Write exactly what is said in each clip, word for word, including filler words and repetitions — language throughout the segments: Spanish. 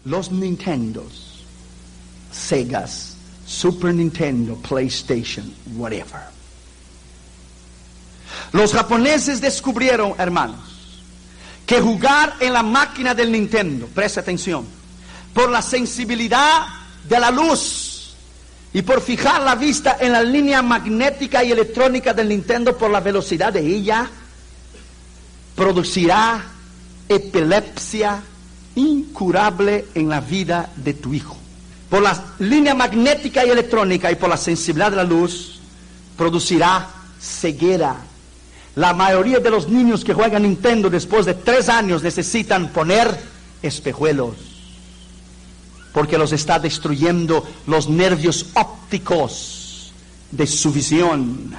los Nintendos, Segas, Super Nintendo, PlayStation, whatever. Los japoneses descubrieron, hermanos, que jugar en la máquina del Nintendo, presta atención, por la sensibilidad de la luz y por fijar la vista en la línea magnética y electrónica del Nintendo por la velocidad de ella, producirá epilepsia incurable en la vida de tu hijo. Por la línea magnética y electrónica y por la sensibilidad de la luz, producirá ceguera. La mayoría de los niños que juegan Nintendo después de tres años necesitan poner espejuelos, porque los está destruyendo los nervios ópticos de su visión.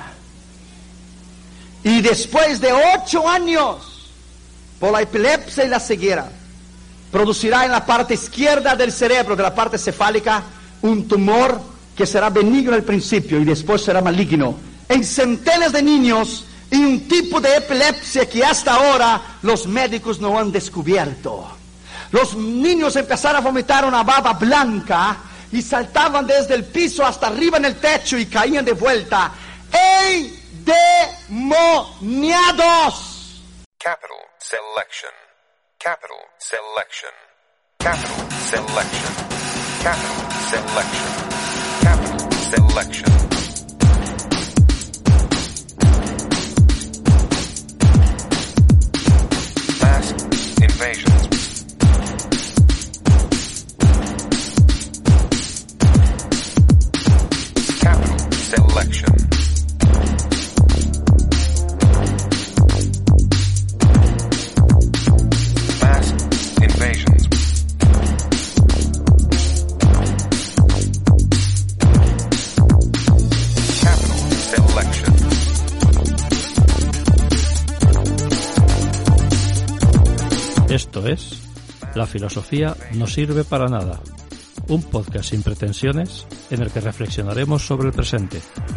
Y después de ocho años, por la epilepsia y la ceguera, producirá en la parte izquierda del cerebro, de la parte cefálica, un tumor que será benigno al principio y después será maligno en centenas de niños, y un tipo de epilepsia que hasta ahora los médicos no han descubierto. Los niños empezaron a vomitar una baba blanca y saltaban desde el piso hasta arriba en el techo y caían de vuelta. ¡Endemoniados! Capital selection. Capital selection. Capital selection. Capital selection. Capital selection. Mass invasions. Capital selection. Mass invasions. Capital selection. Esto es La filosofía no sirve para nada, un podcast sin pretensiones en el que reflexionaremos sobre el presente.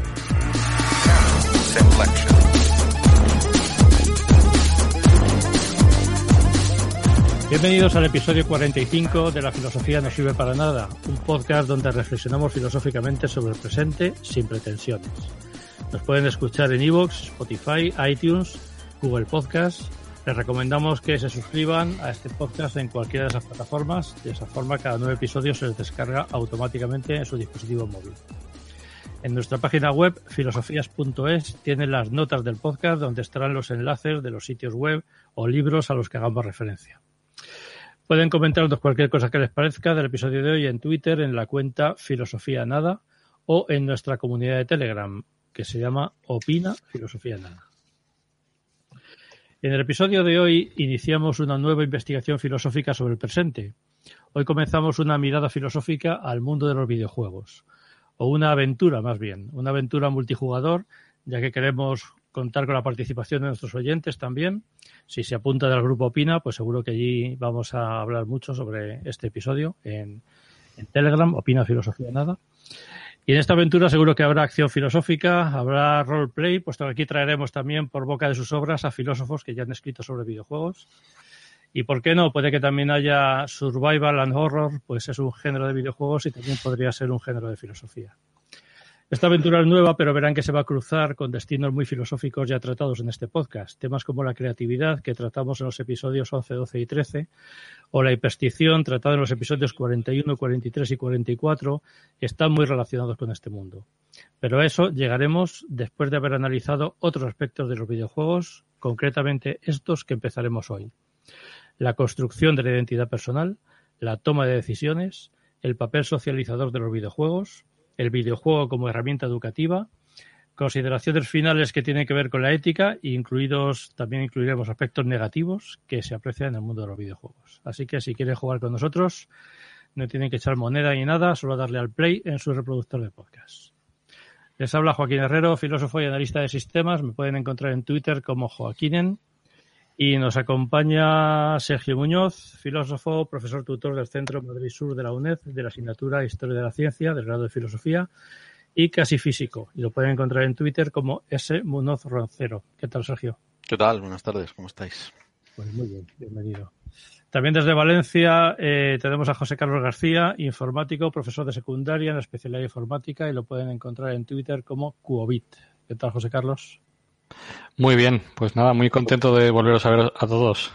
Bienvenidos al episodio cuarenta y cinco de La filosofía no sirve para nada, un podcast donde reflexionamos filosóficamente sobre el presente sin pretensiones. Nos pueden escuchar en iVoox, Spotify, iTunes, Google Podcasts. Les recomendamos que se suscriban a este podcast en cualquiera de esas plataformas. De esa forma, cada nuevo episodio se les descarga automáticamente en su dispositivo móvil. En nuestra página web, filosofías punto es, tienen las notas del podcast donde estarán los enlaces de los sitios web o libros a los que hagamos referencia. Pueden comentarnos cualquier cosa que les parezca del episodio de hoy en Twitter, en la cuenta Filosofía Nada, o en nuestra comunidad de Telegram, que se llama Opina Filosofía Nada. En el episodio de hoy iniciamos una nueva investigación filosófica sobre el presente. Hoy comenzamos una mirada filosófica al mundo de los videojuegos, o una aventura más bien, una aventura multijugador, ya que queremos contar con la participación de nuestros oyentes también. Si se apunta del grupo Opina, pues seguro que allí vamos a hablar mucho sobre este episodio en, en Telegram, Opina Filosofía Nada. Y en esta aventura seguro que habrá acción filosófica, habrá roleplay, puesto que aquí traeremos también por boca de sus obras a filósofos que ya han escrito sobre videojuegos. Y por qué no, puede que también haya survival and horror, pues es un género de videojuegos y también podría ser un género de filosofía. Esta aventura es nueva, pero verán que se va a cruzar con destinos muy filosóficos ya tratados en este podcast. Temas como la creatividad, que tratamos en los episodios once, doce y trece, o la hiperstición, tratada en los episodios cuarenta y uno, cuarenta y tres y cuarenta y cuatro, están muy relacionados con este mundo. Pero a eso llegaremos después de haber analizado otros aspectos de los videojuegos, concretamente estos que empezaremos hoy. La construcción de la identidad personal, la toma de decisiones, el papel socializador de los videojuegos, el videojuego como herramienta educativa, consideraciones finales que tienen que ver con la ética, e incluidos, también incluiremos aspectos negativos que se aprecian en el mundo de los videojuegos. Así que si quieren jugar con nosotros, no tienen que echar moneda ni nada, solo darle al play en su reproductor de podcast. Les habla Joaquín Herrero, filósofo y analista de sistemas. Me pueden encontrar en Twitter como Joaquinen. Y nos acompaña Sergio Muñoz, filósofo, profesor tutor del Centro Madrid Sur de la UNED, de la asignatura Historia de la Ciencia, del grado de Filosofía, y casi físico. Y lo pueden encontrar en Twitter como S. Munoz Roncero. ¿Qué tal, Sergio? ¿Qué tal? Buenas tardes, ¿cómo estáis? Pues muy bien, bienvenido. También desde Valencia eh, tenemos a José Carlos García, informático, profesor de secundaria en la especialidad de informática, y lo pueden encontrar en Twitter como Cuobit. ¿Qué tal, José Carlos? Muy bien, pues nada, muy contento de volveros a ver a todos.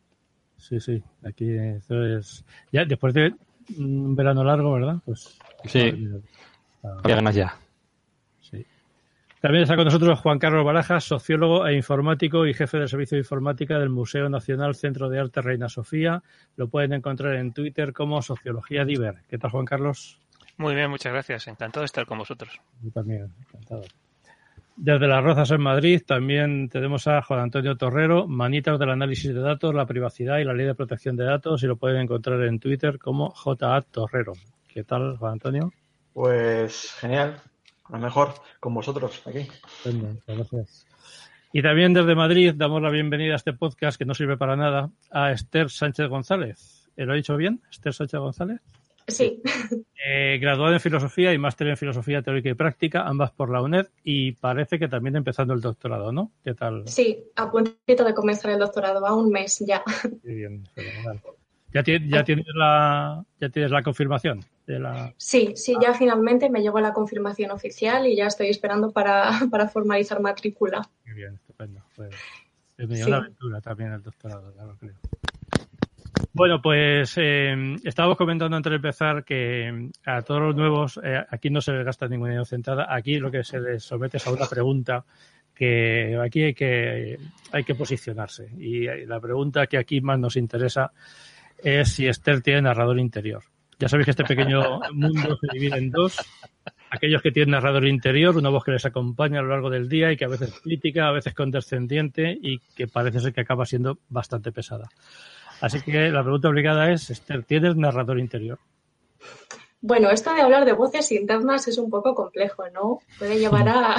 Sí, sí, aquí esto es... Ya después de un verano largo, ¿verdad? Pues sí, había ganas ya. Sí. También está con nosotros Juan Carlos Barajas, sociólogo e informático y jefe del servicio de informática del Museo Nacional Centro de Arte Reina Sofía. Lo pueden encontrar en Twitter como Sociología Diver. ¿Qué tal, Juan Carlos? Muy bien, muchas gracias. Encantado de estar con vosotros. Yo también, encantado. Desde Las Rozas en Madrid también tenemos a Juan Antonio Torrero, manitas del análisis de datos, la privacidad y la ley de protección de datos, y lo pueden encontrar en Twitter como J A Torrero. ¿Qué tal, Juan Antonio? Pues genial, a lo mejor con vosotros aquí. Bien, gracias. Y también desde Madrid damos la bienvenida a este podcast que no sirve para nada a Esther Sánchez González. ¿Lo he dicho bien? ¿Esther Sánchez González? Sí. Eh, graduada en Filosofía y máster en Filosofía Teórica y Práctica, ambas por la UNED, y parece que también empezando el doctorado, ¿no? ¿Qué tal? Sí, a puntito de comenzar el doctorado, a un mes ya. Muy bien, fenomenal. ¿Ya, tienes, ya, tienes la, ¿Ya tienes la confirmación? De la... Sí, sí, ya finalmente me llegó la confirmación oficial y ya estoy esperando para, para formalizar matrícula. Muy bien, estupendo. Pues, es medio Sí. una aventura también el doctorado, claro, creo. Bueno, pues eh, estábamos comentando antes de empezar que a todos los nuevos, eh, aquí no se les gasta ninguna inocentada, aquí lo que se les somete es a una pregunta que aquí hay que, hay que posicionarse. Y la pregunta que aquí más nos interesa es si Esther tiene narrador interior. Ya sabéis que este pequeño mundo se divide en dos. Aquellos que tienen narrador interior, una voz que les acompaña a lo largo del día y que a veces es crítica, a veces condescendiente y que parece ser que acaba siendo bastante pesada. Así que la pregunta obligada es, Esther, ¿tienes narrador interior? Bueno, esto de hablar de voces internas es un poco complejo, ¿no? Puede llevar a,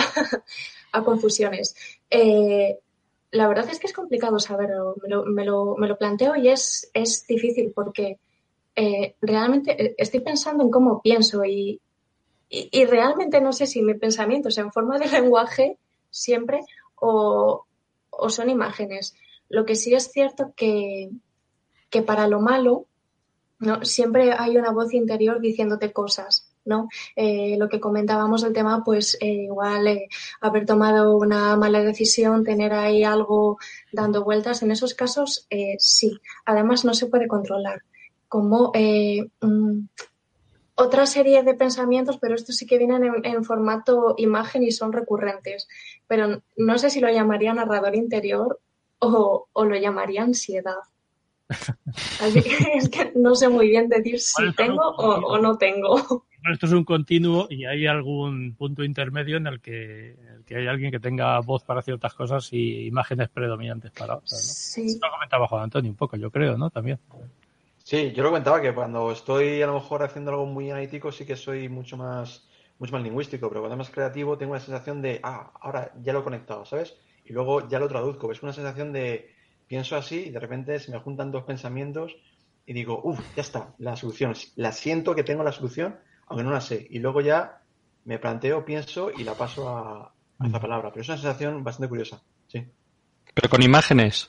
a confusiones. Eh, la verdad es que es complicado saberlo. Me lo, me lo, me lo planteo y es, es difícil porque eh, realmente estoy pensando en cómo pienso y, y, y realmente no sé si mi pensamiento es en forma de lenguaje siempre o, o son imágenes. Lo que sí es cierto que que para lo malo, ¿no? Siempre hay una voz interior diciéndote cosas, ¿no? Eh, lo que comentábamos del tema, pues eh, igual eh, haber tomado una mala decisión, tener ahí algo dando vueltas, en esos casos eh, sí. Además no se puede controlar. Como eh, mm, otra serie de pensamientos, pero estos sí que vienen en, en formato imagen y son recurrentes. Pero no sé si lo llamaría narrador interior o, o lo llamaría ansiedad. Así que es que no sé muy bien decir si Bueno, tengo o, o no tengo. Bueno, esto es un continuo y hay algún punto intermedio en el que, en el que hay alguien que tenga voz para ciertas cosas y imágenes predominantes para otras, ¿no? Sí. Esto lo comentaba Juan Antonio un poco, yo creo, ¿no? También. Sí, yo lo comentaba que cuando estoy a lo mejor haciendo algo muy analítico sí que soy mucho más, mucho más lingüístico, pero cuando es más creativo tengo una sensación de, ah, ahora ya lo he conectado, ¿sabes? Y luego ya lo traduzco. Es una sensación de, pienso así y de repente se me juntan dos pensamientos y digo, uff, ya está, la solución. La siento que tengo la solución, aunque no la sé. Y luego ya me planteo, pienso y la paso a, a esa palabra. Pero es una sensación bastante curiosa, sí. Pero con imágenes.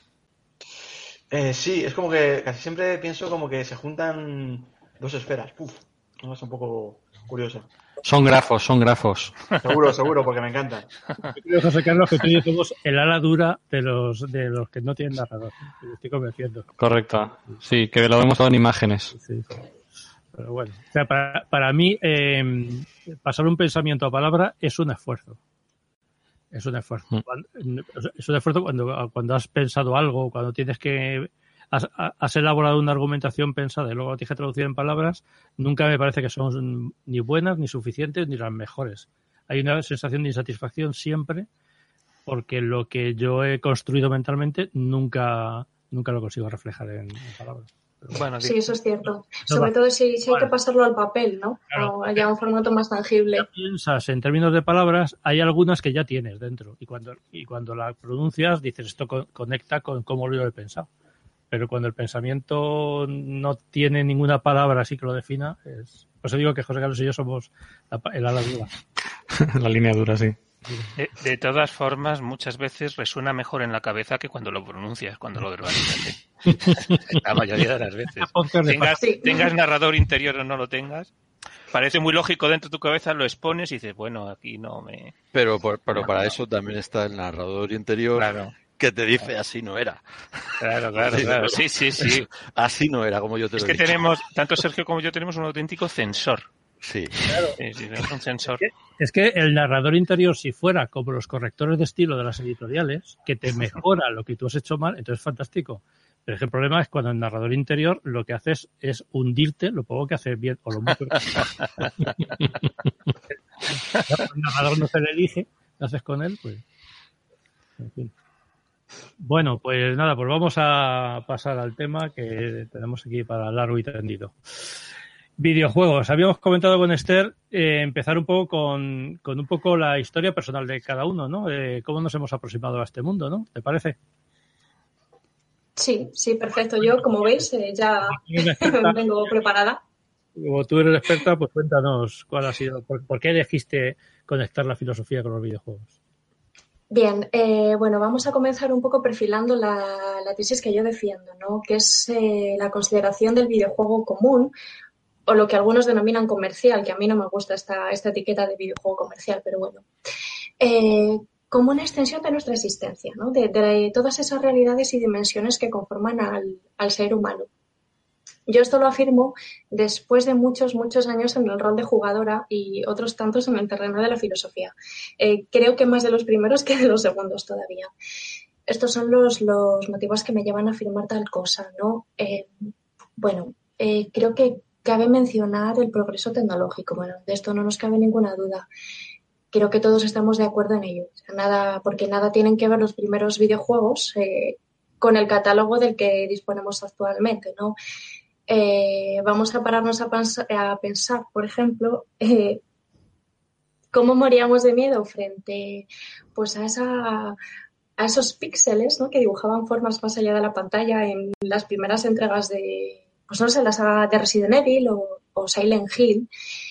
Eh, sí, es como que casi siempre pienso como que se juntan dos esferas. Uf, es un poco curiosa. Son grafos, son grafos. Seguro, seguro, porque me encantan. Yo creo, José Carlos, que tú y yo somos el ala dura de los de los que no tienen narrador. Me estoy convenciendo. Correcto. Sí, que lo vemos todo en imágenes. Sí, sí. Pero bueno, o sea, para, para mí eh, pasar un pensamiento a palabra es un esfuerzo. Es un esfuerzo. Mm. Cuando, es un esfuerzo cuando, cuando has pensado algo, cuando tienes que... Has, has elaborado una argumentación pensada y luego la tienes que traducir en palabras, nunca me parece que son ni buenas, ni suficientes, ni las mejores. Hay una sensación de insatisfacción siempre porque lo que yo he construido mentalmente nunca, nunca lo consigo reflejar en, en palabras. Pero Bueno, Sí, eso es cierto. no Sobre va. todo si, si hay Vale. que pasarlo al papel, ¿no? Claro. O ya un formato más tangible. Ya piensas en términos de palabras, hay algunas que ya tienes dentro y cuando y cuando la pronuncias dices esto co- conecta con cómo lo he pensado. Pero cuando el pensamiento no tiene ninguna palabra así que lo defina, es... Por eso digo que José Carlos y yo somos la, pa- el ala dura. La línea dura, sí. De, de todas formas, muchas veces resuena mejor en la cabeza que cuando lo pronuncias, cuando lo verbalizas. ¿eh? La mayoría de las veces. Tengas, tengas narrador interior o no lo tengas, parece muy lógico dentro de tu cabeza, lo expones y dices, bueno, aquí no me... Pero, por, pero no, para no. eso también está el narrador interior, claro, que te dice, claro, así no era. Claro, claro, sí, claro. Sí, sí, sí. Así no era, como yo te es lo he dicho. Es que tenemos, tanto Sergio como yo tenemos un auténtico censor. Sí. Claro. Sí, sí, es un sensor. Es que el narrador interior, si fuera como los correctores de estilo de las editoriales, que te mejora lo que tú has hecho mal, entonces es fantástico. Pero es que el problema es cuando el narrador interior lo que haces es hundirte lo poco que hace bien o lo mucho que el narrador no se le elige, ¿qué haces con él? Pues, en fin. Bueno, pues nada, pues vamos a pasar al tema que tenemos aquí para largo y tendido. Videojuegos. Habíamos comentado con Esther eh, empezar un poco con, con un poco la historia personal de cada uno, ¿no? Eh, cómo nos hemos aproximado a este mundo, ¿no? ¿Te parece? Sí, sí, perfecto. Yo, como veis, eh, ya vengo preparada. Como tú eres experta, pues cuéntanos cuál ha sido, por, por qué elegiste conectar la filosofía con los videojuegos. Bien, eh, bueno, vamos a comenzar un poco perfilando la, la tesis que yo defiendo, ¿no? Que es eh, la consideración del videojuego común, o lo que algunos denominan comercial, que a mí no me gusta esta, esta etiqueta de videojuego comercial, pero bueno, eh, como una extensión de nuestra existencia, ¿no? De, de todas esas realidades y dimensiones que conforman al, al ser humano. Yo esto lo afirmo después de muchos, muchos años en el rol de jugadora y otros tantos en el terreno de la filosofía. Eh, creo que más de los primeros que de los segundos todavía. Estos son los, los motivos que me llevan a afirmar tal cosa, ¿no? Eh, bueno, eh, creo que cabe mencionar el progreso tecnológico. Bueno, de esto no nos cabe ninguna duda. Creo que todos estamos de acuerdo en ello. O sea, nada, porque nada tienen que ver los primeros videojuegos eh, con el catálogo del que disponemos actualmente, ¿no? Eh, vamos a pararnos a, pens- a pensar, por ejemplo, eh, cómo moríamos de miedo frente pues, a, esa, a esos píxeles, ¿no? Que dibujaban formas más allá de la pantalla en las primeras entregas de, pues no sé, la saga de Resident Evil o, o Silent Hill,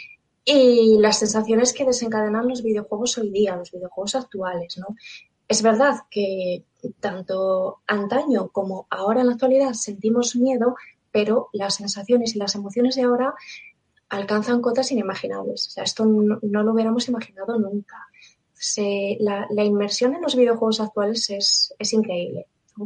y las sensaciones que desencadenan los videojuegos hoy día, los videojuegos actuales, ¿no? Es verdad que tanto antaño como ahora en la actualidad sentimos miedo, pero las sensaciones y las emociones de ahora alcanzan cotas inimaginables. O sea, esto no, no lo hubiéramos imaginado nunca. Se, la, la inmersión en los videojuegos actuales es, es increíble, ¿no?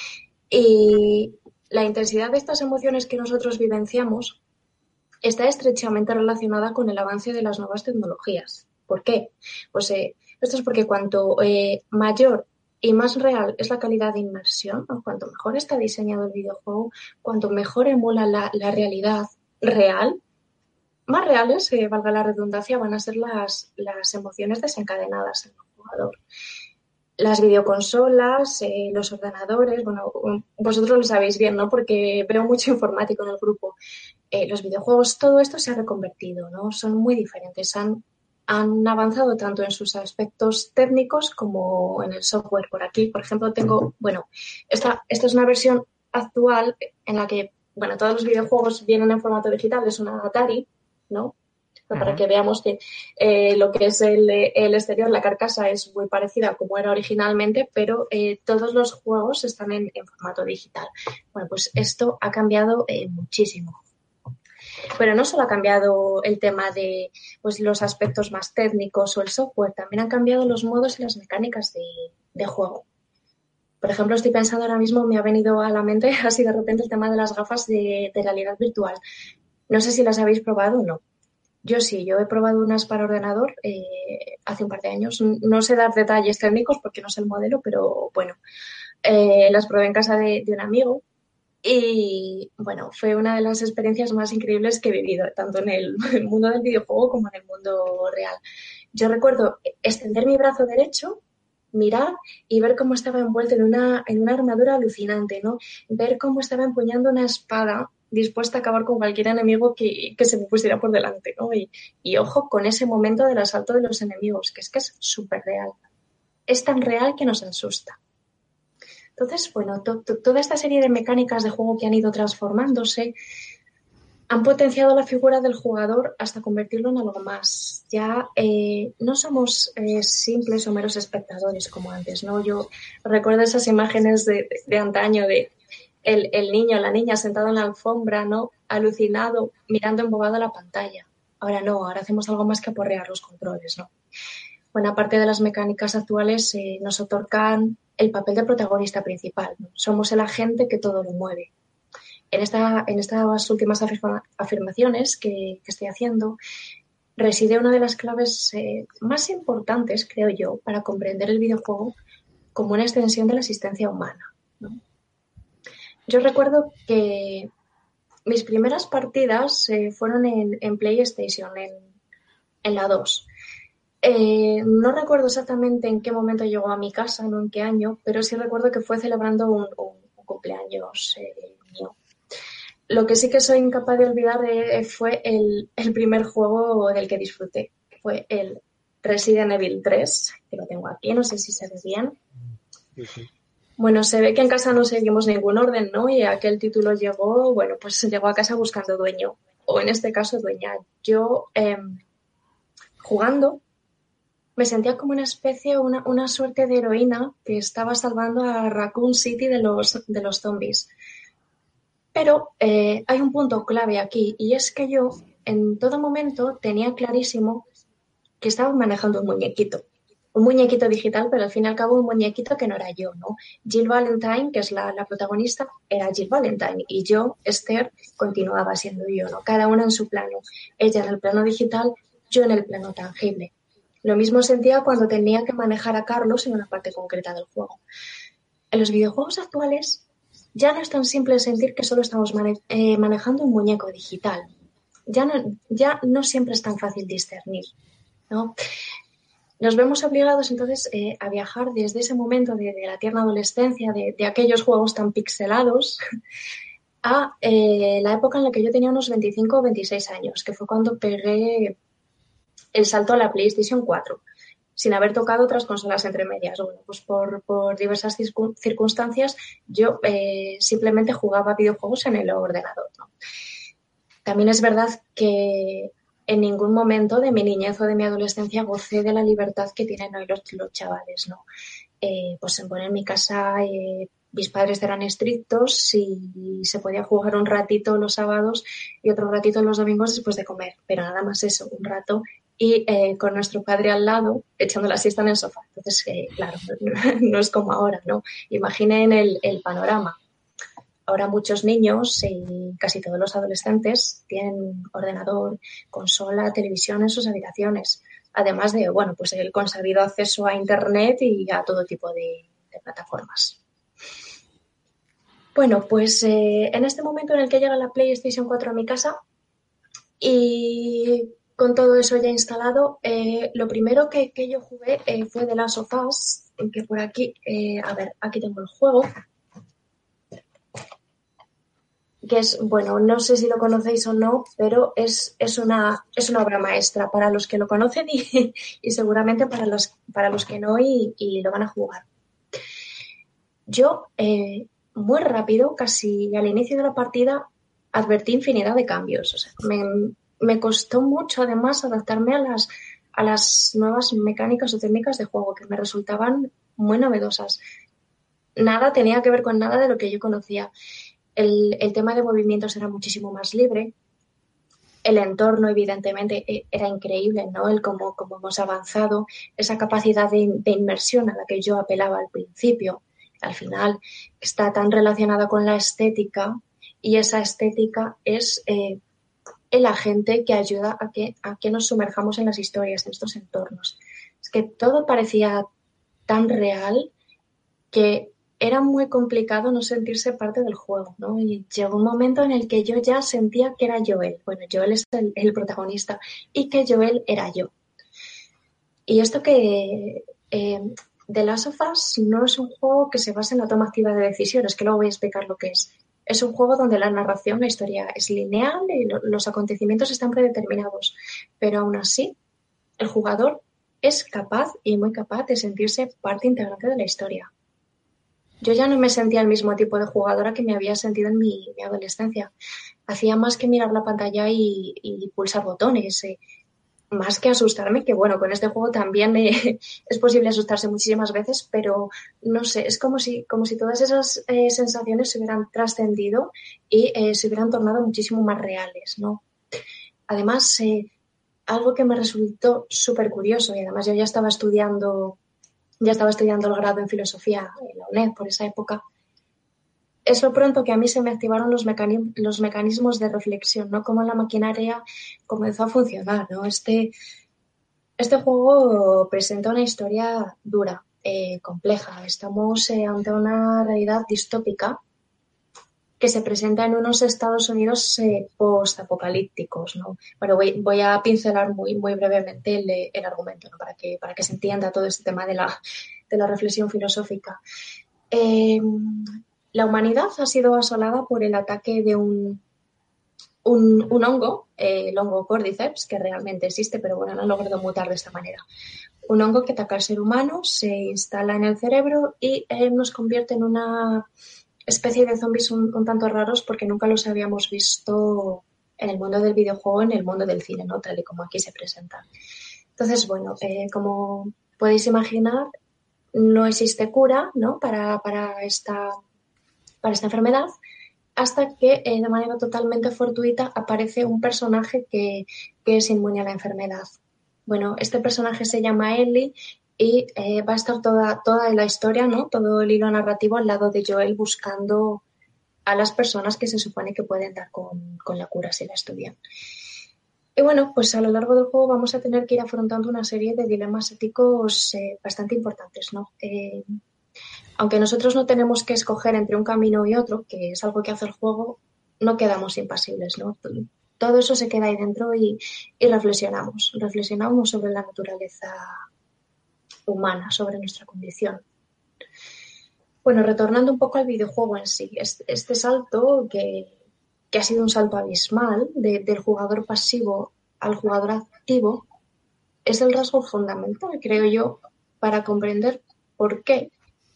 Y la intensidad de estas emociones que nosotros vivenciamos está estrechamente relacionada con el avance de las nuevas tecnologías. ¿Por qué? Pues eh, esto es porque cuanto eh, mayor y más real es la calidad de inmersión, ¿no? Cuanto mejor está diseñado el videojuego, cuanto mejor emula la, la realidad real, más reales, eh, valga la redundancia, van a ser las, las emociones desencadenadas en el jugador. Las videoconsolas, eh, los ordenadores, bueno, vosotros lo sabéis bien, ¿no? Porque veo mucho informático en el grupo. Eh, los videojuegos, todo esto se ha reconvertido, ¿no? Son muy diferentes, han han avanzado tanto en sus aspectos técnicos como en el software. Por aquí, por ejemplo, tengo, bueno, esta, esta es una versión actual en la que, bueno, todos los videojuegos vienen en formato digital, es una Atari, ¿no? Uh-huh. Para que veamos que eh, lo que es el, el exterior, la carcasa, es muy parecida a como era originalmente, pero eh, todos los juegos están en, en formato digital. Bueno, pues esto ha cambiado eh, muchísimo. Pero no solo ha cambiado el tema de pues, los aspectos más técnicos o el software, también han cambiado los modos y las mecánicas de, de juego. Por ejemplo, estoy pensando ahora mismo, me ha venido a la mente así de repente el tema de las gafas de, de realidad virtual. No sé si las habéis probado o no. Yo sí, yo he probado unas para ordenador eh, hace un par de años. No sé dar detalles técnicos porque no sé el modelo, pero bueno, eh, las probé en casa de, de un amigo. Y bueno, fue una de las experiencias más increíbles que he vivido, tanto en el, el mundo del videojuego como en el mundo real. Yo recuerdo extender mi brazo derecho, mirar y ver cómo estaba envuelto en una, en una armadura alucinante, ¿no? Ver cómo estaba empuñando una espada dispuesta a acabar con cualquier enemigo que, que se me pusiera por delante, ¿no? Y, y ojo con ese momento del asalto de los enemigos, que es que es súper real. Es tan real que nos asusta. Entonces, bueno, to, to, toda esta serie de mecánicas de juego que han ido transformándose han potenciado la figura del jugador hasta convertirlo en algo más. Ya eh, no somos eh, simples o meros espectadores como antes, ¿no? Yo recuerdo esas imágenes de, de, de antaño de el, el niño, la niña sentado en la alfombra, ¿no? Alucinado, mirando embobado a la pantalla. Ahora no, ahora hacemos algo más que aporrear los controles, ¿no? Buena parte de las mecánicas actuales eh, nos otorgan el papel de protagonista principal, ¿no? Somos el agente que todo lo mueve. En, esta, en estas últimas afirma, afirmaciones que, que estoy haciendo reside una de las claves eh, más importantes, creo yo, para comprender el videojuego como una extensión de la existencia humana, ¿no? Yo recuerdo que mis primeras partidas eh, fueron en, en PlayStation, en, en la dos. Eh, no recuerdo exactamente en qué momento llegó a mi casa, no en qué año, pero sí recuerdo que fue celebrando un, un, un cumpleaños eh, mío. Lo que sí que soy incapaz de olvidar eh, fue el, el primer juego del que disfruté, que fue el Resident Evil tres, que lo tengo aquí, no sé si se ve bien. Sí, sí. Bueno, se ve que en casa no seguimos ningún orden, ¿no? Y aquel título llegó, bueno, pues llegó a casa buscando dueño, o en este caso dueña. Yo, eh, jugando, me sentía como una especie, una, una suerte de heroína que estaba salvando a Raccoon City de los, de los zombies. Pero eh, hay un punto clave aquí, y es que yo en todo momento tenía clarísimo que estaba manejando un muñequito. Un muñequito digital, pero al fin y al cabo un muñequito que no era yo, ¿no? Jill Valentine, que es la, la protagonista, era Jill Valentine, y yo, Esther, continuaba siendo yo, ¿no? Cada una en su plano. Ella en el plano digital, yo en el plano tangible. Lo mismo sentía cuando tenía que manejar a Carlos en una parte concreta del juego. En los videojuegos actuales ya no es tan simple sentir que solo estamos mane- eh, manejando un muñeco digital. Ya no, ya no siempre es tan fácil discernir, ¿no? Nos vemos obligados entonces eh, a viajar desde ese momento de, de la tierna adolescencia, de, de aquellos juegos tan pixelados, a eh, la época en la que yo tenía unos veinticinco o veintiséis años, que fue cuando pegué el salto a la PlayStation cuatro, sin haber tocado otras consolas entre medias. Bueno, pues por, por diversas circunstancias yo eh, simplemente jugaba videojuegos en el ordenador, ¿no? También es verdad que en ningún momento de mi niñez o de mi adolescencia gocé de la libertad que tienen hoy los, los chavales, ¿no? Eh, pues en, bueno, en mi casa eh, mis padres eran estrictos y se podía jugar un ratito los sábados y otro ratito los domingos después de comer, pero nada más eso, un rato, y eh, con nuestro padre al lado echando la siesta en el sofá. Entonces, eh, claro, no es como ahora, ¿no? Imaginen el, el panorama. Ahora muchos niños y casi todos los adolescentes tienen ordenador, consola, televisión en sus habitaciones, además de, bueno, pues el consabido acceso a Internet y a todo tipo de, de plataformas. Bueno, pues eh, en este momento en el que llega la PlayStation cuatro a mi casa y con todo eso ya instalado, eh, lo primero que, que yo jugué eh, fue The Last of Us, que por aquí, eh, a ver, aquí tengo el juego, que es, bueno, no sé si lo conocéis o no, pero es, es, una, es una obra maestra para los que lo conocen y, y seguramente para los, para los que no y, y lo van a jugar. Yo, eh, muy rápido, casi al inicio de la partida, advertí infinidad de cambios. O sea, me, me costó mucho, además, adaptarme a las, a las nuevas mecánicas o técnicas de juego que me resultaban muy novedosas. Nada tenía que ver con nada de lo que yo conocía. El, el tema de movimientos era muchísimo más libre. El entorno, evidentemente, era increíble, ¿no? El cómo, cómo hemos avanzado, esa capacidad de, de inmersión a la que yo apelaba al principio, al final está tan relacionada con la estética, y esa estética es eh, el agente que ayuda a que, a que nos sumerjamos en las historias, en estos entornos. Es que todo parecía tan real que era muy complicado no sentirse parte del juego, ¿no? Y llegó un momento en el que yo ya sentía que era Joel. Bueno, Joel es el, el protagonista y que Joel era yo. Y esto que eh, The Last of Us no es un juego que se basa en la toma activa de decisiones, que luego voy a explicar lo que es. Es un juego donde la narración, la historia es lineal y lo, los acontecimientos están predeterminados, pero aún así el jugador es capaz y muy capaz de sentirse parte integrante de la historia. Yo ya no me sentía el mismo tipo de jugadora que me había sentido en mi, mi adolescencia. hacía más que mirar la pantalla y, y pulsar botones, eh, más que asustarme, que bueno, con este juego también eh, es posible asustarse muchísimas veces, pero no sé, es como si, como si todas esas eh, sensaciones se hubieran trascendido y eh, se hubieran tornado muchísimo más reales, ¿no? Además, eh, algo que me resultó súper curioso, y además yo ya estaba estudiando, ya estaba estudiando el grado en filosofía en la U N E D por esa época, es lo pronto que a mí se me activaron los, mecanismos, los mecanismos de reflexión, ¿no? Cómo la maquinaria comenzó a funcionar, ¿no? Este, este juego presenta una historia dura, eh, compleja. Estamos eh, ante una realidad distópica que se presenta en unos Estados Unidos eh, post-apocalípticos, ¿no? Bueno, voy, voy a pincelar muy, muy brevemente el, el argumento, ¿no? Para que, para que se entienda todo este tema de la, de la reflexión filosófica. Eh, La humanidad ha sido asolada por el ataque de un, un, un hongo, eh, el hongo Cordyceps, que realmente existe, pero bueno, no han logrado mutar de esta manera. Un hongo que ataca al ser humano, se instala en el cerebro y eh, nos convierte en una especie de zombies un, un tanto raros porque nunca los habíamos visto en el mundo del videojuego, en el mundo del cine, ¿no? Tal y como aquí se presentan. Entonces, bueno, eh, como podéis imaginar, no existe cura, ¿no? para, para esta... para esta enfermedad, hasta que eh, de manera totalmente fortuita aparece un personaje que, que es inmune a la enfermedad. Bueno, este personaje se llama Ellie y eh, va a estar toda, toda la historia, ¿no? Todo el hilo narrativo al lado de Joel buscando a las personas que se supone que pueden dar con, con la cura si la estudian. Y bueno, pues a lo largo del juego vamos a tener que ir afrontando una serie de dilemas éticos eh, bastante importantes, ¿no? Eh, Aunque nosotros no tenemos que escoger entre un camino y otro, que es algo que hace el juego, no quedamos impasibles, ¿no? Todo eso se queda ahí dentro y, y reflexionamos. Reflexionamos sobre la naturaleza humana, sobre nuestra condición. Bueno, retornando un poco al videojuego en sí, este, este salto, que, que ha sido un salto abismal de, del jugador pasivo al jugador activo, es el rasgo fundamental, creo yo, para comprender por qué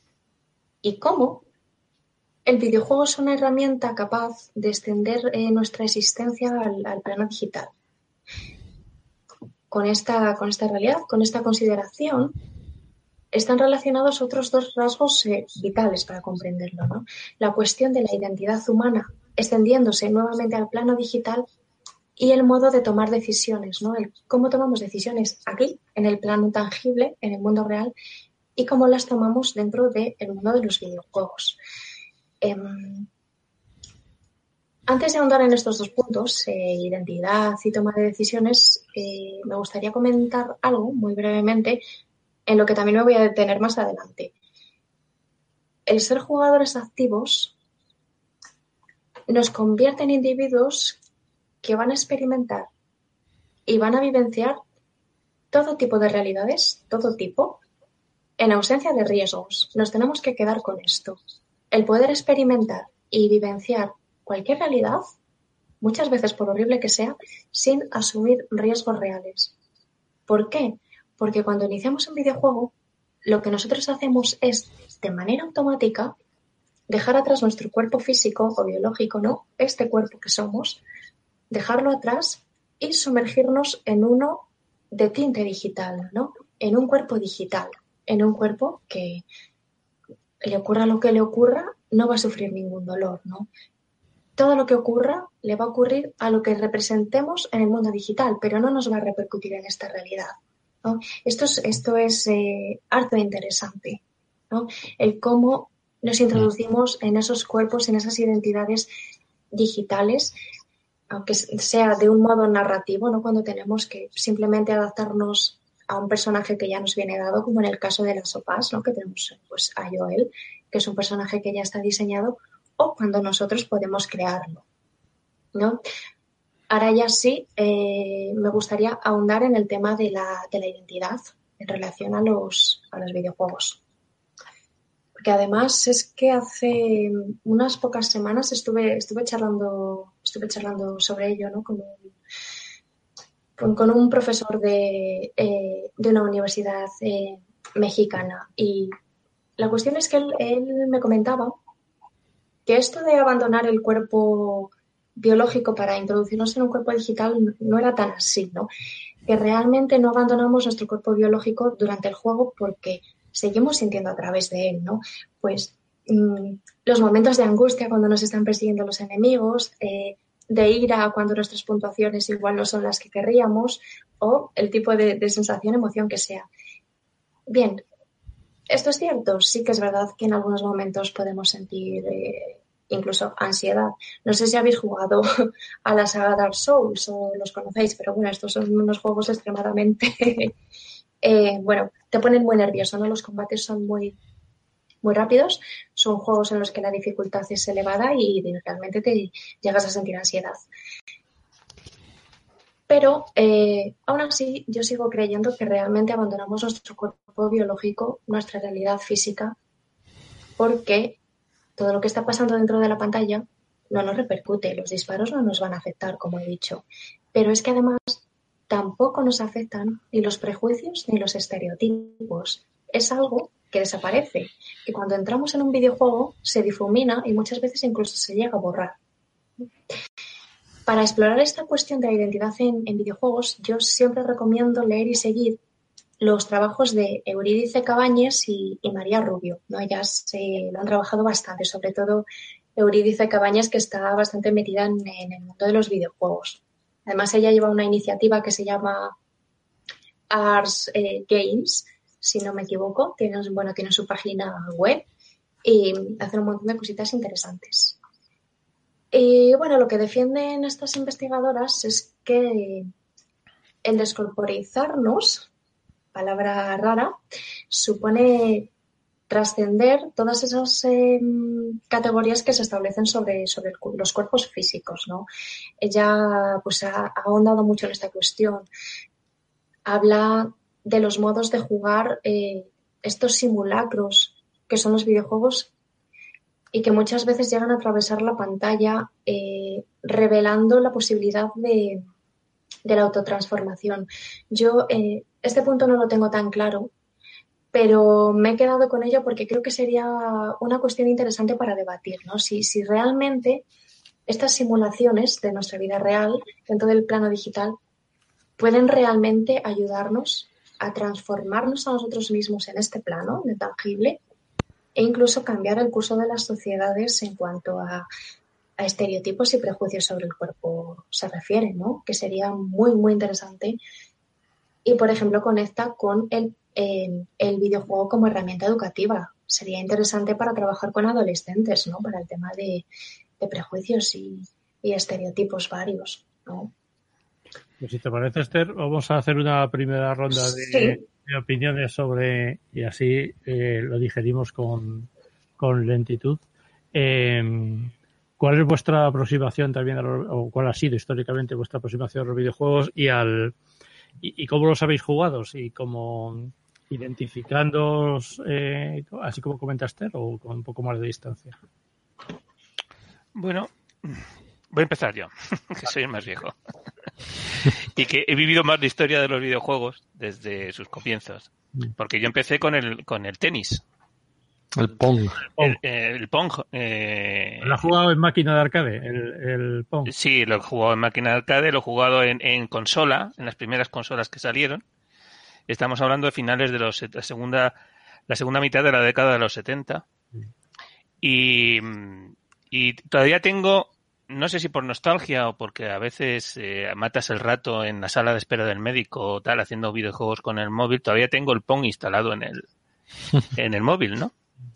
y cómo el videojuego es una herramienta capaz de extender eh, nuestra existencia al, al plano digital. Con esta, con esta realidad, con esta consideración, están relacionados otros dos rasgos eh, vitales para comprenderlo, ¿no? La cuestión de la identidad humana extendiéndose nuevamente al plano digital y el modo de tomar decisiones, ¿no? El cómo tomamos decisiones aquí, en el plano tangible, en el mundo real, y cómo las tomamos dentro del mundo de los videojuegos. Eh, antes de ahondar en estos dos puntos, eh, identidad y toma de decisiones, eh, me gustaría comentar algo muy brevemente en lo que también me voy a detener más adelante. El ser jugadores activos nos convierte en individuos que van a experimentar y van a vivenciar todo tipo de realidades, todo tipo, en ausencia de riesgos. Nos tenemos que quedar con esto. El poder experimentar y vivenciar cualquier realidad, muchas veces por horrible que sea, sin asumir riesgos reales. ¿Por qué? Porque cuando iniciamos un videojuego, lo que nosotros hacemos es, de manera automática, dejar atrás nuestro cuerpo físico o biológico, ¿no? Este cuerpo que somos, dejarlo atrás y sumergirnos en uno de tinte digital, ¿no? En un cuerpo digital. En un cuerpo que le ocurra lo que le ocurra, no va a sufrir ningún dolor, ¿no? Todo lo que ocurra le va a ocurrir a lo que representemos en el mundo digital, pero no nos va a repercutir en esta realidad, ¿no? Esto es, esto es eh, harto interesante, ¿no? El cómo nos introducimos en esos cuerpos, en esas identidades digitales, aunque sea de un modo narrativo, ¿no? Cuando tenemos que simplemente adaptarnos a un personaje que ya nos viene dado, como en el caso de las sopas, ¿no? Que tenemos pues, a Joel, que es un personaje que ya está diseñado, o cuando nosotros podemos crearlo, ¿no? Ahora ya sí, eh, me gustaría ahondar en el tema de la, de la identidad en relación a los, a los videojuegos. Porque además es que hace unas pocas semanas estuve, estuve, charlando, estuve charlando sobre ello, ¿no? Con un, con un profesor de, eh, de una universidad eh, mexicana. Y la cuestión es que él, él me comentaba que esto de abandonar el cuerpo biológico para introducirnos en un cuerpo digital no era tan así, ¿no? Que realmente no abandonamos nuestro cuerpo biológico durante el juego porque seguimos sintiendo a través de él, ¿no? Pues mmm, los momentos de angustia cuando nos están persiguiendo los enemigos, eh, de ira cuando nuestras puntuaciones igual no son las que querríamos, o el tipo de, de sensación, emoción que sea. Bien, ¿esto es cierto? Sí que es verdad que en algunos momentos podemos sentir eh, incluso ansiedad. No sé si habéis jugado a la saga Dark Souls o los conocéis, pero bueno, estos son unos juegos extremadamente... eh, bueno, te ponen muy nervioso, ¿no? Los combates son muy, muy rápidos, son juegos en los que la dificultad es elevada y realmente te llegas a sentir ansiedad. Pero eh, aún así yo sigo creyendo que realmente abandonamos nuestro cuerpo biológico, nuestra realidad física, porque todo lo que está pasando dentro de la pantalla no nos repercute, los disparos no nos van a afectar, como he dicho. Pero es que además tampoco nos afectan ni los prejuicios ni los estereotipos. Es algo que desaparece, que cuando entramos en un videojuego se difumina y muchas veces incluso se llega a borrar. Para explorar esta cuestión de la identidad en, en videojuegos, yo siempre recomiendo leer y seguir los trabajos de Eurídice Cabañes y, y María Rubio, ¿no? Ellas eh, lo han trabajado bastante, sobre todo Eurídice Cabañes, que está bastante metida en, en el mundo de los videojuegos. Además, ella lleva una iniciativa que se llama Ars eh, Games, si no me equivoco. Tiene, bueno, tiene su página web y hace un montón de cositas interesantes. Y bueno, lo que defienden estas investigadoras es que el descorporizarnos, palabra rara, supone trascender todas esas eh, categorías que se establecen sobre, sobre el, los cuerpos físicos, ¿no? Ella pues ha, ha ahondado mucho en esta cuestión. Habla de los modos de jugar eh, estos simulacros que son los videojuegos y que muchas veces llegan a atravesar la pantalla eh, revelando la posibilidad de, de la autotransformación. Yo eh, este punto no lo tengo tan claro, pero me he quedado con ello porque creo que sería una cuestión interesante para debatir, ¿no? Si, si realmente estas simulaciones de nuestra vida real dentro del plano digital pueden realmente ayudarnos a transformarnos a nosotros mismos en este plano, en el tangible, e incluso cambiar el curso de las sociedades en cuanto a, a estereotipos y prejuicios sobre el cuerpo se refiere, ¿no? Que sería muy, muy interesante. Y, por ejemplo, conecta con el, el, el videojuego como herramienta educativa. Sería interesante para trabajar con adolescentes, ¿no? Para el tema de, de prejuicios y, y estereotipos varios, ¿no? Pues si te parece, Esther, vamos a hacer una primera ronda de, sí. de opiniones sobre, y así eh, lo digerimos con, con lentitud. Eh, ¿Cuál es vuestra aproximación también, a los, o cuál ha sido históricamente vuestra aproximación a los videojuegos y al y, y cómo los habéis jugado? ¿Y cómo identificándoos, eh, así como comenta Esther, o con un poco más de distancia? Bueno, voy a empezar yo, que soy el más viejo. Y que he vivido más la historia de los videojuegos desde sus comienzos. Porque yo empecé con el con el tenis. El Pong. El, el Pong. Eh... ¿Lo has jugado en máquina de arcade? El, el Pong. Sí, lo he jugado en máquina de arcade, lo he jugado en, en consola, en las primeras consolas que salieron. Estamos hablando de finales de los la segunda la segunda mitad de la década de los setenta. Y, y todavía tengo, no sé si por nostalgia o porque a veces eh, matas el rato en la sala de espera del médico o tal, haciendo videojuegos con el móvil, todavía tengo el Pong instalado en el en el móvil, ¿no?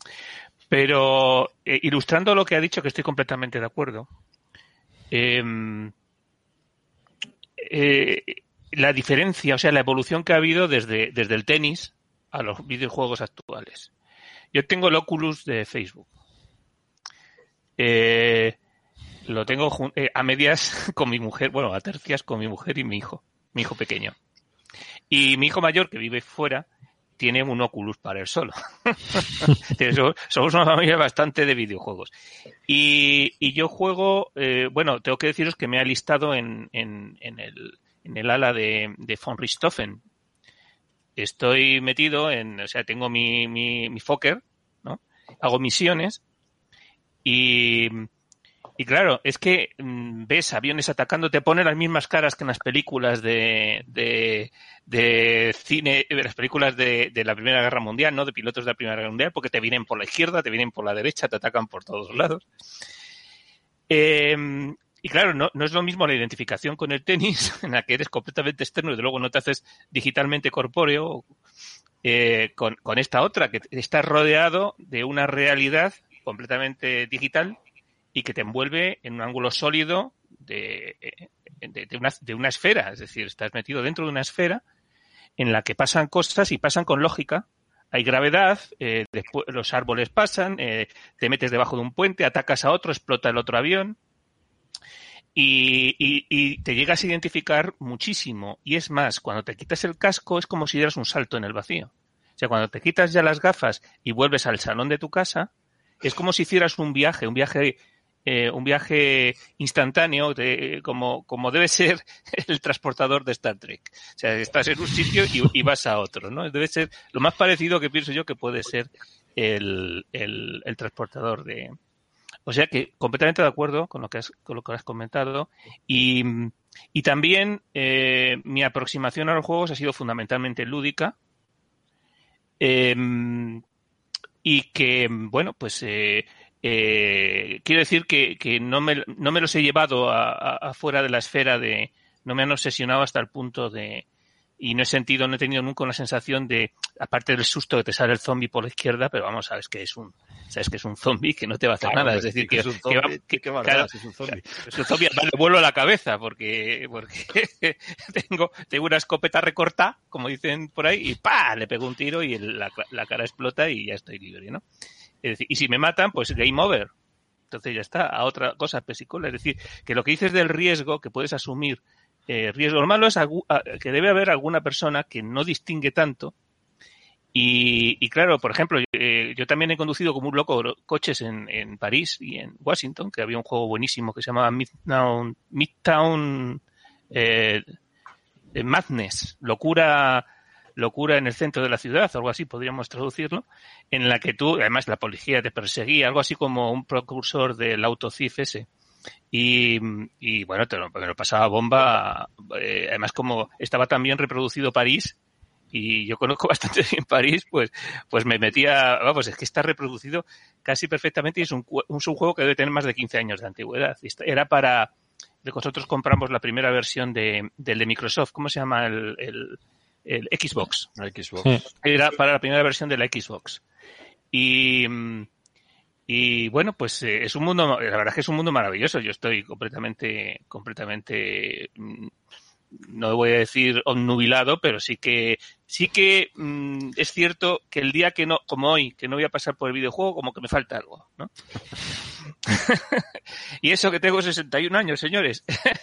Pero eh, ilustrando lo que ha dicho, que estoy completamente de acuerdo, eh, eh, la diferencia, o sea, la evolución que ha habido desde, desde el tenis a los videojuegos actuales. Yo tengo el Oculus de Facebook. Eh, lo tengo eh, a medias con mi mujer, bueno, a tercias con mi mujer y mi hijo, mi hijo pequeño. Y mi hijo mayor, que vive fuera, tiene un Oculus para él solo. Somos una familia bastante de videojuegos. Y, y yo juego, eh, bueno, tengo que deciros que me ha listado en, en, en, el, en el ala de, de von Richthofen. Estoy metido en, o sea, tengo mi, mi, mi Fokker, ¿no? Hago misiones y, Y claro, es que mmm, ves aviones atacando, te pone las mismas caras que en las películas de, de, de cine, las películas de, de la Primera Guerra Mundial, ¿no? De pilotos de la Primera Guerra Mundial, porque te vienen por la izquierda, te vienen por la derecha, te atacan por todos lados. Eh, y claro, no, no es lo mismo la identificación con el tenis, en la que eres completamente externo y de luego no te haces digitalmente corpóreo, eh, con, con esta otra, que estás rodeado de una realidad completamente digital y que te envuelve en un ángulo sólido de, de, de, una, de una esfera. Es decir, estás metido dentro de una esfera en la que pasan cosas y pasan con lógica. Hay gravedad, eh, después los árboles pasan, eh, te metes debajo de un puente, atacas a otro, explota el otro avión y, y, y te llegas a identificar muchísimo. Y es más, cuando te quitas el casco es como si dieras un salto en el vacío. O sea, cuando te quitas ya las gafas y vuelves al salón de tu casa, es como si hicieras un viaje, un viaje... Eh, un viaje instantáneo de, como, como debe ser el transportador de Star Trek. O sea, estás en un sitio y, y vas a otro, ¿no? Debe ser lo más parecido que pienso yo que puede ser el, el, el transportador de... O sea que completamente de acuerdo con lo que has, con lo que has comentado y, y también eh, mi aproximación a los juegos ha sido fundamentalmente lúdica eh, y que, bueno, pues... Eh, Eh, quiero decir que, que no, me, no me los he llevado a, a, a fuera de la esfera de... No me han obsesionado hasta el punto de... Y no he sentido, no he tenido nunca una sensación de... Aparte del susto que te sale el zombie por la izquierda, pero vamos, sabes que es un... Sabes que es un zombie que no te va a hacer claro, nada. Es decir, que, que, es un zombie, que, va, que, que va, claro, es un zombie. Es un zombie, le vuelo a la cabeza porque, porque tengo, tengo una escopeta recortada, como dicen por ahí, y ¡pa! Le pego un tiro y el, la, la cara explota y ya estoy libre, ¿no? Es decir, y si me matan, pues game over. Entonces ya está, a otra cosa pesicola. Es decir, que lo que dices del riesgo, que puedes asumir eh, riesgo, lo malo es a, a, que debe haber alguna persona que no distingue tanto. Y, y claro, por ejemplo, eh, yo también he conducido como un loco coches en, en París y en Washington, que había un juego buenísimo que se llamaba Midtown, Midtown eh, Madness, locura... locura en el centro de la ciudad, o algo así podríamos traducirlo, en la que tú, además la policía te perseguía, algo así como un precursor del autocif ese. Y, y bueno, te lo, me lo pasaba bomba, eh, además como estaba tan bien reproducido París, y yo conozco bastante bien París, pues, pues me metía, vamos, es que está reproducido casi perfectamente y es un, es un juego que debe tener más de quince años de antigüedad. Era para, nosotros compramos la primera versión de, del de Microsoft, ¿cómo se llama el, el el Xbox. El Xbox. Sí. Era para la primera versión de la Xbox. Y, y bueno, pues eh, es un mundo, la verdad es que es un mundo maravilloso. Yo estoy completamente, completamente, no voy a decir obnubilado, pero sí que, sí que mm, es cierto que el día que no, como hoy, que no voy a pasar por el videojuego, como que me falta algo, ¿no? Y eso que tengo sesenta y un años, señores.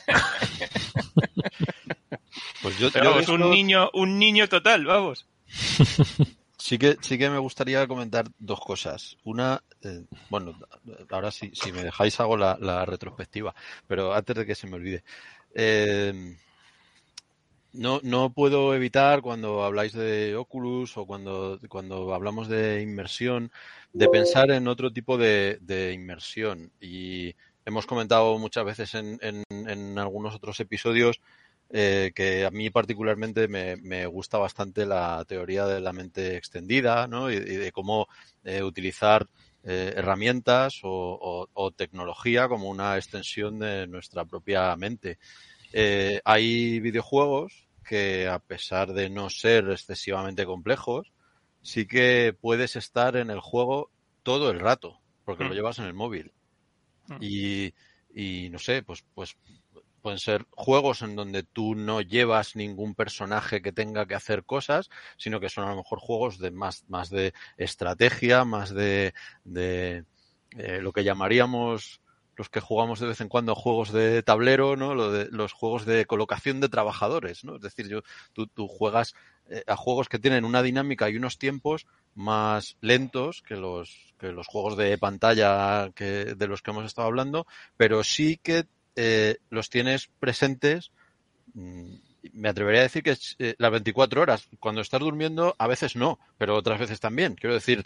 Pues yo, Pero yo vamos, esto... un niño, un niño total, vamos. Sí que, sí que me gustaría comentar dos cosas. Una, eh, bueno, ahora sí, si me dejáis hago la, la retrospectiva, pero antes de que se me olvide. Eh, no, no puedo evitar cuando habláis de Oculus o cuando, cuando hablamos de inmersión, de pensar en otro tipo de, de inmersión. Y hemos comentado muchas veces en, en, en algunos otros episodios Eh, que a mí particularmente me, me gusta bastante la teoría de la mente extendida, ¿no? Y, y de cómo eh, utilizar eh, herramientas o, o, o tecnología como una extensión de nuestra propia mente. Eh, hay videojuegos que, a pesar de no ser excesivamente complejos, sí que puedes estar en el juego todo el rato, porque mm. lo llevas en el móvil. Mm. Y, y no sé, pues, pues pueden ser juegos en donde tú no llevas ningún personaje que tenga que hacer cosas, sino que son a lo mejor juegos de más, más de estrategia, más de, de eh, lo que llamaríamos los que jugamos de vez en cuando juegos de tablero, ¿no? Lo de, los juegos de colocación de trabajadores, ¿no? Es decir, yo, tú, tú juegas eh, a juegos que tienen una dinámica y unos tiempos más lentos que los, que los juegos de pantalla que, de los que hemos estado hablando, pero sí que Eh, los tienes presentes mmm, me atrevería a decir que es eh, las veinticuatro horas. Cuando estás durmiendo, a veces no, pero otras veces también. Quiero decir,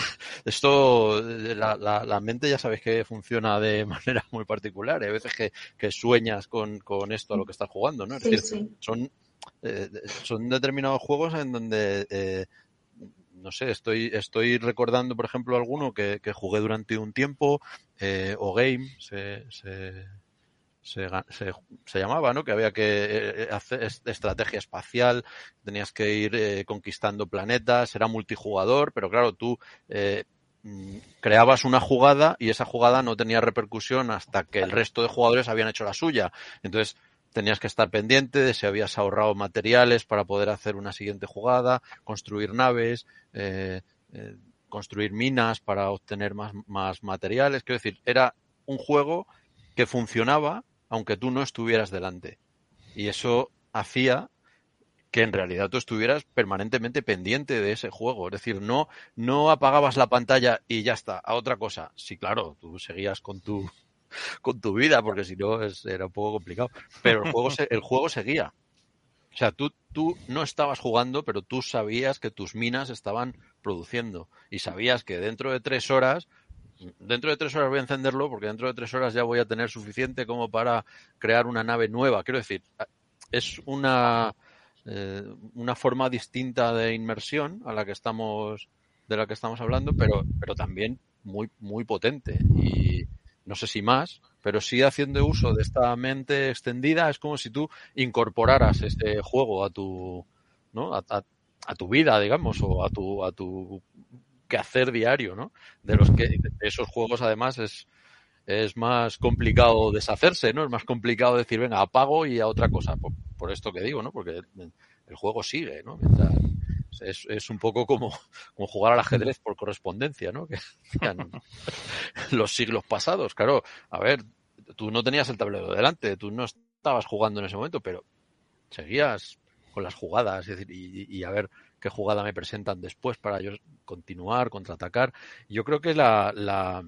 esto, la, la, la mente ya sabes que funciona de manera muy particular. Hay veces que, que sueñas con, con esto a lo que estás jugando, ¿no? Es Sí, decir, sí. son, eh, son determinados juegos en donde, eh, no sé, estoy, estoy recordando, por ejemplo, alguno que, que jugué durante un tiempo, eh, O-Game, se... se Se, se, se llamaba, ¿no? Que había que eh, hacer estrategia espacial, tenías que ir eh, conquistando planetas, era multijugador, pero claro, tú eh, creabas una jugada y esa jugada no tenía repercusión hasta que el resto de jugadores habían hecho la suya. Entonces tenías que estar pendiente de si habías ahorrado materiales para poder hacer una siguiente jugada, construir naves, eh, eh, construir minas para obtener más, más materiales. Quiero decir, era un juego que funcionaba aunque tú no estuvieras delante. Y eso hacía que en realidad tú estuvieras permanentemente pendiente de ese juego. Es decir, no, no apagabas la pantalla y ya está, a otra cosa. Sí, claro, tú seguías con tu, con tu vida, porque si no es, era un poco complicado. Pero el juego, se, el juego seguía. O sea, tú, tú no estabas jugando, pero tú sabías que tus minas estaban produciendo. Y sabías que dentro de tres horas... Dentro de tres horas voy a encenderlo porque dentro de tres horas ya voy a tener suficiente como para crear una nave nueva. Quiero decir, es una eh, una forma distinta de inmersión a la que estamos de la que estamos hablando, pero pero también muy muy potente y no sé si más, pero sí haciendo uso de esta mente extendida es como si tú incorporaras este juego a tu ¿no? a, a, a tu vida, digamos, o a tu a tu quehacer diario, ¿no? De los que de esos juegos además es es más complicado deshacerse, ¿no? Es más complicado decir, venga, apago y a otra cosa, por, por esto que digo, ¿no? Porque el juego sigue, ¿no? Mientras, es, es un poco como, como jugar al ajedrez por correspondencia, ¿no? Que hacían los siglos pasados, claro. A ver, tú no tenías el tablero delante, tú no estabas jugando en ese momento, pero seguías con las jugadas, es decir, y, y a ver qué jugada me presentan después para yo continuar, contraatacar. Yo creo que la, la,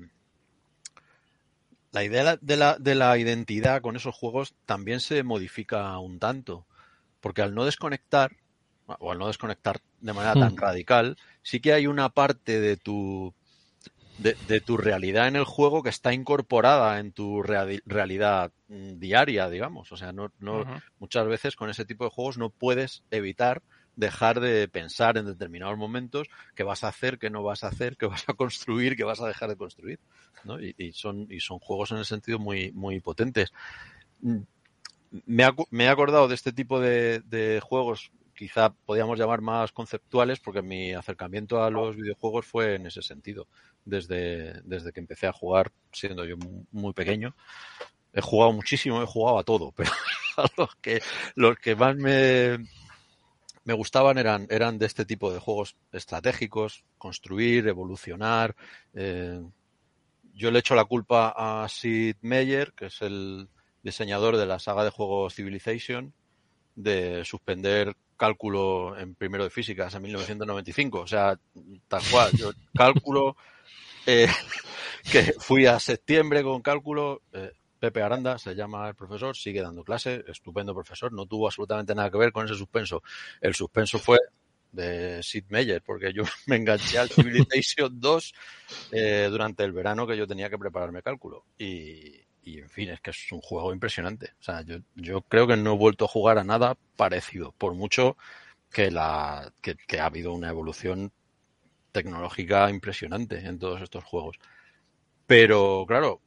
la idea de la, de la identidad con esos juegos también se modifica un tanto, porque al no desconectar, o al no desconectar de manera tan radical, sí que hay una parte de tu de, de tu realidad en el juego que está incorporada en tu real, realidad diaria, digamos. O sea, no, no uh-huh. muchas veces con ese tipo de juegos no puedes evitar dejar de pensar en determinados momentos qué vas a hacer, qué no vas a hacer, qué vas a construir, qué vas a dejar de construir, ¿no? Y, y son y son juegos en ese sentido muy muy potentes. Me, ha, me he acordado de este tipo de, de juegos, quizá podríamos llamar más conceptuales, porque mi acercamiento a los videojuegos fue en ese sentido. Desde, desde que empecé a jugar, siendo yo muy pequeño, he jugado muchísimo, he jugado a todo, pero a los que, los que más me, me gustaban eran, eran de este tipo de juegos estratégicos, construir, evolucionar. Eh, yo le echo la culpa a Sid Meier, que es el diseñador de la saga de juegos Civilization, de suspender cálculo en primero de físicas en mil novecientos noventa y cinco. O sea, tal cual. Yo cálculo, eh, que fui a septiembre con cálculo. Eh, Pepe Aranda se llama el profesor, sigue dando clase, estupendo profesor, no tuvo absolutamente nada que ver con ese suspenso. El suspenso fue de Sid Meier, porque yo me enganché al Civilization dos eh, durante el verano que yo tenía que prepararme cálculo. Y, y, en fin, es que es un juego impresionante. O sea, yo, yo creo que no he vuelto a jugar a nada parecido, por mucho que, la, que, que ha habido una evolución tecnológica impresionante en todos estos juegos. Pero, claro,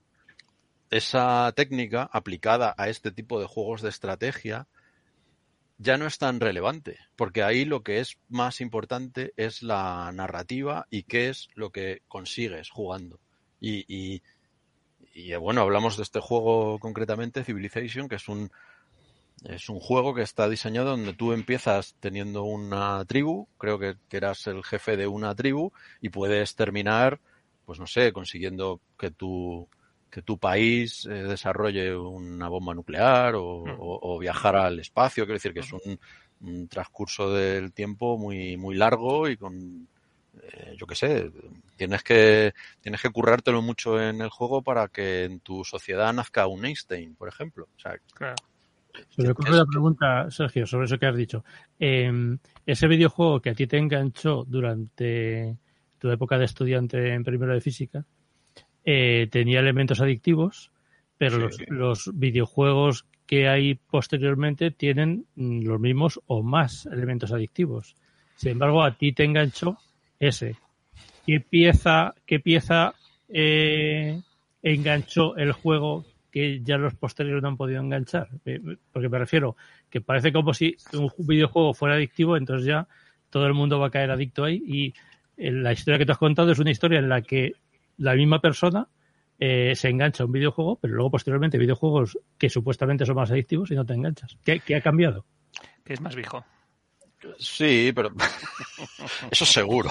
esa técnica aplicada a este tipo de juegos de estrategia ya no es tan relevante, porque ahí lo que es más importante es la narrativa y qué es lo que consigues jugando. Y, y, y bueno, hablamos de este juego concretamente, Civilization, que es un es un juego que está diseñado donde tú empiezas teniendo una tribu, creo que, que eras el jefe de una tribu, y puedes terminar, pues no sé, consiguiendo que tu que tu país eh, desarrolle una bomba nuclear o, mm. o, o viajar al espacio. Quiero decir que es un, un transcurso del tiempo muy muy largo y con, eh, yo qué sé, tienes que tienes que currártelo mucho en el juego para que en tu sociedad nazca un Einstein, por ejemplo. O sea, claro. Se me ocurre una pregunta, Sergio, sobre eso que has dicho. Eh, ese videojuego que a ti te enganchó durante tu época de estudiante en primero de física, eh, tenía elementos adictivos, pero Sí, los, sí. los videojuegos que hay posteriormente tienen mm, los mismos o más elementos adictivos. Sin embargo, a ti te enganchó ese. ¿Qué pieza, qué pieza eh, enganchó el juego que ya los posteriores no han podido enganchar? Eh, Porque me refiero que parece como si un videojuego fuera adictivo, entonces ya todo el mundo va a caer adicto ahí, y eh, la historia que te has contado es una historia en la que la misma persona eh, se engancha a un videojuego, pero luego posteriormente videojuegos que supuestamente son más adictivos y no te enganchas. ¿Qué, qué ha cambiado? Que es más viejo. Sí, pero eso seguro.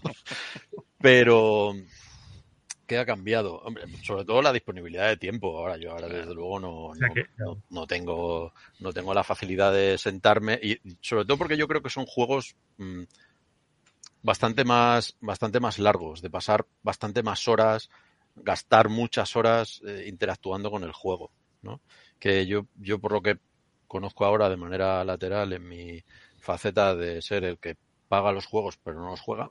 Pero ¿qué ha cambiado? Hombre, sobre todo la disponibilidad de tiempo. Ahora yo ahora desde luego no, sea no, que- no, no tengo no tengo la facilidad de sentarme, y sobre todo porque yo creo que son juegos mmm, bastante más bastante más largos, de pasar bastante más horas, gastar muchas horas eh, interactuando con el juego, ¿no? Que yo yo por lo que conozco ahora de manera lateral en mi faceta de ser el que paga los juegos pero no los juega,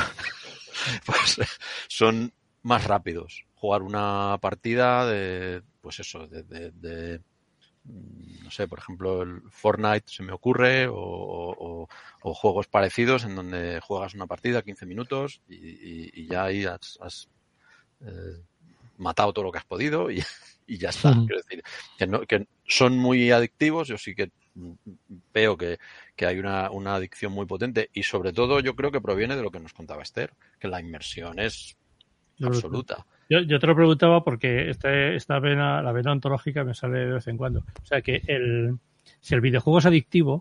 pues son más rápidos. Jugar una partida de, pues eso, de, de, de no sé, por ejemplo, el Fortnite se me ocurre, o, o, o juegos parecidos en donde juegas una partida quince minutos y, y, y ya ahí has, has eh, matado todo lo que has podido y, y ya está. Ujú. Quiero decir, que, no, que son muy adictivos. Yo sí que veo que, que hay una, una adicción muy potente, y sobre todo yo creo que proviene de lo que nos contaba Esther, que la inmersión es absoluta. Yo, yo te lo preguntaba porque este, esta vena, la vena ontológica me sale de vez en cuando. O sea, que el, si el videojuego es adictivo,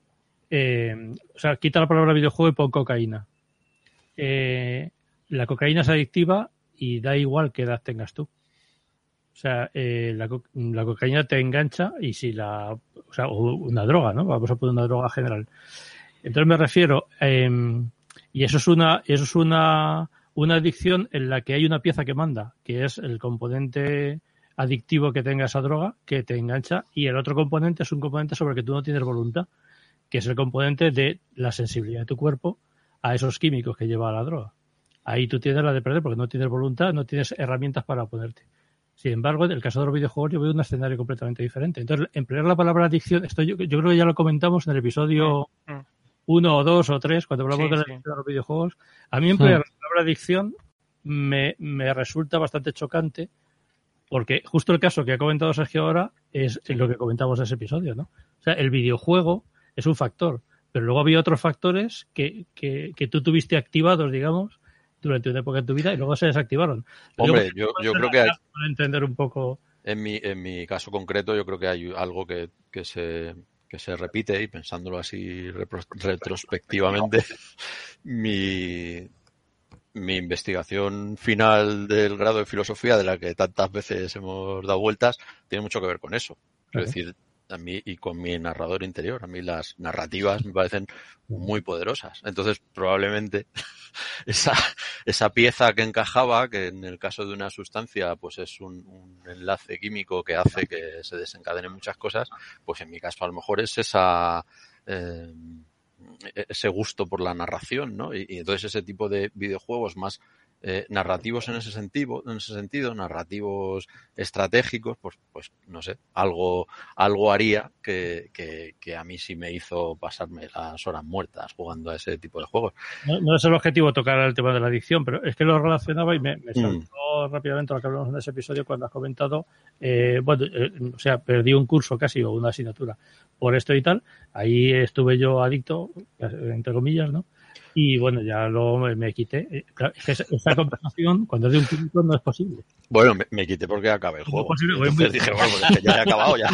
eh, o sea, quita la palabra videojuego y pon cocaína. Eh, la cocaína es adictiva y da igual qué edad tengas tú. O sea, eh, la, co- la cocaína te engancha, y si la, o sea, o una droga, ¿no? Vamos a poner una droga general. Entonces me refiero, eh, y eso es una, eso es una, una adicción en la que hay una pieza que manda, que es el componente adictivo que tenga esa droga, que te engancha, y el otro componente es un componente sobre el que tú no tienes voluntad, que es el componente de la sensibilidad de tu cuerpo a esos químicos que lleva la droga. Ahí tú tienes la de perder porque no tienes voluntad, no tienes herramientas para oponerte. Sin embargo, en el caso de los videojuegos yo veo un escenario completamente diferente. Entonces, emplear la palabra adicción, esto yo, yo creo que ya lo comentamos en el episodio Mm, mm. uno o dos o tres, cuando hablamos Sí, de, la sí. adicción a los videojuegos. A mí emplear la palabra adicción me, me resulta bastante chocante, porque justo el caso que ha comentado Sergio ahora es lo que comentamos en ese episodio, ¿no? O sea, el videojuego es un factor, pero luego había otros factores que, que, que tú tuviste activados, digamos, durante una época en tu vida, y luego se desactivaron. Hombre, yo, yo creo que hay, Para entender un poco. en mi, en mi caso concreto, yo creo que hay algo que, que se que se repite, y pensándolo así repro- retrospectivamente, mi, mi investigación final del grado de filosofía, de la que tantas veces hemos dado vueltas, tiene mucho que ver con eso. Claro. Es decir, a mí, y con mi narrador interior, a mí las narrativas me parecen muy poderosas. Entonces, probablemente esa, esa pieza que encajaba, que en el caso de una sustancia pues es un, un enlace químico que hace que se desencadenen muchas cosas, pues en mi caso a lo mejor es esa eh, ese gusto por la narración, ¿no? Y, y entonces ese tipo de videojuegos más eh, narrativos en ese sentido, en ese sentido, narrativos estratégicos, pues, pues no sé, algo, algo haría que, que, que a mí sí me hizo pasarme las horas muertas jugando a ese tipo de juegos. No, no es el objetivo tocar el tema de la adicción, pero es que lo relacionaba y me, me saltó Mm. rápidamente lo que hablamos en ese episodio cuando has comentado, eh, bueno, eh, o sea, perdí un curso casi o una asignatura por esto y tal. Ahí estuve yo adicto, entre comillas, ¿no? Y bueno, ya luego me, me quité. Claro, es que esa, esa conversación, cuando es de un químico, no es posible. Bueno, me, me quité porque acabé el No juego. es posible, Entonces muy- dije, bueno, pues es que ya he acabado ya.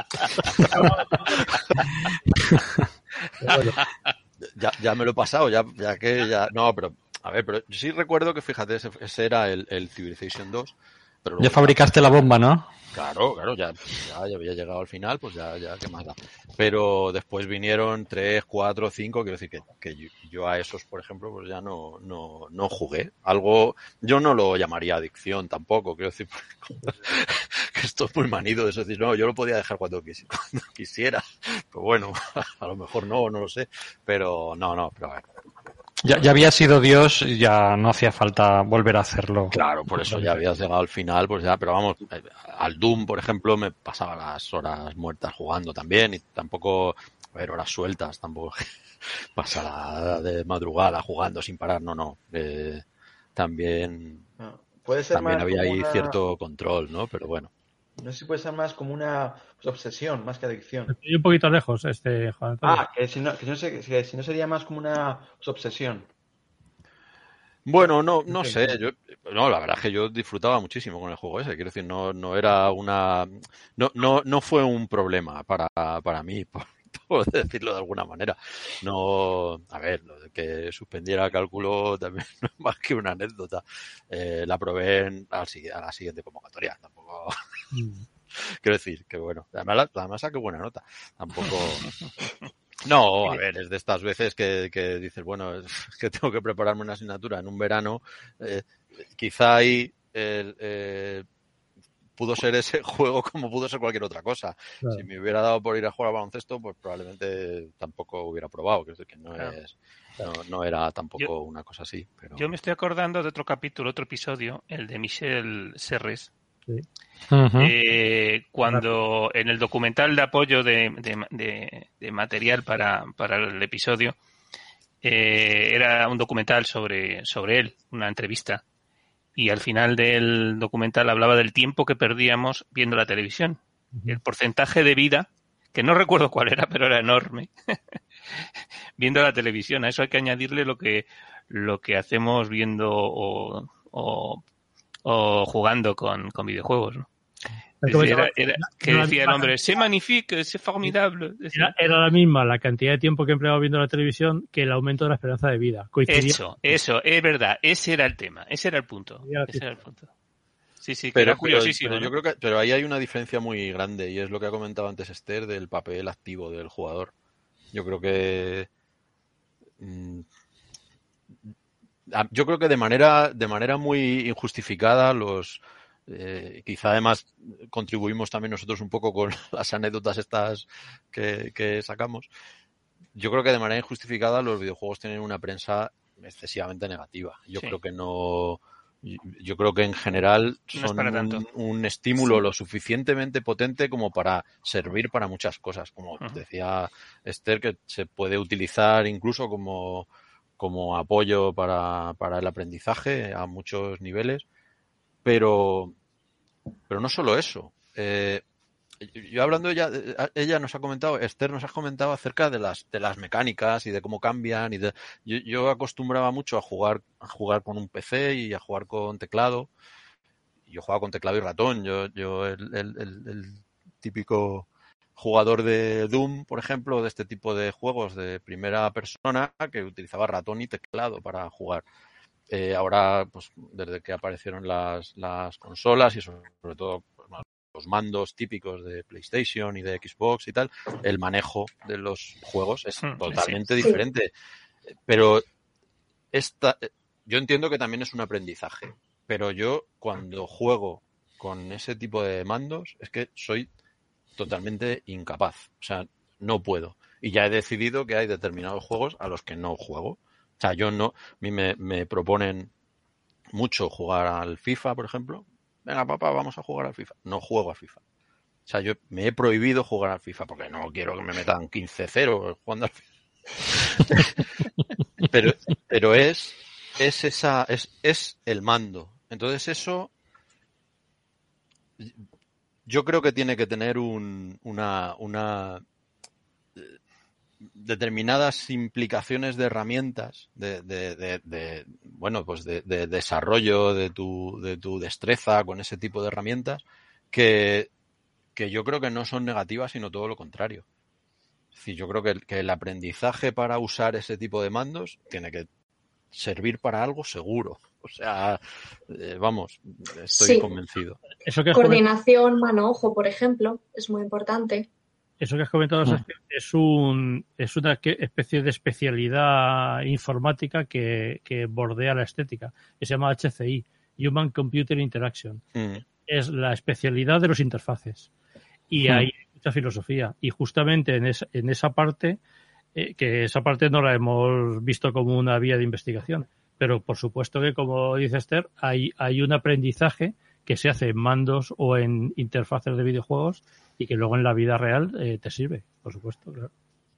Pero bueno, ya. Ya me lo he pasado, ya, ya que ya... No, pero, a ver, pero yo sí recuerdo que, fíjate, ese, ese era el, el Civilization dos. Pero luego Ya fabricaste la bomba, ¿no? Claro, claro, ya, ya, ya había llegado al final, pues ya, ya, qué más da. Pero después vinieron tres, cuatro, cinco, quiero decir que, que yo, yo a esos, por ejemplo, pues ya no, no, no jugué. Algo, yo no lo llamaría adicción tampoco, quiero decir, que esto es muy manido, es decir, no, yo lo podía dejar cuando, quis, cuando quisiera. Pues bueno, a lo mejor no, no lo sé, pero no, no, pero a ver. Ya, ya había sido Dios y ya no hacía falta volver a hacerlo. Claro, por eso ya habías llegado al final, pues ya, pero vamos, al Doom, por ejemplo, me pasaba las horas muertas jugando también y tampoco, a ver, horas sueltas, tampoco pasar de madrugada jugando sin parar, no, no. Eh, también no, puede ser también más había ahí una... cierto control, ¿no? Pero bueno. No sé si puede ser más como una pues, obsesión, más que adicción. Estoy un poquito lejos, este Juan Antonio. Ah, que si no, que no, sé, que si no sería más como una pues, obsesión. Bueno, no, no sé, yo, no, la verdad es que yo disfrutaba muchísimo con el juego ese, quiero decir, no, no era una, no, no, no fue un problema para, para mí, por, por decirlo de alguna manera. No, a ver, lo de que suspendiera cálculo también no es más que una anécdota. Eh, la probé en, a, la, a la siguiente convocatoria, tampoco. Mm. Quiero decir que bueno, además, además saqué buena nota, tampoco. No, a ver, es de estas veces que, que dices, bueno, es que tengo que prepararme una asignatura en un verano, eh, quizá ahí eh, eh, pudo ser ese juego como pudo ser cualquier otra cosa. Claro. Si me hubiera dado por ir a jugar al baloncesto, pues probablemente tampoco hubiera probado, que, que no, claro. es, no, no era tampoco yo, una cosa así. Pero... Yo me estoy acordando de otro capítulo, otro episodio, el de Michel Serres. Sí. Uh-huh. Eh, cuando en el documental de apoyo de, de, de, de material para, para el episodio eh, era un documental sobre, sobre él, una entrevista, y al final del documental hablaba del tiempo que perdíamos viendo la televisión, uh-huh. el porcentaje de vida, que no recuerdo cuál era, pero era enorme, viendo la televisión. A eso hay que añadirle lo que, lo que hacemos viendo o, o o jugando con, con videojuegos, ¿no? Era, era, que decía el hombre, c'est magnifique, c'est formidable. Era, era la misma la cantidad de tiempo que empleaba viendo la televisión que el aumento de la esperanza de vida. Coincidía. Eso, eso, es verdad, ese era el tema, ese era el punto. Ese era el punto. Sí, sí, pero, era curiosísimo. Pero, pero ¿no? yo creo que, pero ahí hay una diferencia muy grande y es lo que ha comentado antes Esther del papel activo del jugador. Yo creo que mmm, yo creo que de manera de manera muy injustificada los eh, quizá además contribuimos también nosotros un poco con las anécdotas estas que, que sacamos. Yo creo que de manera injustificada los videojuegos tienen una prensa excesivamente negativa. Yo sí. creo que no yo creo que en general son no un, un estímulo sí. lo suficientemente potente como para servir para muchas cosas, como uh-huh. decía Esther, que se puede utilizar incluso como como apoyo para, para el aprendizaje a muchos niveles, pero pero no solo eso. Eh, yo hablando ella, ella nos ha comentado, Esther nos ha comentado acerca de las de las mecánicas y de cómo cambian y de, yo, yo acostumbraba mucho a jugar a jugar con un P C y a jugar con teclado. Yo jugaba con teclado y ratón. Yo yo el, el, el, el típico jugador de Doom, por ejemplo, de este tipo de juegos de primera persona que utilizaba ratón y teclado para jugar. Eh, ahora, pues desde que aparecieron las, las consolas y sobre todo pues, los mandos típicos de PlayStation y de Xbox y tal, el manejo de los juegos es totalmente sí, sí. diferente. Pero esta, yo entiendo que también es un aprendizaje, pero yo cuando juego con ese tipo de mandos es que soy totalmente incapaz, o sea, no puedo. Y ya he decidido que hay determinados juegos a los que no juego. O sea, yo no, a mí me, me proponen mucho jugar al FIFA, por ejemplo. Venga, papá, vamos a jugar al FIFA. No juego al FIFA. O sea, yo me he prohibido jugar al FIFA porque no quiero que me metan quince cero jugando al FIFA. pero, pero es, es esa, es, es el mando. Entonces eso, yo creo que tiene que tener un, una, una determinadas implicaciones de herramientas de, de, de, de bueno pues de, de desarrollo de tu de tu destreza con ese tipo de herramientas que, que yo creo que no son negativas sino todo lo contrario. Es decir, yo creo que el, que el aprendizaje para usar ese tipo de mandos tiene que servir para algo seguro. O sea, eh, vamos, estoy sí. convencido. Eso que Coordinación mano-ojo, por ejemplo, es muy importante. Eso que has comentado mm. es un es una especie de especialidad informática que, que bordea la estética, que se llama H C I, Human Computer Interaction. Mm. Es la especialidad de los interfaces. Y mm. hay mucha filosofía. Y justamente en, es, en esa parte, eh, que esa parte no la hemos visto como una vía de investigación. Pero por supuesto que, como dice Esther, hay, hay un aprendizaje que se hace en mandos o en interfaces de videojuegos y que luego en la vida real eh, te sirve, por supuesto, claro.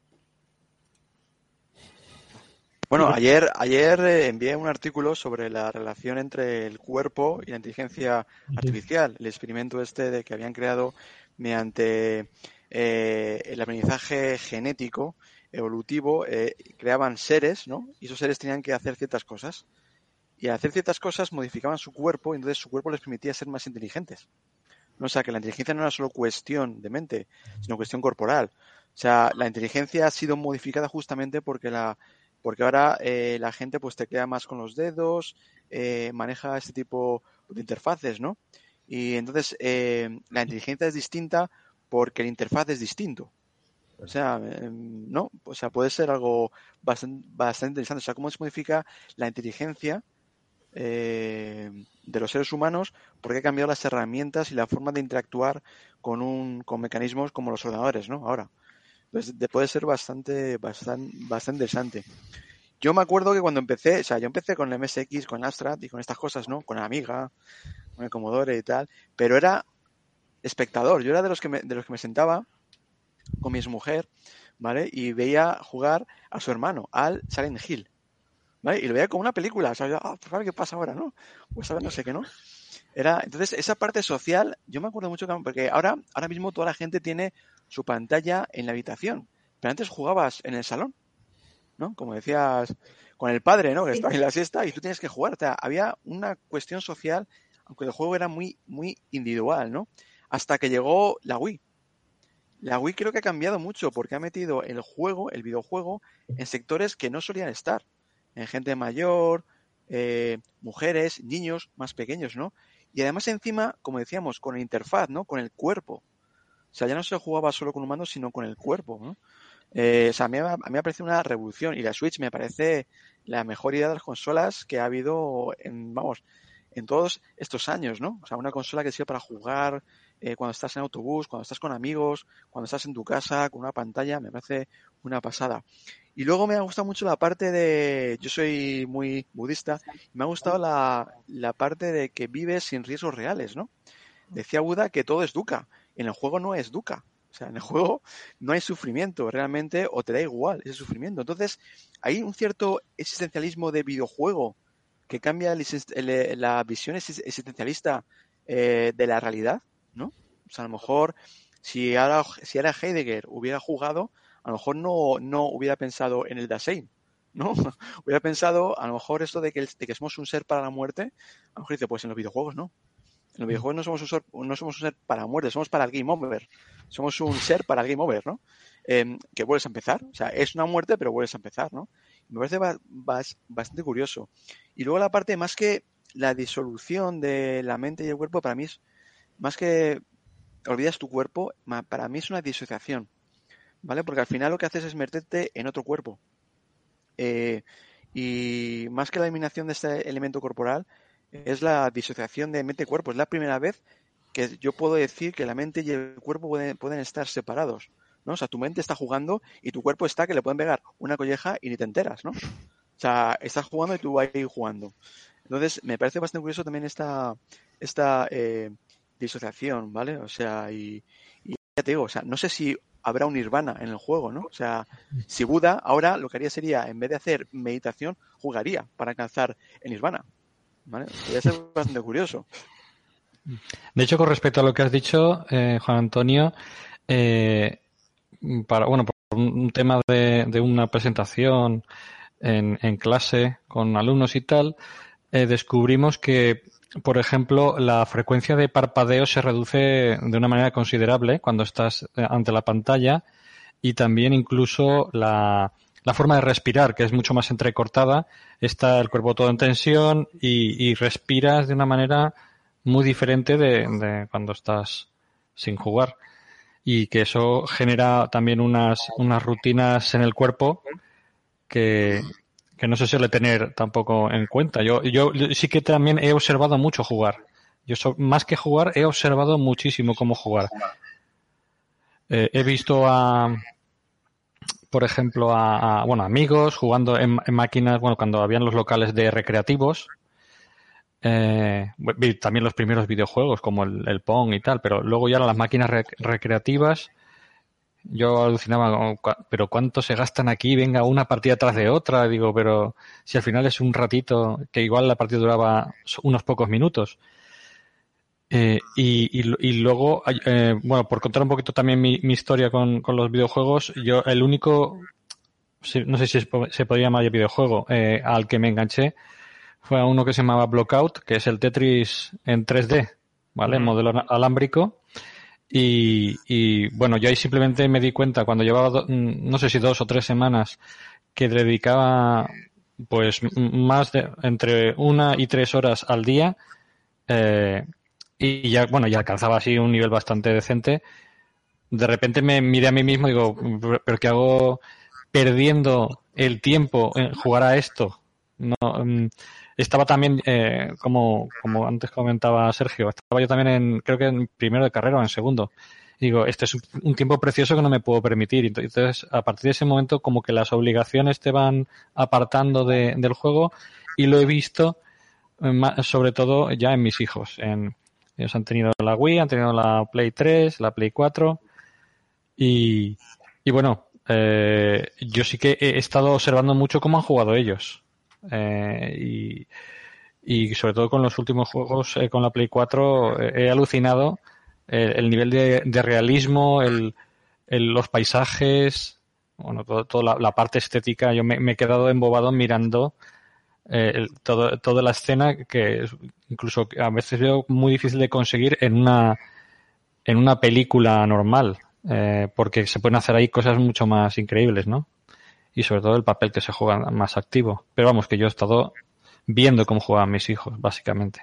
Bueno, ayer ayer eh, envié un artículo sobre la relación entre el cuerpo y la inteligencia artificial, el experimento este de que habían creado mediante eh, el aprendizaje genético evolutivo, eh, creaban seres, ¿no? Y esos seres tenían que hacer ciertas cosas. Y al hacer ciertas cosas modificaban su cuerpo y entonces su cuerpo les permitía ser más inteligentes. ¿No? O sea, que la inteligencia no era solo cuestión de mente, sino cuestión corporal. O sea, la inteligencia ha sido modificada justamente porque la porque ahora eh, la gente pues teclea más con los dedos, eh, maneja este tipo de interfaces, ¿no? Y entonces eh, la inteligencia es distinta porque el interfaz es distinto. O sea, eh, no, o sea, puede ser algo bastante, bastante interesante. O sea, cómo se modifica la inteligencia eh, de los seres humanos porque ha cambiado las herramientas y la forma de interactuar con un con mecanismos como los ordenadores, ¿no? Ahora, entonces puede ser bastante, bastante, bastante interesante. Yo me acuerdo que cuando empecé, o sea, yo empecé con el M S X, con el Amstrad y con estas cosas, ¿no? Con Amiga, con el Commodore y tal, pero era espectador. Yo era de los que me, de los que me sentaba con mi exmujer, ¿vale? Y veía jugar a su hermano, al Silent Hill, ¿vale? Y lo veía como una película, o sea, yo, ah, pues a ver qué pasa ahora, ¿no? Pues a ver, no sé qué, ¿no? Era, entonces, esa parte social, yo me acuerdo mucho que, porque ahora, ahora mismo toda la gente tiene su pantalla en la habitación, pero antes jugabas en el salón, ¿no? Como decías, con el padre, ¿no? Que estaba en la siesta y tú tienes que jugar, o sea, había una cuestión social, aunque el juego era muy, muy individual, ¿no? Hasta que llegó la Wii. La Wii creo que ha cambiado mucho porque ha metido el juego, el videojuego, en sectores que no solían estar. En gente mayor, eh, mujeres, niños más pequeños, ¿no? Y además encima, como decíamos, con la interfaz, ¿no? Con el cuerpo. O sea, ya no se jugaba solo con humanos, sino con el cuerpo, ¿no? Eh, o sea, a mí, a mí me parece una revolución y la Switch me parece la mejor idea de las consolas que ha habido en, vamos, en todos estos años, ¿no? O sea, una consola que sirve para jugar eh, cuando estás en autobús, cuando estás con amigos, cuando estás en tu casa, con una pantalla, me parece una pasada. Y luego me ha gustado mucho la parte de, yo soy muy budista, me ha gustado la, la parte de que vives sin riesgos reales, ¿no? Decía Buda que todo es dukkha, en el juego no es dukkha. O sea, en el juego no hay sufrimiento realmente o te da igual ese sufrimiento. Entonces, hay un cierto existencialismo de videojuego que cambia el, el, la visión existencialista eh, de la realidad, ¿no? O sea, a lo mejor si ahora, si ahora Heidegger hubiera jugado, a lo mejor no, no hubiera pensado en el Dasein, ¿no? Hubiera pensado, a lo mejor esto de que, de que somos un ser para la muerte, a lo mejor dice, pues en los videojuegos no. En los videojuegos no somos un ser, no somos un ser para la muerte, somos para el game over. Somos un ser para el game over, ¿no? Eh, que vuelves a empezar. O sea, es una muerte, pero vuelves a empezar, ¿no? Me parece ba- ba- bastante curioso. Y luego la parte, más que la disolución de la mente y el cuerpo, para mí es, más que olvidas tu cuerpo, para mí es una disociación, ¿vale? Porque al final lo que haces es meterte en otro cuerpo. Eh, y más que la eliminación de este elemento corporal, es la disociación de mente-cuerpo. Es la primera vez que yo puedo decir que la mente y el cuerpo pueden, pueden estar separados, ¿no? O sea, tu mente está jugando y tu cuerpo está que le pueden pegar una colleja y ni te enteras, ¿no? O sea, estás jugando y tú vas ahí jugando. Entonces, me parece bastante curioso también esta, esta eh, disociación, ¿vale? O sea, y, y ya te digo, o sea, no sé si habrá un nirvana en el juego, ¿no? O sea, si Buda ahora lo que haría sería, en vez de hacer meditación, jugaría para alcanzar el nirvana. ¿Vale? Podría ser bastante curioso. De hecho, con respecto a lo que has dicho, eh, Juan Antonio, eh, para bueno, por un tema de, de una presentación en, en clase con alumnos y tal, eh, descubrimos que, por ejemplo, la frecuencia de parpadeo se reduce de una manera considerable cuando estás ante la pantalla y también incluso la la forma de respirar, que es mucho más entrecortada, está el cuerpo todo en tensión y, y respiras de una manera muy diferente de, de cuando estás sin jugar. Y que eso genera también unas, unas rutinas en el cuerpo que, que no se suele tener tampoco en cuenta. Yo, yo sí que también he observado mucho jugar. Yo so, más que jugar, he observado muchísimo cómo jugar. Eh, he visto a, por ejemplo, a, a bueno, amigos jugando en, en máquinas, bueno, cuando habían los locales de recreativos. Eh, vi también los primeros videojuegos como el, el Pong y tal, pero luego ya las máquinas rec- recreativas yo alucinaba, pero ¿cuánto se gastan aquí? Venga, una partida tras de otra. Digo, pero si al final es un ratito, que igual la partida duraba unos pocos minutos. Eh, y, y, y luego, eh, bueno, por contar un poquito también mi, mi historia con, con los videojuegos, yo el único, no sé si se podría llamar videojuego, eh, al que me enganché fue a uno que se llamaba Blockout, que es el Tetris en tres D, ¿vale? En modelo alámbrico. Y, y bueno, yo ahí simplemente me di cuenta cuando llevaba, do, no sé si dos o tres semanas, que dedicaba pues más de entre una y tres horas al día, eh, y ya, bueno, ya alcanzaba así un nivel bastante decente. De repente me miré a mí mismo y digo, ¿pero qué hago perdiendo el tiempo en jugar a esto? No, um, estaba también, eh, como, como antes comentaba Sergio, estaba yo también en, creo que en primero de carrera o en segundo. Y digo, este es un tiempo precioso que no me puedo permitir. Entonces, a partir de ese momento, como que las obligaciones te van apartando de, del juego, y lo he visto sobre todo ya en mis hijos. En, ellos han tenido la Wii, han tenido la Play tres, la Play cuatro, y, y bueno, eh, yo sí que he estado observando mucho cómo han jugado ellos. Eh, y, y sobre todo con los últimos juegos, eh, con la Play cuatro, eh, he alucinado eh, el nivel de, de realismo, el, el, los paisajes, bueno, todo, toda la, la parte estética. Yo me, me he quedado embobado mirando eh, el, todo, toda la escena, que incluso a veces veo muy difícil de conseguir en una en una película normal, eh, porque se pueden hacer ahí cosas mucho más increíbles, ¿no? Y sobre todo el papel que se juega más activo. Pero vamos, que yo he estado viendo cómo juegan mis hijos, básicamente.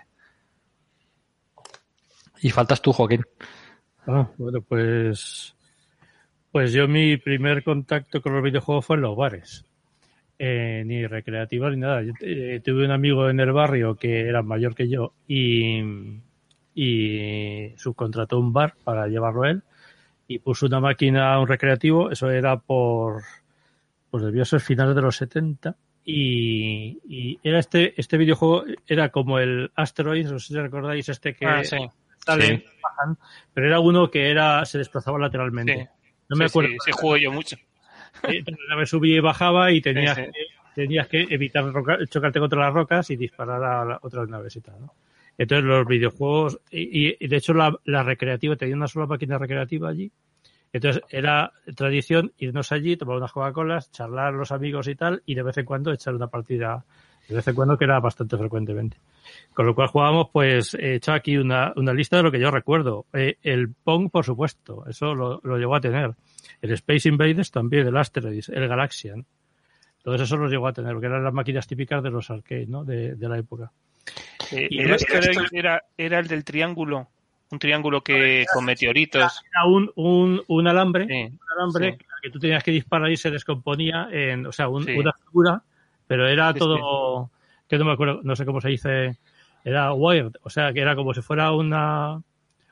Y faltas tú, Joaquín. Ah, bueno, pues pues yo mi primer contacto con los videojuegos fue en los bares. Eh, ni recreativos ni nada. Yo eh, tuve un amigo en el barrio que era mayor que yo y, y subcontrató un bar para llevarlo él y puso una máquina, un recreativo. Eso era por, pues debió ser finales de los setenta, y, y era este este videojuego era como el Asteroids, no sé si recordáis, este que ah, sí. sale, sí. bajan, pero era uno que era se desplazaba lateralmente. Sí. No me sí, acuerdo. Sí, sí, juego yo mucho. La nave subía y bajaba y tenías, sí, sí. Que, tenías que evitar roca, chocarte contra las rocas y disparar a la, otras naves y tal, ¿no? Entonces los videojuegos, y, y de hecho la, la recreativa, tenía una sola máquina recreativa allí. Entonces era tradición irnos allí, tomar unas Coca-Colas, charlar los amigos y tal, y de vez en cuando echar una partida, de vez en cuando, que era bastante frecuentemente. Con lo cual jugábamos, pues he hecho aquí una, una lista de lo que yo recuerdo. Eh, el Pong, por supuesto, eso lo, lo llegó a tener. El Space Invaders también, el Asteroids, el Galaxian. Todos esos los llegó a tener, porque eran las máquinas típicas de los arcades, ¿no? De, de la época. Eh, el Asteroid era, era el del triángulo. Un triángulo que con meteoritos. Era, era un, un, un alambre, sí, un alambre sí. que tú tenías que disparar y se descomponía en, o sea, un, sí. una figura, pero era sí, todo, sí. que no me acuerdo, no sé cómo se dice, era wired, o sea, que era como si fuera una,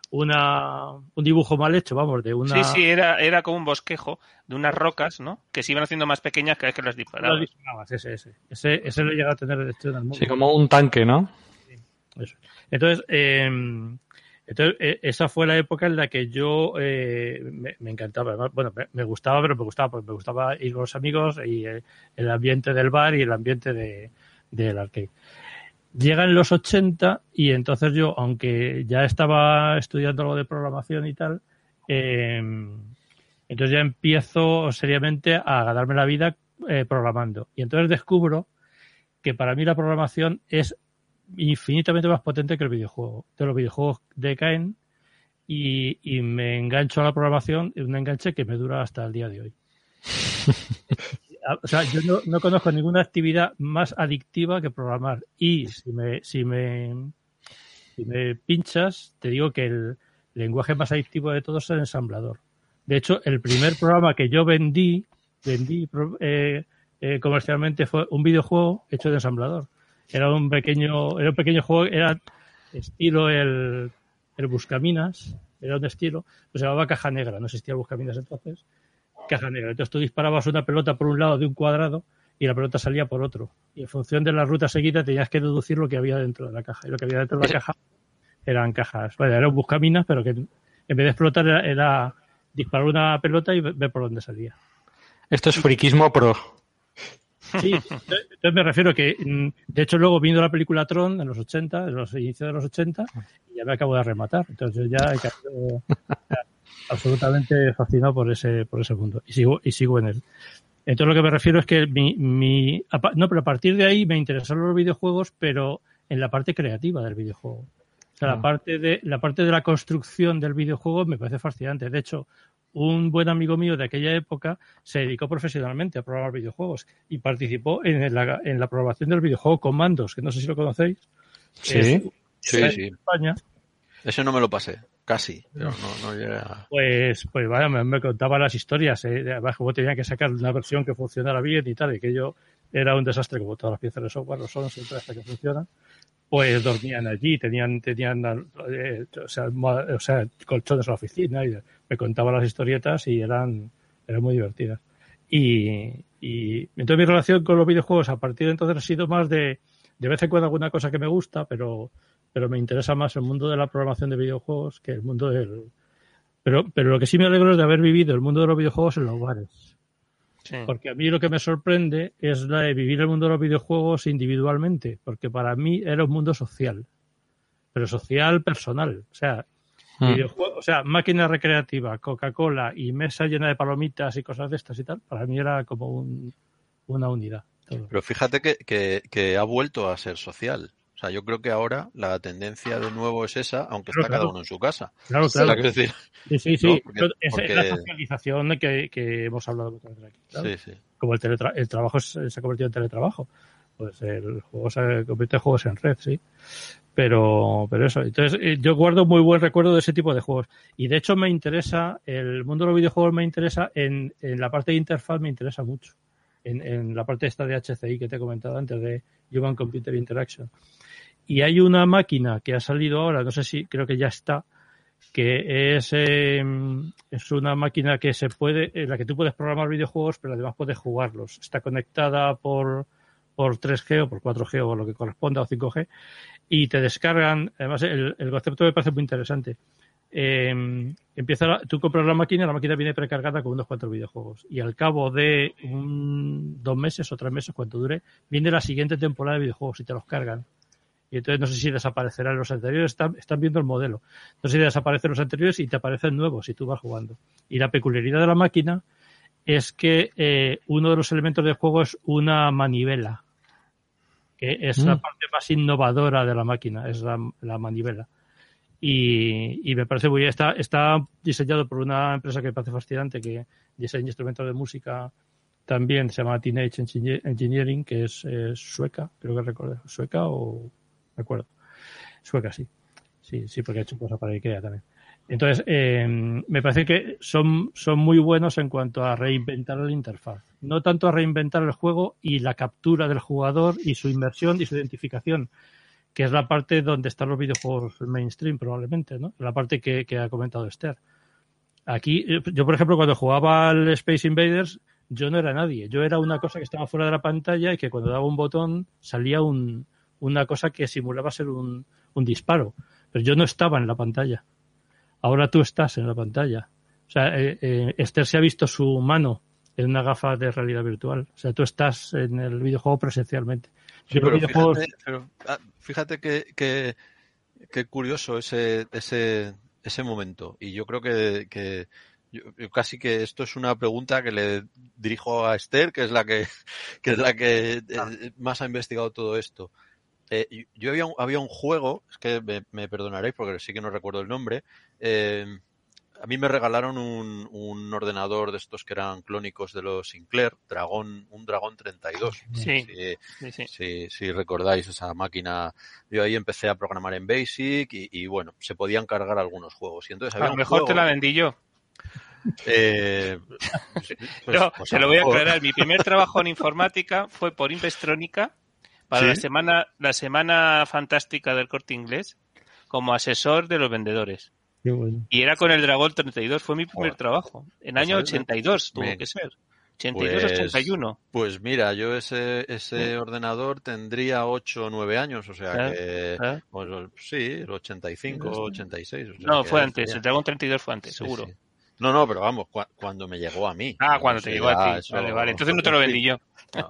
una, un dibujo mal hecho, vamos, de una. Sí, sí, era, era como un bosquejo de unas rocas, ¿no? Que se iban haciendo más pequeñas cada vez que las disparabas. Las disparabas, ese, ese, ese, ese lo llega a tener el estudio en el mundo. Sí, como un tanque, ¿no? Sí, eso. Entonces, eh, Entonces, eh, esa fue la época en la que yo eh, me, me encantaba. Bueno, me, me gustaba, pero me gustaba, porque me gustaba ir con los amigos y eh, el ambiente del bar y el ambiente de, del arcade. Llegan los ochenta y entonces yo, aunque ya estaba estudiando algo de programación y tal, eh, entonces ya empiezo seriamente a ganarme la vida eh, programando. Y entonces descubro que para mí la programación es infinitamente más potente que el videojuego. De los videojuegos decaen y, y me engancho a la programación, un enganche que me dura hasta el día de hoy. o sea, yo no, no conozco ninguna actividad más adictiva que programar. Y si me, si me, si me pinchas, te digo que el lenguaje más adictivo de todos es el ensamblador. De hecho, el primer programa que yo vendí, vendí eh, eh, comercialmente fue un videojuego hecho de ensamblador. Era un pequeño, era un pequeño juego, era estilo el, el Buscaminas, era un estilo, pues se llamaba Caja Negra, no existía el Buscaminas entonces. Caja negra. Entonces tú disparabas una pelota por un lado de un cuadrado y la pelota salía por otro. Y en función de la ruta seguida tenías que deducir lo que había dentro de la caja. Y lo que había dentro de la caja eran cajas. Bueno, era un buscaminas, pero que en vez de explotar era, era disparar una pelota y ver por dónde salía. Esto es friquismo pro. Sí, entonces me refiero que, de hecho, luego viendo la película Tron en los ochenta, en los inicios de los ochenta, y ya me acabo de rematar. Entonces ya he caído absolutamente fascinado por ese por ese mundo y sigo y sigo en él. Entonces lo que me refiero es que mi mi no, pero a partir de ahí me interesaron los videojuegos, pero en la parte creativa del videojuego. O sea, la parte de la parte de la construcción del videojuego me parece fascinante. De hecho, un buen amigo mío de aquella época se dedicó profesionalmente a programar videojuegos y participó en la en la programación del videojuego Commandos, que no sé si lo conocéis. Sí, es, sí, es sí. En España. Ese no me lo pasé. Casi, pero no, no llega. Pues, pues vaya, me, me contaba las historias, ¿eh? Además, como tenían que sacar una versión que funcionara bien y tal, y que yo era un desastre, como todas las piezas de software, lo son siempre hasta que funcionan. Pues dormían allí, tenían, tenían, eh, o sea, o sea, colchones en la oficina, y me contaba las historietas y eran, eran muy divertidas. Y, y entonces mi relación con los videojuegos a partir de entonces ha sido más de, de vez en cuando alguna cosa que me gusta, pero pero me interesa más el mundo de la programación de videojuegos que el mundo del... Pero, pero lo que sí me alegro es de haber vivido el mundo de los videojuegos en los bares. Sí. Porque a mí lo que me sorprende es la de vivir el mundo de los videojuegos individualmente, porque para mí era un mundo social, pero social personal. O sea, mm. videojuegos, o sea, máquina recreativa, Coca-Cola y mesa llena de palomitas y cosas de estas y tal, para mí era como un, una unidad. Todo. Pero fíjate que, que, que ha vuelto a ser social. O sea, yo creo que ahora la tendencia de nuevo es esa, aunque claro, está claro. cada uno en su casa. Claro, claro. O sea, decir, sí, sí, sí. ¿no? Porque, es porque... la socialización de que, que hemos hablado muchas veces aquí. ¿Claro? Sí, sí. Como el, teletra- el trabajo se, se ha convertido en teletrabajo. Pues el juego se convierte en juegos en red, sí. Pero, pero eso. Entonces, yo guardo muy buen recuerdo de ese tipo de juegos. Y de hecho me interesa, el mundo de los videojuegos me interesa, en, en la parte de interfaz me interesa mucho. En, en la parte esta de H C I que te he comentado antes, de Human Computer Interaction. Y hay una máquina que ha salido ahora, no sé si, creo que ya está, que es, eh, es una máquina que se puede, en la que tú puedes programar videojuegos, pero además puedes jugarlos. Está conectada por, por tres G o por cuatro G o lo que corresponda, o cinco G, y te descargan, además el, el concepto me parece muy interesante. Eh, empieza la, tú compras la máquina, la máquina viene precargada con unos cuatro videojuegos y al cabo de un, dos meses o tres meses, cuanto dure, viene la siguiente temporada de videojuegos y te los cargan. Y entonces no sé si desaparecerán los anteriores, están, están viendo el modelo. No sé si desaparecen los anteriores y te aparecen nuevos si tú vas jugando. Y la peculiaridad de la máquina es que eh, uno de los elementos del juego es una manivela, que es mm. la parte más innovadora de la máquina, es la, la manivela. Y, y me parece muy bien. Está, está diseñado por una empresa que me parece fascinante, que diseña instrumentos de música también, se llama Teenage Engineering, que es, es sueca, creo que recuerdo, sueca o... recuerdo. Sueca, sí. Sí, sí, porque ha hecho cosas para IKEA también. Entonces, eh, me parece que son, son muy buenos en cuanto a reinventar la interfaz. No tanto a reinventar el juego y la captura del jugador y su inmersión y su identificación, que es la parte donde están los videojuegos mainstream probablemente, ¿no? La parte que, que ha comentado Esther. Aquí, yo por ejemplo, cuando jugaba al Space Invaders, yo no era nadie. Yo era una cosa que estaba fuera de la pantalla y que cuando daba un botón salía un... una cosa que simulaba ser un, un disparo, pero yo no estaba en la pantalla. Ahora tú estás en la pantalla. O sea, eh, eh, Esther se ha visto su mano en una gafa de realidad virtual. O sea, tú estás en el videojuego presencialmente. Sí, pero videojuegos... fíjate, pero, ah, fíjate que, que, que curioso ese, ese, ese momento. Y yo creo que, que yo, yo casi que esto es una pregunta que le dirijo a Esther, que es la que, que es la que ah. eh, más ha investigado todo esto. Eh, yo había un, había un juego, es que me, me perdonaréis porque sí que no recuerdo el nombre, eh, a mí me regalaron un, un ordenador de estos que eran clónicos de los Sinclair, Dragón, un Dragón treinta y dos. Sí, si, sí, sí. Si, si recordáis esa máquina, yo ahí empecé a programar en BASIC y, y bueno, se podían cargar algunos juegos. Y entonces había a lo un mejor juego, te la vendí yo. Eh, pues, no, pues se lo voy a aclarar. Mi primer trabajo en informática fue por Investrónica para ¿sí? la semana la semana fantástica del Corte Inglés como asesor de los vendedores. Qué bueno. Y era con el Dragón treinta y dos, fue mi primer Joder. trabajo. En Pues año a ver, ochenta y dos tuvo me- que ser. ochenta y dos, Pues, ochenta y uno. pues mira, yo ese ese ordenador tendría ocho o nueve años, o sea Claro, que claro. pues, sí, el ochenta y cinco, ochenta y seis. O sea No, que fue ahí antes. estaría. El Dragón treinta y dos fue antes, Sí, seguro. sí. No, no, pero vamos, cua- cuando me llegó a mí. Ah, cuando No te sé, llegó a ya ti. eso- Vale, vale. Entonces no te lo vendí yo. No.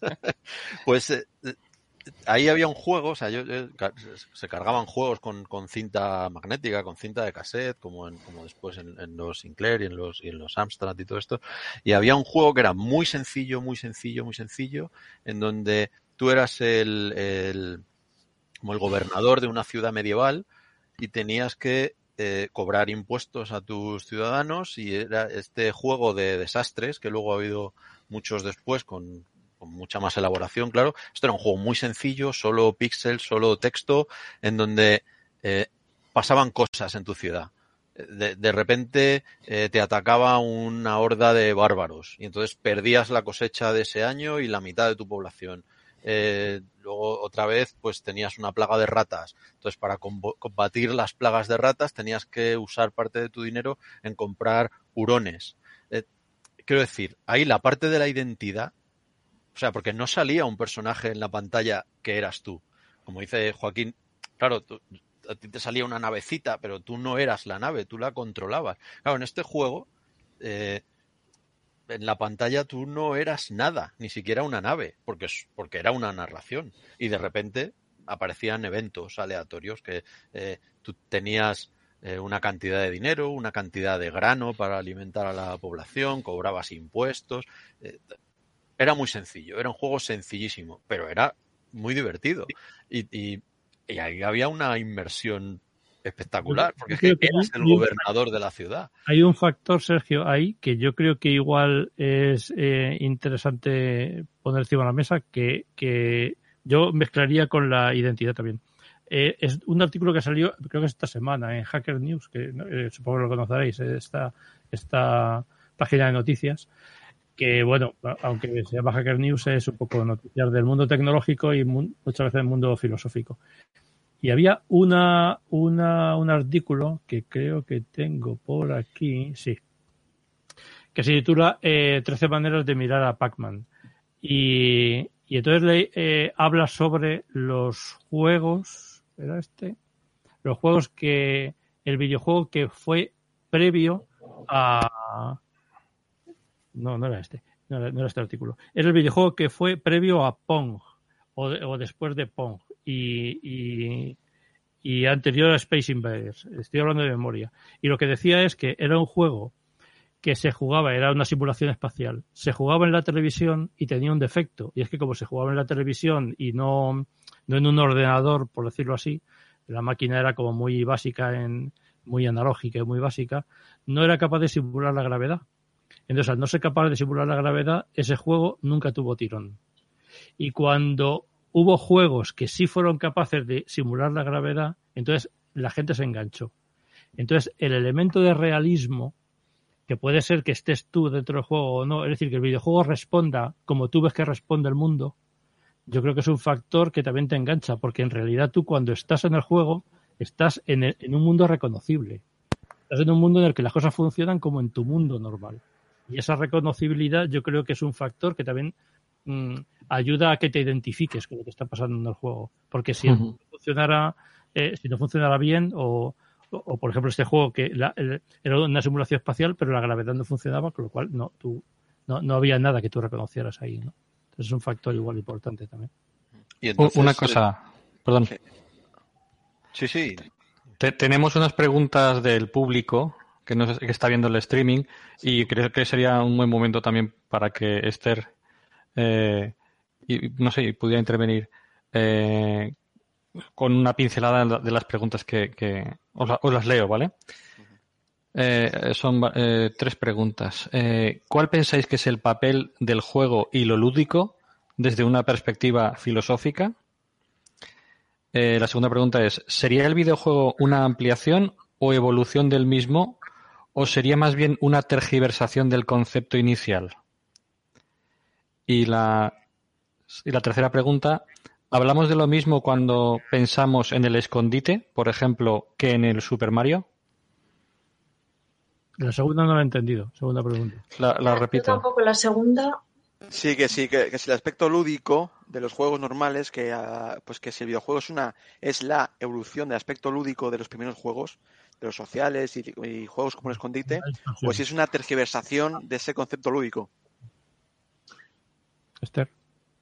Pues eh, eh, ahí había un juego, o sea, yo, yo- ca- se cargaban juegos con, con cinta magnética, con cinta de cassette, como en, como después en, en los Sinclair y en los y en los Amstrad y todo esto. Y había un juego que era muy sencillo, muy sencillo, muy sencillo, en donde tú eras el, el como el gobernador de una ciudad medieval y tenías que eh, cobrar impuestos a tus ciudadanos, y era este juego de desastres que luego ha habido muchos después con, con mucha más elaboración, claro. Esto era un juego muy sencillo, solo píxeles, solo texto, en donde eh, pasaban cosas en tu ciudad. De, de repente eh, te atacaba una horda de bárbaros y entonces perdías la cosecha de ese año y la mitad de tu población. Eh, luego otra vez pues tenías una plaga de ratas, entonces para combo- combatir las plagas de ratas tenías que usar parte de tu dinero en comprar hurones. Eh, quiero decir, ahí la parte de la identidad, o sea, porque no salía un personaje en la pantalla que eras tú, como dice Joaquín, claro, tú, a ti te salía una navecita, pero tú no eras la nave, tú la controlabas. Claro, en este juego eh, en la pantalla tú no eras nada, ni siquiera una nave, porque, porque era una narración. Y de repente aparecían eventos aleatorios que eh, tú tenías eh, una cantidad de dinero, una cantidad de grano para alimentar a la población, cobrabas impuestos. Eh, era muy sencillo, era un juego sencillísimo, pero era muy divertido. Y, y, y ahí había una inmersión espectacular, porque es que eras el gobernador de la ciudad. Hay un factor, Sergio, ahí que yo creo que igual es eh, interesante poner encima de la mesa, que, que yo mezclaría con la identidad también. Eh, es un artículo que salió, creo que esta semana, en Hacker News, que eh, supongo que lo conoceréis, esta, esta página de noticias, que bueno, aunque se llama Hacker News, es un poco noticias del mundo tecnológico y mu- muchas veces del mundo filosófico. Y había una, una, un artículo que creo que tengo por aquí, sí, que se titula eh, trece maneras de mirar a Pac-Man. Y, y entonces le, eh, habla sobre los juegos, ¿era este? Los juegos que, el videojuego que fue previo a... No, no era este, no era, no era este artículo. Era el videojuego que fue previo a Pong, o, de, o después de Pong. Y, y, y anterior a Space Invaders. Estoy hablando de memoria. Y lo que decía es que era un juego que se jugaba, era una simulación espacial, se jugaba en la televisión y tenía un defecto. Y es que como se jugaba en la televisión y no, no en un ordenador, por decirlo así, la máquina era como muy básica, en muy analógica y muy básica, no era capaz de simular la gravedad. Entonces, al no ser capaz de simular la gravedad, ese juego nunca tuvo tirón. Y cuando hubo juegos que sí fueron capaces de simular la gravedad, entonces la gente se enganchó. Entonces, el elemento de realismo, que puede ser que estés tú dentro del juego o no, es decir, que el videojuego responda como tú ves que responde el mundo, yo creo que es un factor que también te engancha, porque en realidad tú cuando estás en el juego, estás en, el, en un mundo reconocible. Estás en un mundo en el que las cosas funcionan como en tu mundo normal. Y esa reconocibilidad yo creo que es un factor que también mmm, ayuda a que te identifiques con lo que está pasando en el juego. Porque si uh-huh. no funcionara, eh, si no funcionara bien, o, o, o por ejemplo este juego que la, el, era una simulación espacial, pero la gravedad no funcionaba, con lo cual no, tú, no, no había nada que tú reconocieras ahí, ¿no? Entonces es un factor igual importante también. Y entonces, una cosa, perdón. Sí, sí. Te, tenemos unas preguntas del público que, nos, que está viendo el streaming y creo que sería un buen momento también para que Esther, eh, y, no sé, pudiera intervenir eh, con una pincelada de las preguntas que, que os, la, os las leo, ¿vale? Eh, son eh, tres preguntas. Eh, ¿Cuál pensáis que es el papel del juego y lo lúdico desde una perspectiva filosófica? Eh, la segunda pregunta es, ¿sería el videojuego una ampliación o evolución del mismo o sería más bien una tergiversación del concepto inicial? Y la, y la tercera pregunta, ¿hablamos de lo mismo cuando pensamos en el escondite, por ejemplo, que en el Super Mario? La segunda no la he entendido. Segunda pregunta. La, la repito. Yo tampoco la segunda. Sí, que sí, que, que es el aspecto lúdico de los juegos normales, que uh, pues que si el videojuego es una es la evolución del aspecto lúdico de los primeros juegos, de los sociales y, y juegos como el escondite, o si es una tergiversación de ese concepto lúdico. Esther.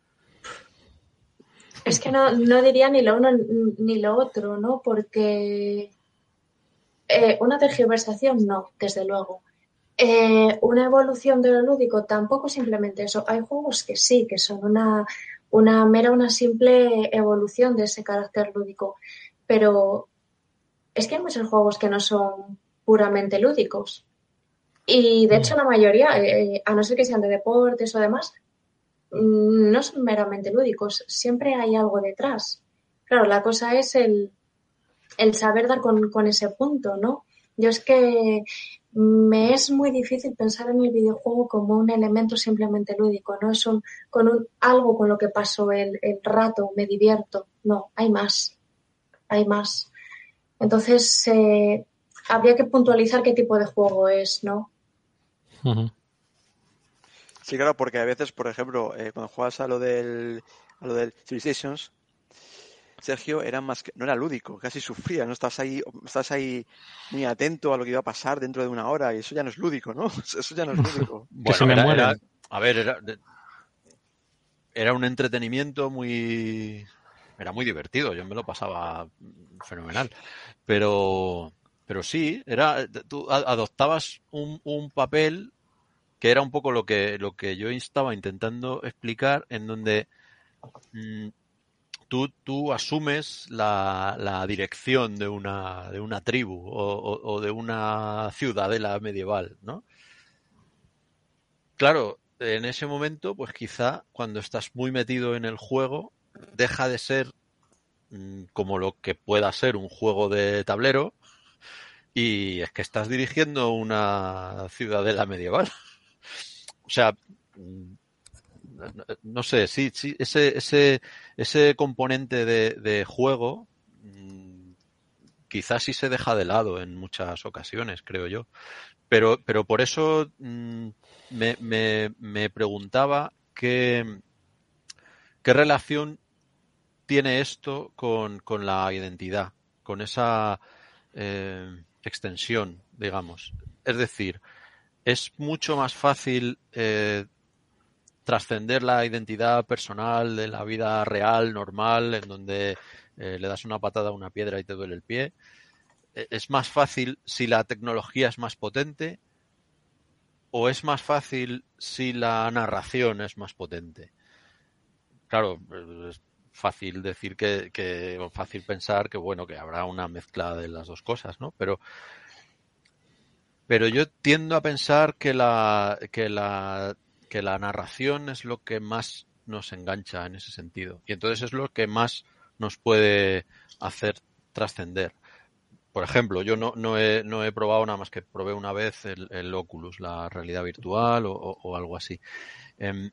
Es que no, no diría ni lo uno ni lo otro, ¿no? Porque eh, una tergiversación no, desde luego. Eh, una evolución de lo lúdico tampoco simplemente eso. Hay juegos que sí, que son una, una mera, una simple evolución de ese carácter lúdico. Pero es que hay muchos juegos que no son puramente lúdicos. Y de hecho la mayoría, eh, a no ser que sean de deportes o demás, no son meramente lúdicos. Siempre hay algo detrás. Claro, la cosa es el, el saber dar con, con ese punto, ¿no? Yo es que me es muy difícil pensar en el videojuego como un elemento simplemente lúdico, no es un, con un algo con lo que paso el, el rato, me divierto. No, hay más, hay más. Entonces, eh, habría que puntualizar qué tipo de juego es, ¿no? Uh-huh. Sí, claro, porque a veces, por ejemplo, eh, cuando juegas a lo del a lo del Civilizations, Sergio era más que, no era lúdico, casi sufría, no estás ahí, estás ahí muy atento a lo que iba a pasar dentro de una hora y eso ya no es lúdico, ¿no? Eso ya no es lúdico. Bueno, era, era, a ver, era, era un entretenimiento muy, era muy divertido, yo me lo pasaba fenomenal, pero, pero sí, era, tú adoptabas un, un papel que era un poco lo que, lo que yo estaba intentando explicar, en donde mmm, Tú, tú asumes la, la dirección de una, de una tribu o, o, o de una ciudadela medieval, ¿no? Claro, en ese momento, pues quizá cuando estás muy metido en el juego, deja de ser mmm, como lo que pueda ser un juego de tablero y es que estás dirigiendo una ciudadela medieval. O sea, no sé, sí, sí, ese, ese, ese componente de, de juego mmm, quizás sí se deja de lado en muchas ocasiones, creo yo. Pero, pero por eso mmm, me, me, me preguntaba qué, qué relación tiene esto con, con la identidad, con esa eh, extensión, digamos. Es decir, es mucho más fácil eh, trascender la identidad personal de la vida real, normal, en donde eh, le das una patada a una piedra y te duele el pie. ¿Es más fácil si la tecnología es más potente o es más fácil si la narración es más potente? Claro, es fácil decir que, que o fácil pensar que bueno, que habrá una mezcla de las dos cosas, ¿no? Pero pero yo tiendo a pensar que la que la que la narración es lo que más nos engancha en ese sentido. Y entonces es lo que más nos puede hacer trascender. Por ejemplo, yo no, no, he, no he probado nada más que probé una vez el, el Oculus, la realidad virtual o, o, o algo así. Eh,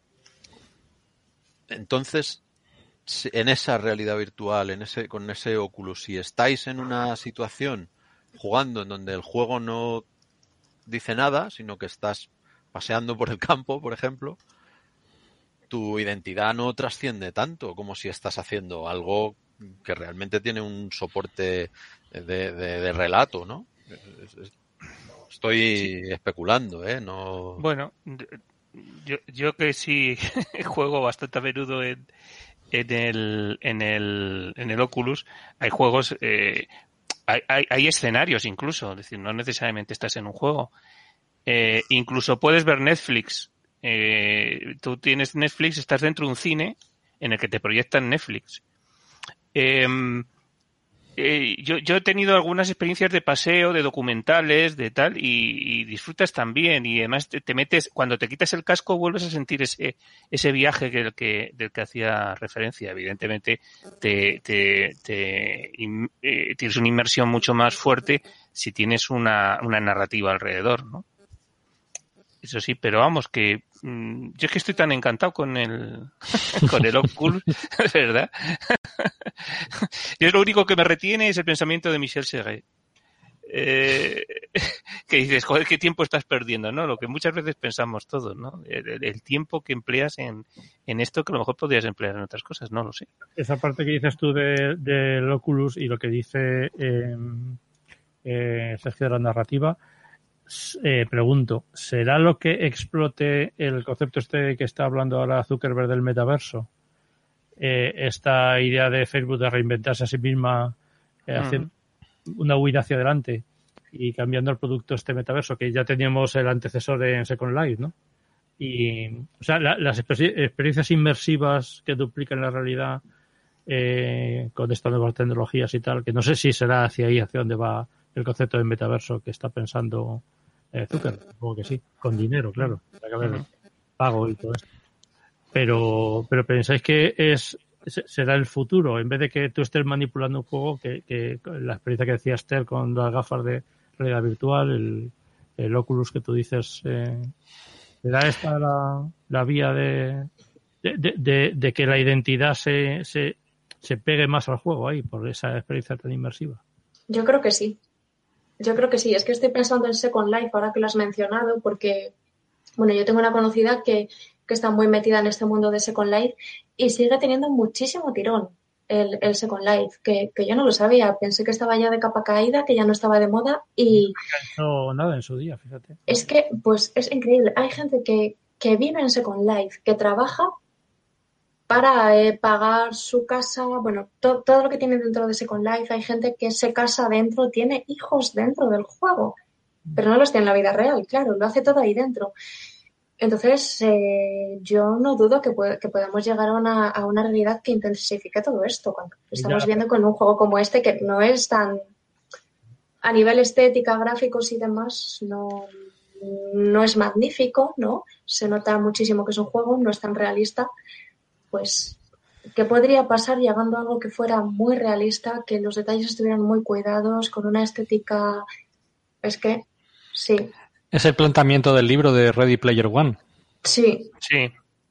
entonces, en esa realidad virtual, en ese, con ese Oculus, si estáis en una situación jugando en donde el juego no dice nada, sino que estás paseando por el campo, por ejemplo, tu identidad no trasciende tanto como si estás haciendo algo que realmente tiene un soporte de, de, de relato, ¿no? Estoy sí. especulando, ¿eh? No... Bueno, yo, yo que sí juego bastante a menudo en, en, el, en, el, en el Oculus, hay juegos, eh, hay, hay, hay escenarios incluso, es decir, no necesariamente estás en un juego. Eh, incluso puedes ver Netflix. Eh, tú tienes Netflix, estás dentro de un cine en el que te proyectan Netflix. Eh, Eh, yo, yo he tenido algunas experiencias de paseo, de documentales, de tal, y, y disfrutas también. Y además te, te metes, cuando te quitas el casco, vuelves a sentir ese ese viaje que, del, que, del que hacía referencia. Evidentemente, te, te, te in, eh, tienes una inmersión mucho más fuerte si tienes una, una narrativa alrededor, ¿no? Eso sí, pero vamos, que mmm, yo es que estoy tan encantado con el con el Oculus, ¿verdad? Yo lo único que me retiene es el pensamiento de Michel Serret. Eh, que dices, joder, qué tiempo estás perdiendo, ¿no? Lo que muchas veces pensamos todos, ¿no? El, el tiempo que empleas en, en esto que a lo mejor podrías emplear en otras cosas, no lo sé. Esa parte que dices tú del de Oculus y lo que dice eh, eh, Sergio de la narrativa, Eh, pregunto, ¿será lo que explote el concepto este que está hablando ahora Zuckerberg del metaverso? Eh, esta idea de Facebook de reinventarse a sí misma, eh, uh-huh. haciendo una huida hacia adelante y cambiando el producto este metaverso, que ya teníamos el antecesor en Second Life, ¿no? Y, o sea, la, las experiencias inmersivas que duplican la realidad eh, con estas nuevas tecnologías y tal, que no sé si será hacia ahí, hacia donde va el concepto de metaverso que está pensando eh, Zuckerberg, supongo que sí, con dinero, claro, para que haber pago y todo esto. Pero, pero pensáis que es será el futuro, en vez de que tú estés manipulando un juego, que, que la experiencia que decía Esther con las gafas de realidad virtual, el, el Oculus que tú dices, eh, ¿será esta la, la vía de, de, de, de que la identidad se, se, se pegue más al juego ahí, por esa experiencia tan inmersiva? Yo creo que sí. Yo creo que sí. Es que estoy pensando en Second Life ahora que lo has mencionado, porque, bueno, yo tengo una conocida que, que está muy metida en este mundo de Second Life y sigue teniendo muchísimo tirón el, el Second Life, que, que yo no lo sabía. Pensé que estaba ya de capa caída, que ya no estaba de moda y... No alcanzó nada en su día, fíjate. Es que, pues, es increíble. Hay gente que, que vive en Second Life, que trabaja para eh, pagar su casa, bueno, to, todo lo que tiene dentro de Second Life. Hay gente que se casa dentro, tiene hijos dentro del juego, pero no los tiene en la vida real, claro, lo hace todo ahí dentro. Entonces, eh, yo no dudo que, puede, que podamos llegar a una, a una realidad que intensifique todo esto, cuando estamos viendo con un juego como este, que no es tan, a nivel estética, gráficos y demás, no, no es magnífico, ¿no? Se nota muchísimo que es un juego, no es tan realista. Pues, ¿qué podría pasar llegando a algo que fuera muy realista, que los detalles estuvieran muy cuidados, con una estética... Es que, sí. Es el planteamiento del libro de Ready Player One. Sí. Sí.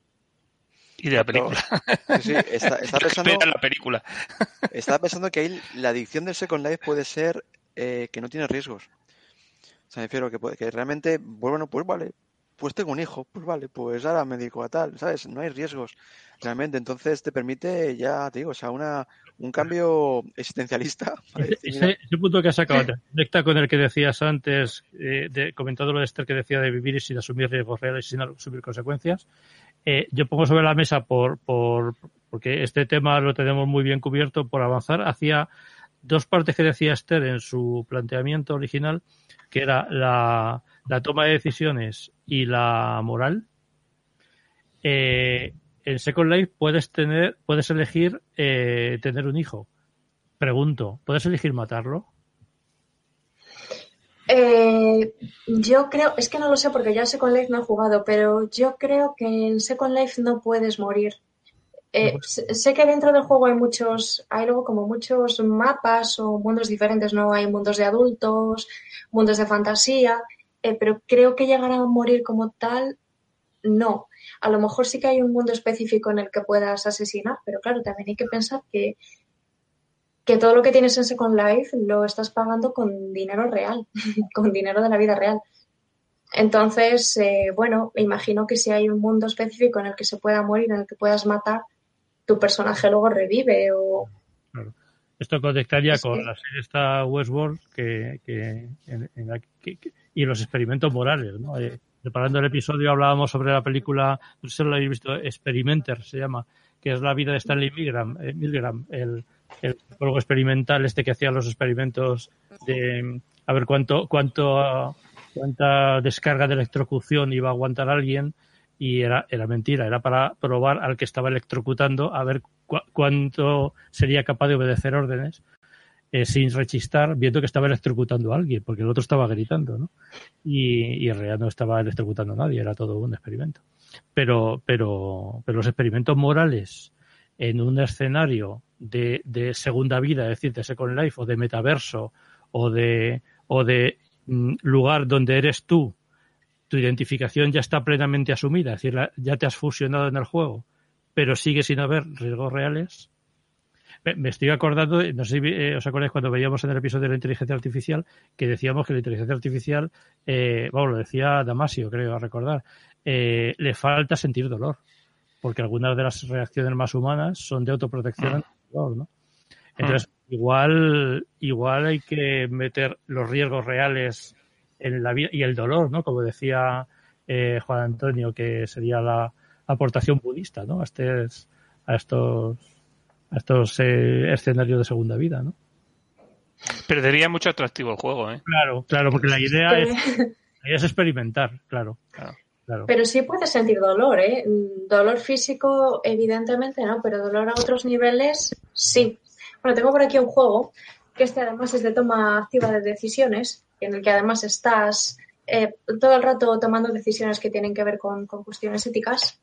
Y de la película. Sí, sí. Está, está pensando, la película. Estaba pensando que ahí la adicción del Second Life puede ser eh, que no tiene riesgos. O sea, me refiero que, puede, que realmente, bueno, pues vale, pues tengo un hijo, pues vale, pues ahora me dedico a tal, ¿sabes? No hay riesgos realmente, entonces te permite, ya te digo, o sea, una un cambio existencialista. Ese, ese, ese punto que has sacado te conecta con el que decías antes, eh, de, comentando lo de Esther que decía de vivir sin asumir riesgos reales y sin asumir consecuencias. Eh, yo pongo sobre la mesa, por, por porque este tema lo tenemos muy bien cubierto, por avanzar hacia dos partes que decía Esther en su planteamiento original, que era la, la toma de decisiones y la moral. Eh, en Second Life puedes tener, puedes elegir eh, tener un hijo. Pregunto, ¿puedes elegir matarlo? Eh, yo creo, es que no lo sé porque ya Second Life no he jugado, pero yo creo que en Second Life no puedes morir. Eh, sé, sé que dentro del juego hay muchos, hay luego como muchos mapas o mundos diferentes, ¿no? Hay mundos de adultos, mundos de fantasía, eh, pero creo que llegar a morir como tal, no. A lo mejor sí que hay un mundo específico en el que puedas asesinar, pero claro, también hay que pensar que, que todo lo que tienes en Second Life lo estás pagando con dinero real, con dinero de la vida real. Entonces, eh, bueno, imagino que si hay un mundo específico en el que se pueda morir, en el que puedas matar, tu personaje luego revive o... Claro. Esto conectaría es con que... la serie esta Westworld que, que, en, en la, que, que y los experimentos morales, ¿no? Eh, preparando el episodio hablábamos sobre la película, no sé si lo habéis visto, Experimenter se llama, que es la vida de Stanley Milgram, eh, Milgram el, el psicólogo experimental este que hacía los experimentos de a ver cuánto cuánto cuánta descarga de electrocución iba a aguantar alguien, y era era mentira, era para probar al que estaba electrocutando a ver cu- cuánto sería capaz de obedecer órdenes. eh, sin rechistar, viendo que estaba electrocutando a alguien, porque el otro estaba gritando, ¿no? Y, y en realidad no estaba electrocutando a nadie, era todo un experimento. Pero, pero, pero los experimentos morales en un escenario de, de segunda vida, es decir, de Second Life o de metaverso o de, o de mm, lugar donde eres tú, tu identificación ya está plenamente asumida, es decir, la, ya te has fusionado en el juego, pero sigue sin haber riesgos reales. Me, me estoy acordando, no sé si eh, os acordáis cuando veíamos en el episodio de la inteligencia artificial, que decíamos que la inteligencia artificial, eh, bueno, lo decía Damasio, creo, a recordar, eh, le falta sentir dolor, porque algunas de las reacciones más humanas son de autoprotección ante el dolor, ¿no? Entonces, igual, igual hay que meter los riesgos reales en la vida y el dolor, ¿no? Como decía eh, Juan Antonio, que sería la aportación budista, ¿no? A, este, a estos, a estos eh, escenarios de segunda vida, ¿no? Perdería mucho atractivo el juego, ¿eh? Claro, claro, porque la idea es, la idea es experimentar, claro, claro, claro. Pero sí puedes sentir dolor, ¿eh? Dolor físico, evidentemente, ¿no? Pero dolor a otros niveles, sí. Bueno, tengo por aquí un juego que este además es de toma activa de decisiones, en el que además estás eh, todo el rato tomando decisiones que tienen que ver con, con cuestiones éticas.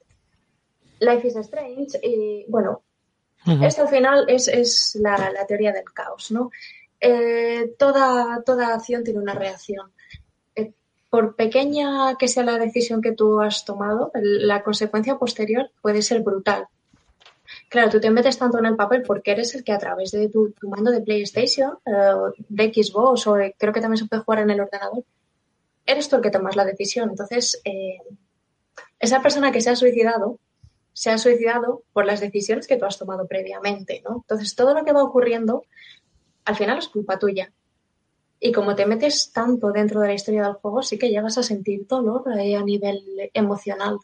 Life is Strange, y bueno, uh-huh. Esto al final es, es la, la teoría del caos, ¿no? Eh, toda, toda acción tiene una reacción. Eh, por pequeña que sea la decisión que tú has tomado, la consecuencia posterior puede ser brutal. Claro, tú te metes tanto en el papel porque eres el que a través de tu, tu mando de PlayStation, uh, de Xbox o eh, creo que también se puede jugar en el ordenador, eres tú el que tomas la decisión. Entonces, eh, esa persona que se ha suicidado, se ha suicidado por las decisiones que tú has tomado previamente, ¿no? Entonces, todo lo que va ocurriendo, al final es culpa tuya. Y como te metes tanto dentro de la historia del juego, sí que llegas a sentir dolor eh, a nivel emocional.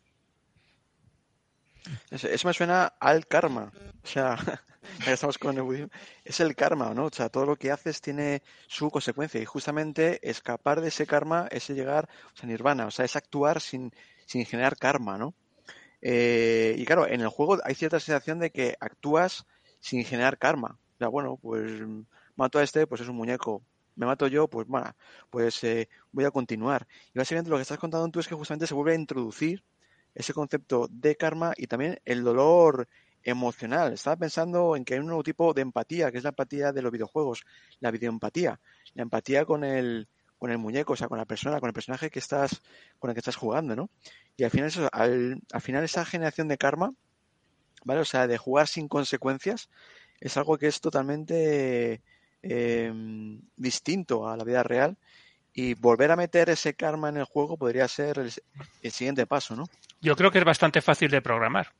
Eso me suena al karma. O sea, ya estamos con el budismo, es el karma, ¿no? O sea, todo lo que haces tiene su consecuencia y justamente escapar de ese karma es llegar a nirvana, o sea, es actuar sin, sin generar karma, ¿no? Eh, y claro, en el juego hay cierta sensación de que actúas sin generar karma. O sea, bueno, pues mato a este, pues es un muñeco. Me mato yo, pues bueno, pues eh, voy a continuar. Y básicamente lo que estás contando tú es que justamente se vuelve a introducir ese concepto de karma y también el dolor emocional. Estaba pensando en que hay un nuevo tipo de empatía, que es la empatía de los videojuegos, la videoempatía, la empatía con el con el muñeco, o sea, con la persona, con el personaje que estás con el que estás jugando, ¿no? Y al final eso, al, al final esa generación de karma, ¿vale? O sea, de jugar sin consecuencias, es algo que es totalmente eh, distinto a la vida real. Y volver a meter ese karma en el juego podría ser el, el siguiente paso, ¿no? Yo creo que es bastante fácil de programar.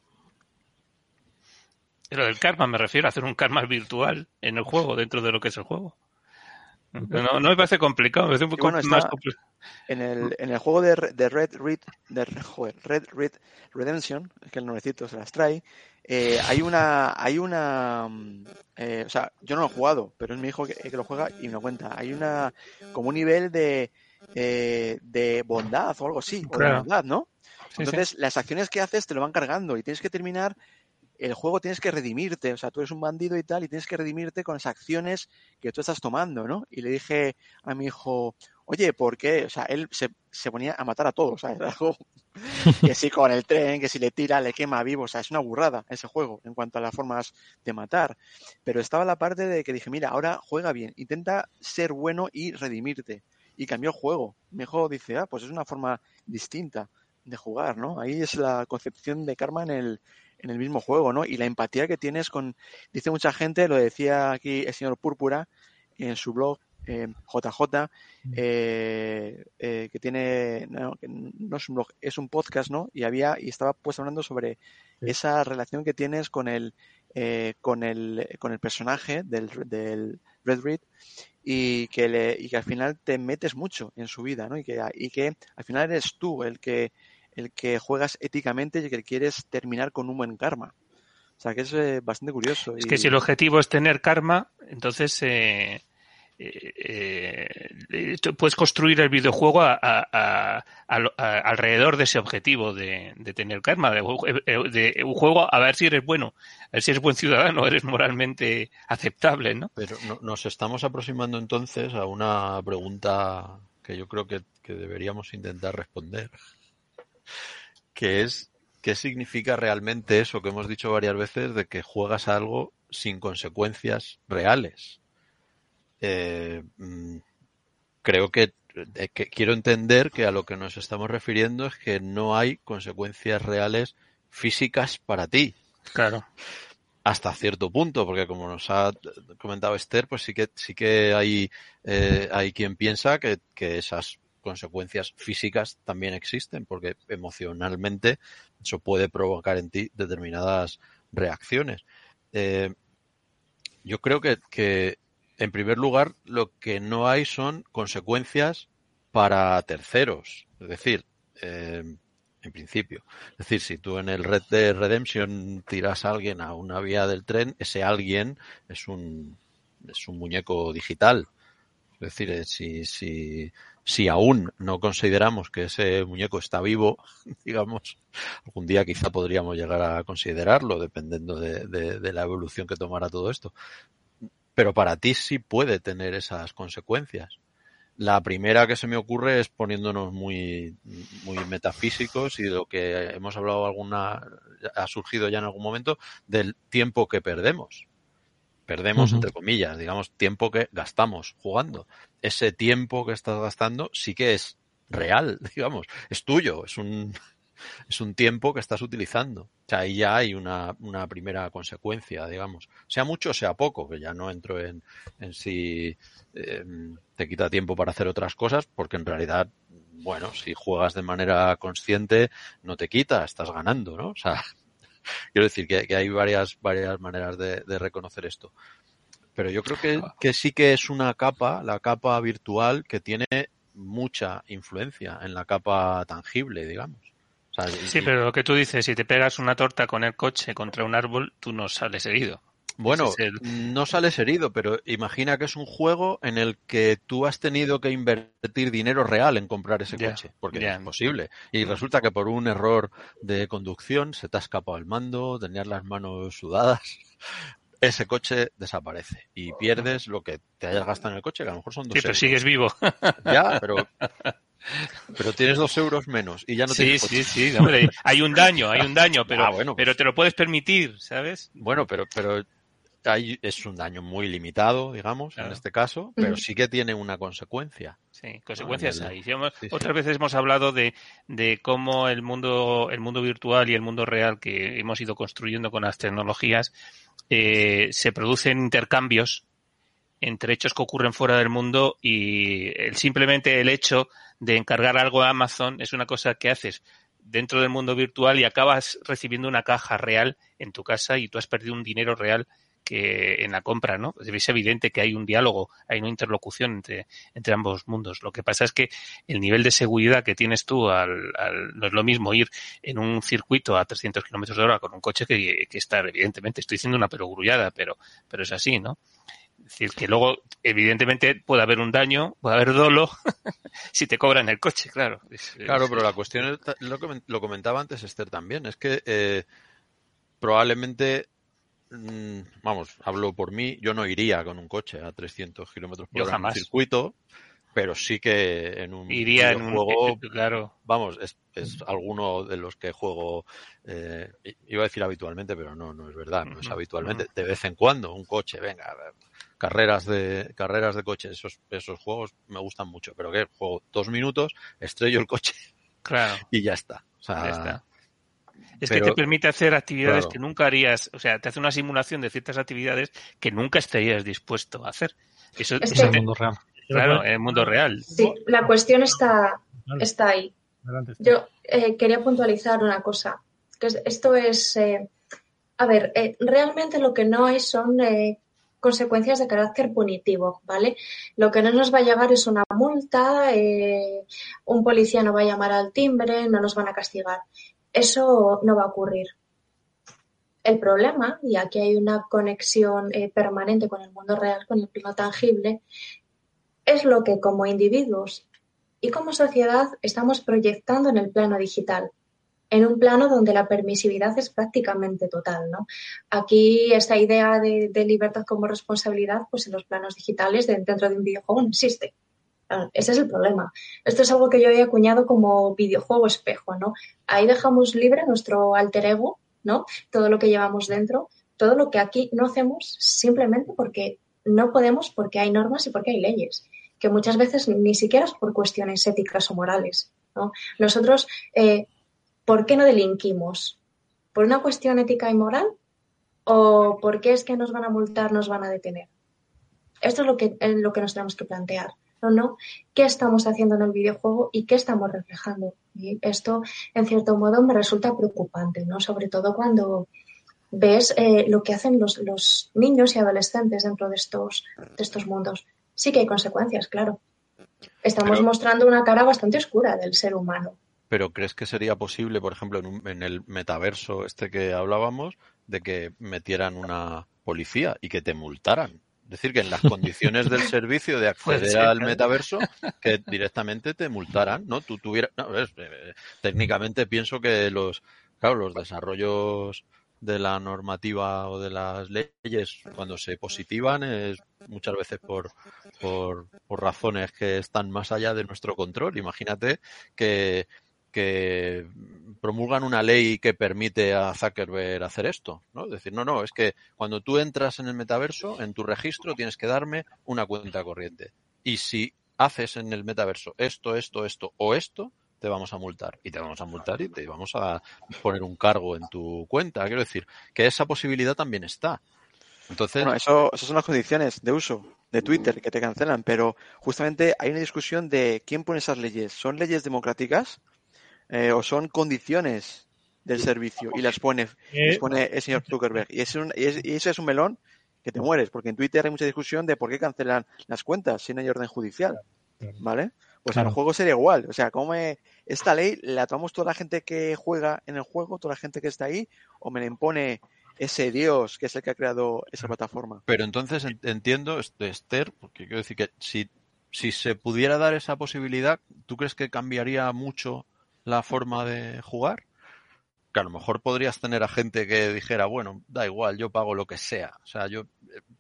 Lo del karma me refiero a hacer un karma virtual en el juego, dentro de lo que es el juego. No, no me parece complicado, me parece un poco bueno, más complicado. En el, en el juego de, de Red Red, de, joder, Red Red Redemption, es que el nombrecito se las trae, eh, hay una, hay una, eh, o sea, yo no lo he jugado, pero es mi hijo que, que lo juega y me lo cuenta. Hay una, como un nivel de, eh, de bondad o algo así, claro. O de bondad, ¿no? Sí, Entonces, sí. Las acciones que haces te lo van cargando y tienes que terminar. El juego tienes que redimirte, o sea, tú eres un bandido y tal, y tienes que redimirte con las acciones que tú estás tomando, ¿no? Y le dije a mi hijo, oye, ¿por qué? O sea, él se, se ponía a matar a todos, ¿sabes? Algo que si con el tren, que si le tira, le quema vivo, o sea, es una burrada ese juego en cuanto a las formas de matar. Pero estaba la parte de que dije, mira, ahora juega bien, intenta ser bueno y redimirte. Y cambió el juego. Mi hijo dice, ah, pues es una forma distinta de jugar, ¿no? Ahí es la concepción de karma en el en el mismo juego, ¿no? Y la empatía que tienes con, dice mucha gente, lo decía aquí el señor Púrpura en su blog, eh, J J, eh, eh, que tiene, no, que no es un blog, es un podcast, ¿no? Y había, y estaba pues hablando sobre sí. esa relación que tienes con el, eh, con el, con el personaje del, del Red Reed y que le, y que al final te metes mucho en su vida, ¿no? Y que, y que al final eres tú el que el que juegas éticamente y el que quieres terminar con un buen karma. O sea, que es eh, bastante curioso. Es y... que si el objetivo es tener karma, entonces eh, eh, eh, puedes construir el videojuego a, a, a, a, a, alrededor de ese objetivo de, de tener karma, de, de un juego a ver si eres bueno, a ver si eres buen ciudadano, eres moralmente aceptable, ¿no? Pero no, nos estamos aproximando entonces a una pregunta que yo creo que, que deberíamos intentar responder, que es ¿qué significa realmente eso que hemos dicho varias veces de que juegas a algo sin consecuencias reales? Eh, creo que, eh, que quiero entender que a lo que nos estamos refiriendo es que no hay consecuencias reales físicas para ti. Claro. Hasta cierto punto, porque como nos ha comentado Esther, pues sí que sí que hay eh, hay quien piensa que, que esas consecuencias físicas también existen, porque emocionalmente eso puede provocar en ti determinadas reacciones. Eh, yo creo que, que en primer lugar, lo que no hay son consecuencias para terceros. Es decir, eh, en principio. Es decir, si tú en el Red Dead Redemption tiras a alguien a una vía del tren, ese alguien es un, es un muñeco digital. Es decir, si, si, si aún no consideramos que ese muñeco está vivo, digamos, algún día quizá podríamos llegar a considerarlo, dependiendo de, de, de la evolución que tomara todo esto. Pero para ti sí puede tener esas consecuencias. La primera que se me ocurre es poniéndonos muy, muy metafísicos y de lo que hemos hablado alguna, ha surgido ya en algún momento, del tiempo que perdemos. Perdemos, uh-huh. entre comillas, digamos, tiempo que gastamos jugando. Ese tiempo que estás gastando sí que es real, digamos, es tuyo, es un... es un tiempo que estás utilizando. O sea, ahí ya hay una, una primera consecuencia, digamos. Sea mucho o sea poco, que ya no entro en, en si eh, te quita tiempo para hacer otras cosas, porque en realidad, bueno, si juegas de manera consciente, no te quita, estás ganando, ¿no? O sea, quiero decir que, que hay varias, varias maneras de, de reconocer esto. Pero yo creo que, que sí que es una capa, la capa virtual, que tiene mucha influencia en la capa tangible, digamos. Sí, pero lo que tú dices, si te pegas una torta con el coche contra un árbol, tú no sales herido. Bueno, es el... no sales herido, pero imagina que es un juego en el que tú has tenido que invertir dinero real en comprar ese yeah, coche, porque yeah. es posible. Y resulta que por un error de conducción se te ha escapado el mando, tenías las manos sudadas, ese coche desaparece y pierdes lo que te hayas gastado en el coche, que a lo mejor son dos Sí, pero euros. sigues vivo. Ya, pero... Pero tienes dos euros menos y ya no sí, tienes sí, coche. sí, hombre, hay un daño, hay un daño, pero, ah, bueno, pues, pero te lo puedes permitir, ¿sabes? Bueno, pero, pero hay, es un daño muy limitado, digamos, claro. en este caso, pero sí que tiene una consecuencia. Sí, consecuencias ¿no? hay. Sí, hemos, sí, otras sí. veces hemos hablado de, de cómo el mundo, el mundo virtual y el mundo real que hemos ido construyendo con las tecnologías eh, se producen intercambios entre hechos que ocurren fuera del mundo y el, simplemente el hecho de encargar algo a Amazon es una cosa que haces dentro del mundo virtual y acabas recibiendo una caja real en tu casa y tú has perdido un dinero real que en la compra, ¿no? Es evidente que hay un diálogo, hay una interlocución entre, entre ambos mundos. Lo que pasa es que el nivel de seguridad que tienes tú al, al no es lo mismo ir en un circuito a trescientos kilómetros de hora con un coche que, que estar, evidentemente. Estoy diciendo una perogrullada, pero, pero es así, ¿no? Es decir, que luego, evidentemente, puede haber un daño, puede haber dolo si te cobran el coche, claro. Es, claro, es, pero la cuestión es, lo, lo comentaba antes Esther también, es que eh, probablemente, mmm, vamos, hablo por mí, yo no iría con un coche a trescientos kilómetros por hora en un circuito, pero sí que en un iría videojuego, en un, claro. vamos, es, es alguno de los que juego, eh, iba a decir habitualmente, pero no, no es verdad, no es habitualmente, de vez en cuando, un coche, venga, a ver, carreras de carreras de coche, esos esos juegos me gustan mucho, pero que juego dos minutos, estrello el coche claro. y ya está. O sea, ya está. Es pero, que te permite hacer actividades claro. que nunca harías, o sea, te hace una simulación de ciertas actividades que nunca estarías dispuesto a hacer. Eso es en el te... mundo real. Claro, en el mundo real. Sí, la cuestión está, está ahí. Yo eh, quería puntualizar una cosa, que esto es, eh, a ver, eh, realmente lo que no hay son eh, consecuencias de carácter punitivo, ¿vale? Lo que no nos va a llevar es una multa, eh, un policía no va a llamar al timbre, no nos van a castigar. Eso no va a ocurrir. El problema, y aquí hay una conexión eh, permanente con el mundo real, con el plano tangible, es lo que como individuos y como sociedad estamos proyectando en el plano digital, en un plano donde la permisividad es prácticamente total, ¿no? Aquí esta idea de, de libertad como responsabilidad, pues en los planos digitales de, dentro de un videojuego no existe. Ese es el problema. Esto es algo que yo he acuñado como videojuego espejo, ¿no? Ahí dejamos libre nuestro alter ego, ¿no? Todo lo que llevamos dentro, todo lo que aquí no hacemos simplemente porque no podemos, porque hay normas y porque hay leyes, que muchas veces ni siquiera es por cuestiones éticas o morales, ¿no? Nosotros, eh, ¿por qué no delinquimos? ¿Por una cuestión ética y moral? ¿O por qué es que nos van a multar, nos van a detener? Esto es lo que, es lo que nos tenemos que plantear. No, no, qué estamos haciendo en el videojuego y qué estamos reflejando. Y esto, en cierto modo, me resulta preocupante, ¿no? Sobre todo cuando ves eh, lo que hacen los, los niños y adolescentes dentro de estos, de estos mundos. Sí que hay consecuencias, claro. Estamos Pero, mostrando una cara bastante oscura del ser humano. Pero ¿crees que sería posible, por ejemplo, en, un, en el metaverso este que hablábamos, de que metieran una policía y que te multaran? Es decir, que en las condiciones del servicio de acceder al metaverso, que directamente te multaran, ¿no? Tú tuvieras, no, es, eh, técnicamente pienso que los, claro, los desarrollos de la normativa o de las leyes, cuando se positivan, es muchas veces por, por, por razones que están más allá de nuestro control. Imagínate que que promulgan una ley que permite a Zuckerberg hacer esto, ¿no? Es decir, no, no, es que cuando tú entras en el metaverso, en tu registro tienes que darme una cuenta corriente. Y si haces en el metaverso esto, esto, esto o esto, te vamos a multar. Y te vamos a multar y te vamos a poner un cargo en tu cuenta. Quiero decir, que esa posibilidad también está. Entonces, bueno, eso, esas son las condiciones de uso de Twitter que te cancelan, pero justamente hay una discusión de quién pone esas leyes. ¿Son leyes democráticas? Eh, o son condiciones del servicio y las pone, eh, las pone el señor Zuckerberg. Y, es un, y, es, y eso es un melón que te mueres, porque en Twitter hay mucha discusión de por qué cancelan las cuentas si no hay orden judicial, ¿vale? Pues claro. En el juego sería igual. O sea, ¿cómo me, esta ley la tomamos toda la gente que juega en el juego, toda la gente que está ahí, o me la impone ese Dios que es el que ha creado esa plataforma? Pero entonces entiendo, Esther, porque quiero decir que si, si se pudiera dar esa posibilidad, ¿tú crees que cambiaría mucho la forma de jugar? Que a lo mejor podrías tener a gente que dijera, bueno, da igual, yo pago lo que sea, o sea, yo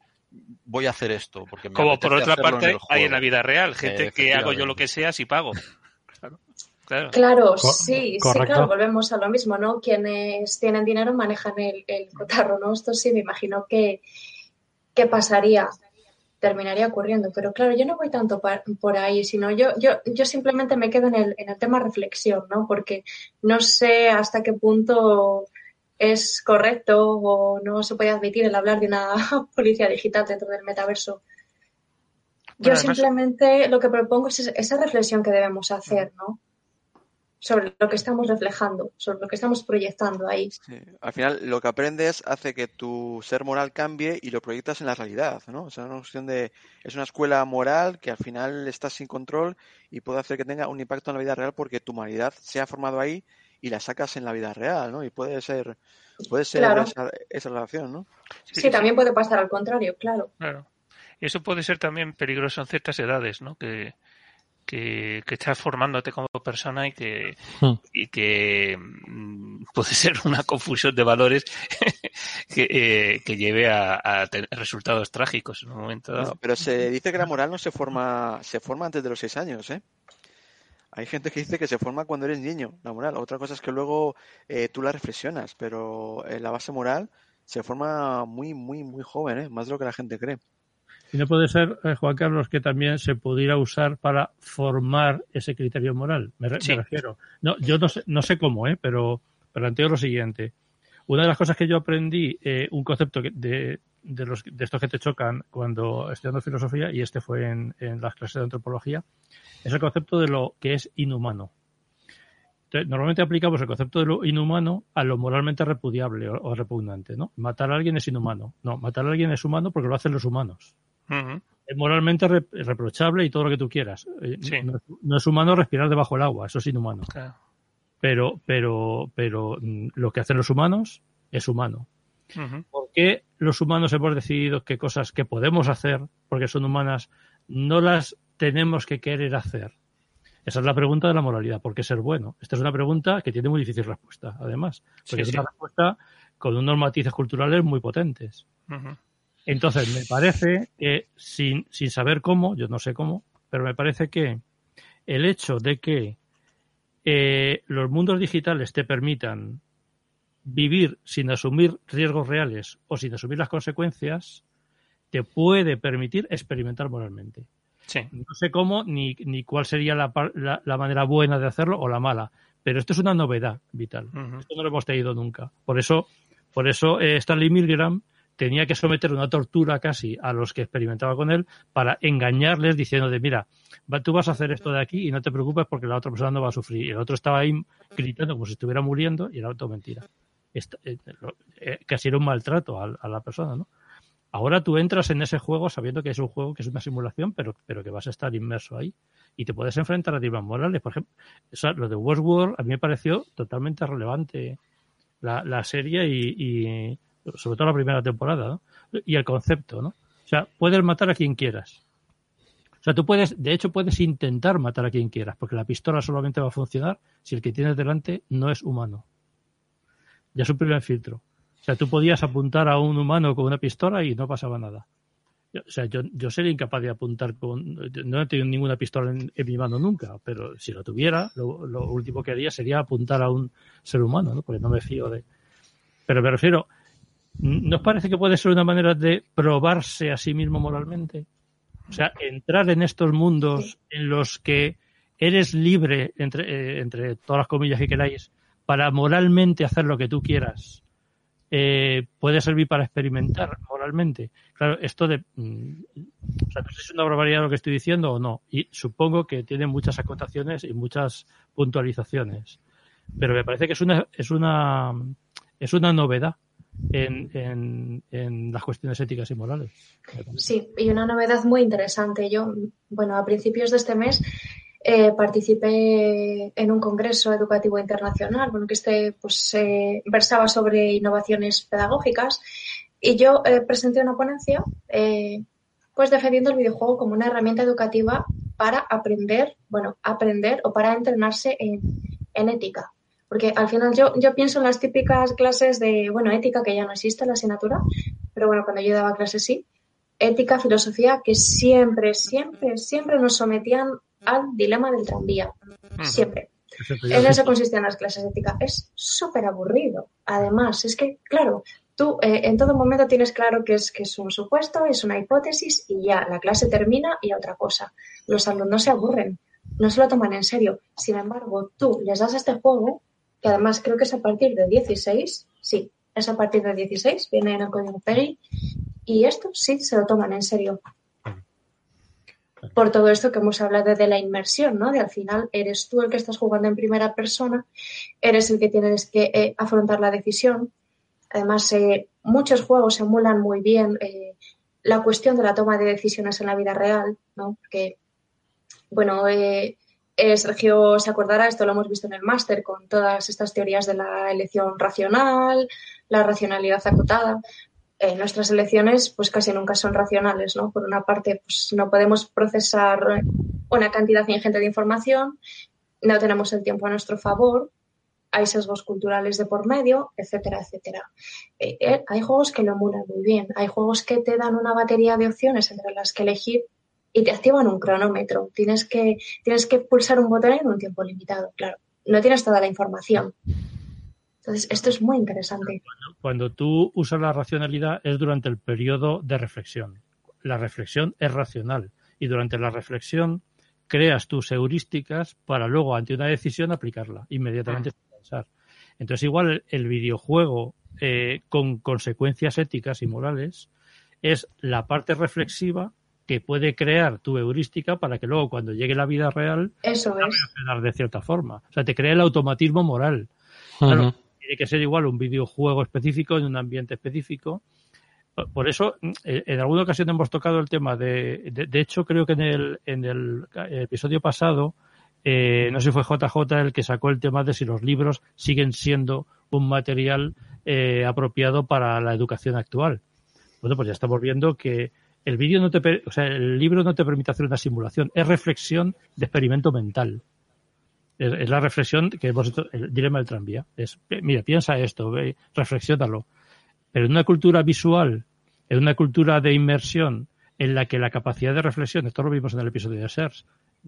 voy a hacer esto porque me como por otra parte en hay en la vida real gente eh, que hago yo lo que sea si pago. Claro, claro, claro sí, sí, claro, volvemos a lo mismo, ¿no? Quienes tienen dinero manejan el, el cotarro, ¿no? Esto sí me imagino que, que pasaría. Terminaría ocurriendo, pero claro, yo no voy tanto pa- por ahí, sino yo, yo, yo simplemente me quedo en el, en el tema reflexión, ¿no? Porque no sé hasta qué punto es correcto o no se puede admitir el hablar de una policía digital dentro del metaverso. Yo bueno, simplemente además, lo que propongo es esa reflexión que debemos hacer, ¿no? Sobre lo que estamos reflejando, sobre lo que estamos proyectando ahí. Sí. Al final, lo que aprendes hace que tu ser moral cambie y lo proyectas en la realidad, ¿no? O sea, es una cuestión de, es una escuela moral que al final está sin control y puede hacer que tenga un impacto en la vida real porque tu moralidad se ha formado ahí y la sacas en la vida real, ¿no? Y puede ser, puede ser claro. esa, esa relación, ¿no? Sí, sí, también puede pasar al contrario, claro. Claro. Y eso puede ser también peligroso en ciertas edades, ¿no? Que Que, que estás formándote como persona y que, hmm. y que mm, puede ser una confusión de valores que, eh, que lleve a, a tener resultados trágicos en un momento dado. No, pero se dice que la moral no se forma, se forma antes de los seis años, ¿eh? Hay gente que dice que se forma cuando eres niño, la moral. Otra cosa es que luego eh, tú la reflexionas, pero eh, la base moral se forma muy, muy, muy joven, ¿eh? Más de lo que la gente cree. Y no puede ser, eh, Juan Carlos, que también se pudiera usar para formar ese criterio moral. Me, re- sí. me refiero. No, yo no sé, no sé cómo, ¿eh? pero planteo lo siguiente. Una de las cosas que yo aprendí, eh, un concepto que de, de, los, de estos que te chocan cuando estudiando filosofía, y este fue en, en las clases de antropología, es el concepto de lo que es inhumano. Entonces, normalmente aplicamos el concepto de lo inhumano a lo moralmente repudiable o, o repugnante, ¿no? Matar a alguien es inhumano. No, matar a alguien es humano porque lo hacen los humanos. Uh-huh. Es moralmente re- reprochable y todo lo que tú quieras. Sí. No, no es humano respirar debajo del agua, eso es inhumano. Claro. Pero, pero, pero lo que hacen los humanos es humano. Uh-huh. ¿Por qué los humanos hemos decidido que cosas que podemos hacer, porque son humanas, no las tenemos que querer hacer? Esa es la pregunta de la moralidad. ¿Por qué ser bueno? Esta es una pregunta que tiene muy difícil respuesta, además. Porque sí, es una sí. respuesta con unos matices culturales muy potentes. Uh-huh. Entonces, me parece que, sin, sin saber cómo, yo no sé cómo, pero me parece que el hecho de que eh, los mundos digitales te permitan vivir sin asumir riesgos reales o sin asumir las consecuencias, te puede permitir experimentar moralmente. Sí. No sé cómo ni, ni cuál sería la, la, la manera buena de hacerlo o la mala, pero esto es una novedad vital. Uh-huh. Esto no lo hemos tenido nunca. Por eso, por eso eh, Stanley Milgram tenía que someter una tortura casi a los que experimentaban con él para engañarles diciendo de mira, va, tú vas a hacer esto de aquí y no te preocupes porque la otra persona no va a sufrir. Y el otro estaba ahí gritando como si estuviera muriendo y era todo mentira. Esta, eh, eh, casi era un maltrato a, a la persona, ¿no? Ahora tú entras en ese juego sabiendo que es un juego que es una simulación, pero, pero que vas a estar inmerso ahí y te puedes enfrentar a dilemas morales. Por ejemplo, esa, lo de Westworld a mí me pareció totalmente relevante la, la serie y, y sobre todo la primera temporada, ¿no? Y el concepto, ¿no? O sea, puedes matar a quien quieras. O sea, tú puedes, de hecho, puedes intentar matar a quien quieras, porque la pistola solamente va a funcionar si el que tienes delante no es humano. Ya es un primer filtro. O sea, tú podías apuntar a un humano con una pistola y no pasaba nada. O sea, yo, yo sería incapaz de apuntar con... No he tenido ninguna pistola en, en mi mano nunca, pero si lo tuviera, lo, lo último que haría sería apuntar a un ser humano, ¿no? Porque no me fío de... Pero me refiero, ¿no os parece que puede ser una manera de probarse a sí mismo moralmente? O sea, entrar en estos mundos en los que eres libre, entre, eh, entre todas las comillas que queráis, para moralmente hacer lo que tú quieras. Eh, puede servir para experimentar moralmente. Claro, esto de... Mm, o sea, no sé si es una barbaridad lo que estoy diciendo o no. Y supongo que tiene muchas acotaciones y muchas puntualizaciones. Pero me parece que es una es una, es una novedad en, en, en las cuestiones éticas y morales. Sí, y una novedad muy interesante. Yo, bueno, a principios de este mes Eh, participé en un congreso educativo internacional, bueno, que este pues eh, versaba sobre innovaciones pedagógicas y yo eh, presenté una ponencia eh, pues defendiendo el videojuego como una herramienta educativa para aprender, bueno, aprender o para entrenarse en, en ética. Porque al final yo, yo pienso en las típicas clases de, bueno, ética, que ya no existe la asignatura, pero bueno, cuando yo daba clases sí, ética, filosofía, que siempre, siempre, siempre nos sometían al dilema del tranvía. Siempre. En eso consistían las clases de ética. Es súper aburrido. Además, es que, claro, tú eh, en todo momento tienes claro que es, que es un supuesto, es una hipótesis y ya, la clase termina y otra cosa. Los alumnos se aburren, no se lo toman en serio. Sin embargo, tú les das este juego, que además creo que es a partir de dieciséis, sí, es a partir de dieciséis, viene en el código PEGI, y esto sí se lo toman en serio. Por todo esto que hemos hablado de la inmersión, ¿no? De al final eres tú el que estás jugando en primera persona, eres el que tienes que eh, afrontar la decisión. Además, eh, muchos juegos emulan muy bien eh, la cuestión de la toma de decisiones en la vida real, ¿no? Porque, bueno, eh, eh, Sergio se acordará, esto lo hemos visto en el máster con todas estas teorías de la elección racional, la racionalidad acotada. Eh, nuestras elecciones pues casi nunca son racionales, ¿no? Por una parte, pues no podemos procesar una cantidad ingente de información, no tenemos el tiempo a nuestro favor, hay sesgos culturales de por medio, etcétera, etcétera. Eh, eh, hay juegos que lo emulan muy bien, hay juegos que te dan una batería de opciones entre las que elegir y te activan un cronómetro. Tienes que, tienes que pulsar un botón en un tiempo limitado, claro. No tienes toda la información. Entonces, esto es muy interesante. Cuando, cuando tú usas la racionalidad es durante el periodo de reflexión. La reflexión es racional y durante la reflexión creas tus heurísticas para luego, ante una decisión, aplicarla inmediatamente sin pensar. Entonces, igual el, el videojuego eh, con consecuencias éticas y morales es la parte reflexiva que puede crear tu heurística para que luego, cuando llegue la vida real, eso es reaccionar de cierta forma. O sea, te crea el automatismo moral. Claro, uh-huh. Tiene que ser igual un videojuego específico en un ambiente específico. Por eso, en alguna ocasión hemos tocado el tema de, de, de hecho, creo que en el, en el episodio pasado, eh, no sé si fue J J el que sacó el tema de si los libros siguen siendo un material eh, apropiado para la educación actual. Bueno, pues ya estamos viendo que el vídeo no te, o sea, el libro no te permite hacer una simulación, es reflexión de experimento mental. Es, es la reflexión que hemos hecho, el dilema del tranvía. Es, mira, piensa esto, ve, reflexiónalo. Pero en una cultura visual, en una cultura de inmersión, en la que la capacidad de reflexión, esto lo vimos en el episodio de SERS,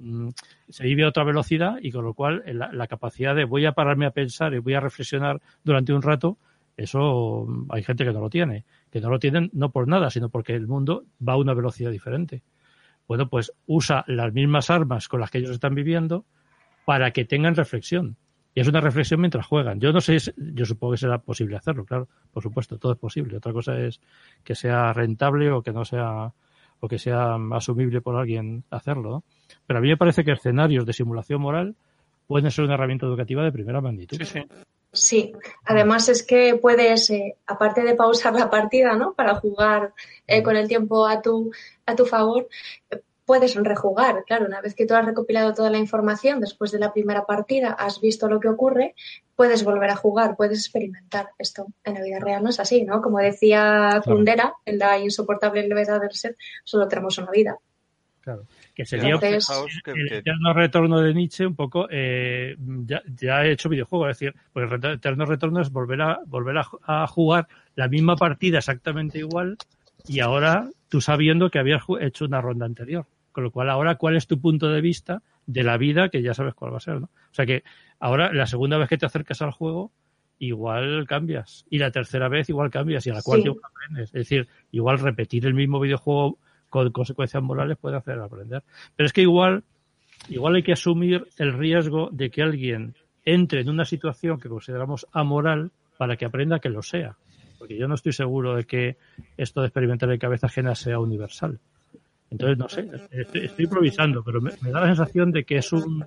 se vive a otra velocidad y con lo cual la, la capacidad de voy a pararme a pensar y voy a reflexionar durante un rato, eso hay gente que no lo tiene, que no lo tienen no por nada, sino porque el mundo va a una velocidad diferente. Bueno, pues usa las mismas armas con las que ellos están viviendo para que tengan reflexión. Y es una reflexión mientras juegan. Yo no sé, yo supongo que será posible hacerlo, claro, por supuesto, todo es posible. Otra cosa es que sea rentable o que no sea, o que sea asumible por alguien hacerlo, ¿no? Pero a mí me parece que escenarios de simulación moral pueden ser una herramienta educativa de primera magnitud. Sí, sí. Sí, además es que puedes, eh, aparte de pausar la partida, ¿no? Para jugar eh, con el tiempo a tu, a tu favor, eh, puedes rejugar. Claro, una vez que tú has recopilado toda la información después de la primera partida, has visto lo que ocurre, puedes volver a jugar, puedes experimentar. Esto en la vida real no es así, ¿no? Como decía Kundera, en la insoportable levedad del ser, solo tenemos una vida. Claro, que sería Entonces, que, el que... eterno retorno de Nietzsche un poco, eh, ya, ya he hecho videojuegos, es decir, pues el eterno retorno es volver a volver a, a jugar la misma partida exactamente igual y ahora tú sabiendo que habías hecho una ronda anterior, con lo cual ahora cuál es tu punto de vista de la vida que ya sabes cuál va a ser, ¿no? O sea que ahora la segunda vez que te acercas al juego igual cambias y la tercera vez igual cambias y a la cuarta sí. igual aprendes, es decir, igual repetir el mismo videojuego con consecuencias morales puede hacer aprender. Pero es que igual, igual hay que asumir el riesgo de que alguien entre en una situación que consideramos amoral para que aprenda que lo sea. Porque yo no estoy seguro de que esto de experimentar en cabeza ajena sea universal. Entonces, no sé, estoy, estoy improvisando, pero me, me da la sensación de que es un...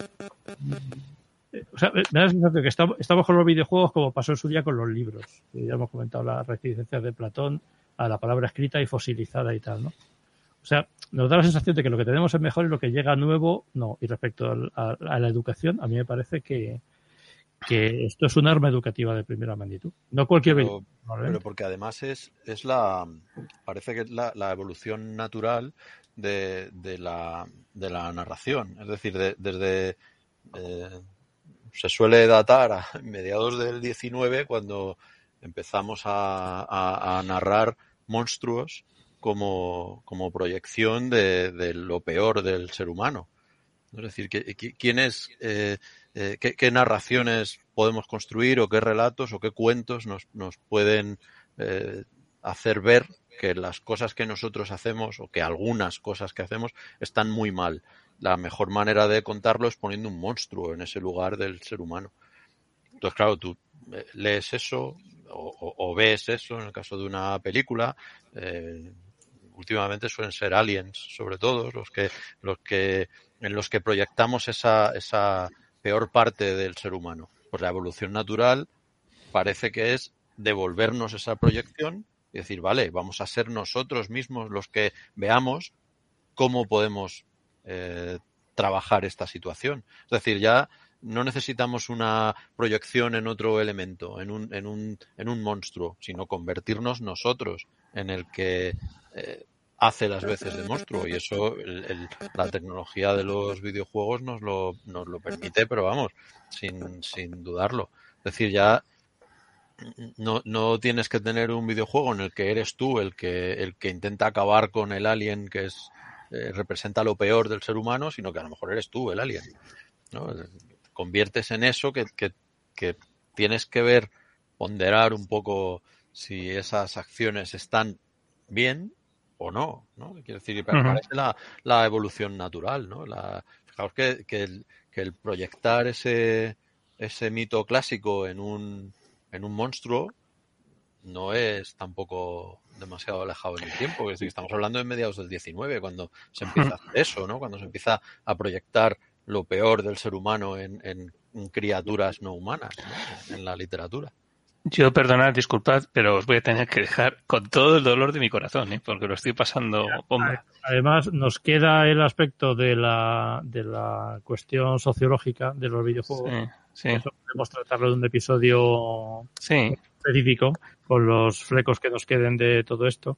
O sea, me da la sensación de que estamos, estamos con los videojuegos como pasó en su día con los libros. Ya hemos comentado las reticencias de Platón a la palabra escrita y fosilizada y tal, ¿no? O sea, nos da la sensación de que lo que tenemos es mejor y lo que llega nuevo, no. Y respecto a, a, a la educación, a mí me parece que, que esto es un arma educativa de primera magnitud. No cualquier pero, pero porque además es, es la, parece que es la, la evolución natural de, de, la, de la narración. Es decir, de, desde... Eh, se suele datar a mediados del diecinueve cuando empezamos a, a, a narrar monstruos como, como proyección de, de lo peor del ser humano. Es decir, que, que, ¿quién es, eh, eh, qué, qué narraciones podemos construir o qué relatos o qué cuentos nos, nos pueden eh, hacer ver que las cosas que nosotros hacemos o que algunas cosas que hacemos están muy mal? La mejor manera de contarlo es poniendo un monstruo en ese lugar del ser humano. Entonces, claro, tú lees eso o, o, o ves eso en el caso de una película. Eh, últimamente suelen ser aliens, sobre todo, los que, los que, en los que proyectamos esa, esa peor parte del ser humano. Pues la evolución natural parece que es devolvernos esa proyección y decir, vale, vamos a ser nosotros mismos los que veamos cómo podemos eh, trabajar esta situación. Es decir, ya no necesitamos una proyección en otro elemento, en un, en un, en un monstruo, sino convertirnos nosotros en el que eh, hace las veces de monstruo, y eso el, el, la tecnología de los videojuegos nos lo, nos lo permite, pero vamos, sin, sin dudarlo. Es decir, ya no, no tienes que tener un videojuego en el que eres tú el que, el que intenta acabar con el alien que es eh, representa lo peor del ser humano, sino que a lo mejor eres tú el alien, ¿no? Conviertes en eso que, que, que tienes que ver, ponderar un poco si esas acciones están bien o no, ¿no? Quiero decir, parece uh-huh. la, la evolución natural, ¿no? La, fijaos que, que, el, que el proyectar ese, ese mito clásico en un, en un monstruo no es tampoco demasiado alejado en el tiempo. Es decir, estamos hablando de mediados del diecinueve, cuando se empieza a hacer eso, ¿no? Cuando se empieza a proyectar lo peor del ser humano en, en, en criaturas no humanas, ¿no? En la literatura. Yo, perdonad, disculpad, pero os voy a tener que dejar con todo el dolor de mi corazón, ¿eh? Porque lo estoy pasando bomba. Además, nos queda el aspecto de la de la cuestión sociológica de los videojuegos. Sí, sí. Eso podemos tratarlo en un episodio sí. específico, con los flecos que nos queden de todo esto.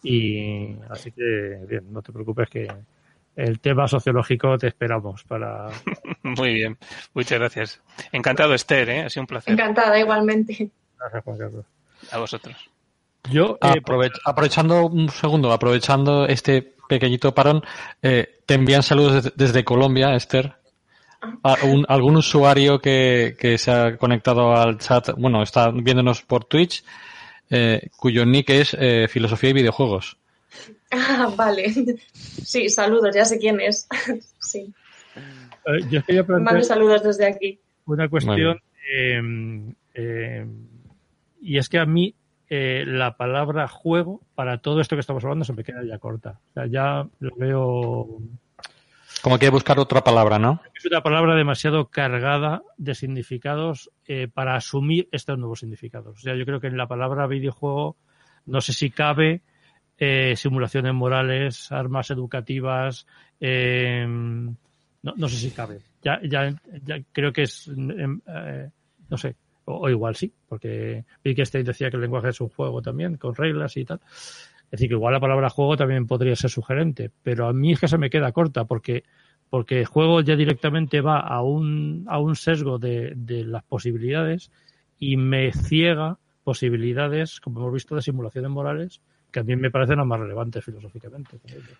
Y así que, bien, no te preocupes que el tema sociológico te esperamos para... Muy bien, muchas gracias. Encantado, Esther, ¿eh? Ha sido un placer. Encantada, igualmente. Gracias, Juan Carlos. A vosotros. Yo, eh, Aprovech- aprovechando un segundo, aprovechando este pequeñito parón, eh, te envían saludos desde, desde Colombia, Esther. A un, algún usuario que, que se ha conectado al chat, bueno, está viéndonos por Twitch, eh, cuyo nick es eh, Filosofía y Videojuegos. Ah, vale. Sí, saludos, ya sé quién es. Sí. Eh, yo quería plantear Mando saludos desde aquí. una cuestión, eh, eh, y es que a mí eh, la palabra juego, para todo esto que estamos hablando, se me queda ya corta. O sea, ya lo veo... Como que buscar otra palabra, ¿no? Es una palabra demasiado cargada de significados eh, para asumir estos nuevos significados. O sea, yo creo que en la palabra videojuego no sé si cabe eh, simulaciones morales, armas educativas, eh, no, no sé si cabe. Ya, ya, ya creo que es, eh, no sé, o, o igual sí, porque Wittgenstein decía que el lenguaje es un juego también, con reglas y tal. Es decir, que igual la palabra juego también podría ser sugerente, pero a mí es que se me queda corta porque porque juego ya directamente va a un a un sesgo de, de las posibilidades y me ciega posibilidades, como hemos visto, de simulaciones morales que a mí me parecen las más relevantes filosóficamente.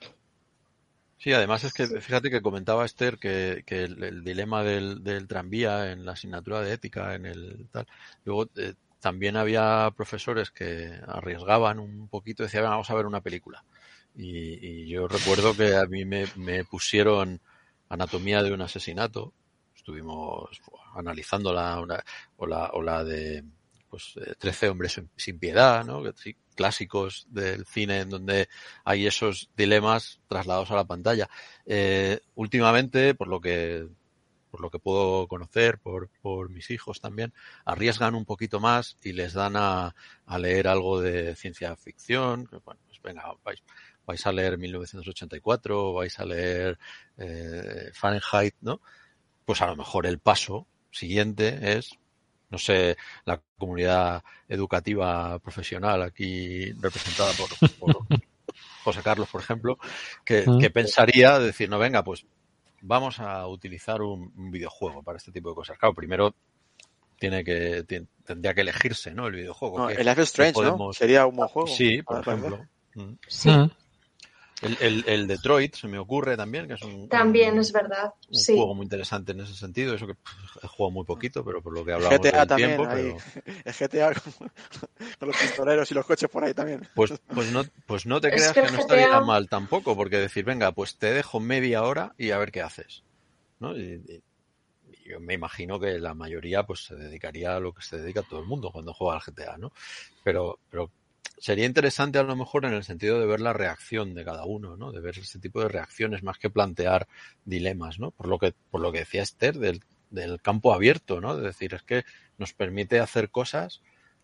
Sí, además es que fíjate que comentaba Esther que, que el, el dilema del, del tranvía en la asignatura de ética, en el tal, luego eh, también había profesores que arriesgaban un poquito y decían, vamos a ver una película. Y, y yo recuerdo que a mí me, me pusieron Anatomía de un asesinato. Estuvimos analizándola, una, o, la, o la de pues trece hombres sin piedad, ¿no? Sí, clásicos del cine en donde hay esos dilemas trasladados a la pantalla. Eh, últimamente, por lo que por lo que puedo conocer, por, por mis hijos también, arriesgan un poquito más y les dan a, a leer algo de ciencia ficción. Bueno, pues venga, vais, vais a leer mil novecientos ochenta y cuatro, vais a leer eh, Fahrenheit, ¿no? Pues a lo mejor el paso siguiente es, no sé, la comunidad educativa profesional aquí representada por, por José Carlos, por ejemplo, que, que pensaría decir, no, venga, pues vamos a utilizar un, un videojuego para este tipo de cosas. Claro, primero tiene que tiene, tendría que elegirse, ¿no? El videojuego. No, que, el Life is Strange, podemos... ¿no? Sería un buen juego. Sí, por para ejemplo. aprender. Sí. Mm. El, el, el Detroit se me ocurre también, que es un, También un, es verdad. un Sí. juego muy interesante en ese sentido. Eso que pff, he jugado muy poquito, pero por lo que hablamos G T A del también, tiempo. ahí. Pero... El G T A con, con los pistoleros y los coches por ahí también. Pues, pues, no, pues no te Es creas que que, el no G T A... estaría mal tampoco, porque decir, venga, pues te dejo media hora y a ver qué haces, ¿no? Y, y, yo me imagino que la mayoría pues se dedicaría a lo que se dedica todo el mundo cuando juega al G T A, ¿no? Pero, pero sería interesante a lo mejor en el sentido de ver la reacción de cada uno, ¿no? De ver ese tipo de reacciones más que plantear dilemas, ¿no? Por lo que, por lo que decía Esther del, del campo abierto, ¿no? De decir, es que nos permite hacer cosas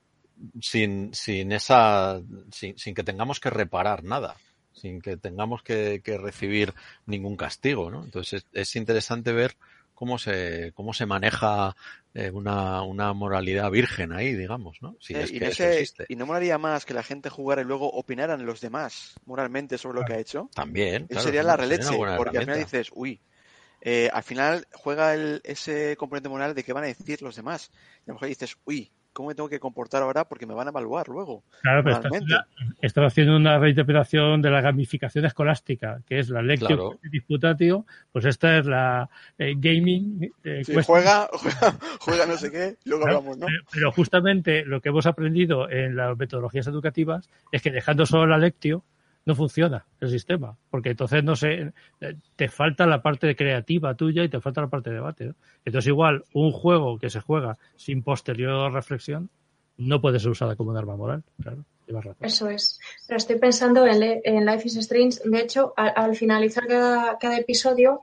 sin, sin esa, sin, sin que tengamos que reparar nada, sin que tengamos que, que recibir ningún castigo, ¿no? Entonces es, es interesante ver cómo se cómo se maneja eh, una, una moralidad virgen ahí, digamos, ¿no? Si Eh, es y, que no eso sé, existe. y no molaría más que la gente jugara y luego opinaran los demás moralmente sobre lo que ha hecho. También, Eso claro, sería sí, la sería una releche, buena porque al final herramienta. dices, uy, eh, al final juega el, ese componente moral de qué van a decir los demás. Y a lo mejor dices, uy, ¿cómo me tengo que comportar ahora? Porque me van a evaluar luego. Claro, pero estás, estás haciendo una reinterpretación de la gamificación escolástica, que es la lectio Claro. disputatio, pues esta es la eh, gaming. Eh, sí, juega, juega, juega no sé qué, y luego claro, hablamos, ¿no? Pero, pero justamente lo que hemos aprendido en las metodologías educativas es que dejando solo la lectio no funciona el sistema, porque entonces no sé, te falta la parte creativa tuya y te falta la parte de debate, ¿no? Entonces igual un juego que se juega sin posterior reflexión no puede ser usada como un arma moral, claro, llevas razón. Eso es. Pero estoy pensando en, en Life is Strange. De hecho, al, al finalizar cada, cada episodio,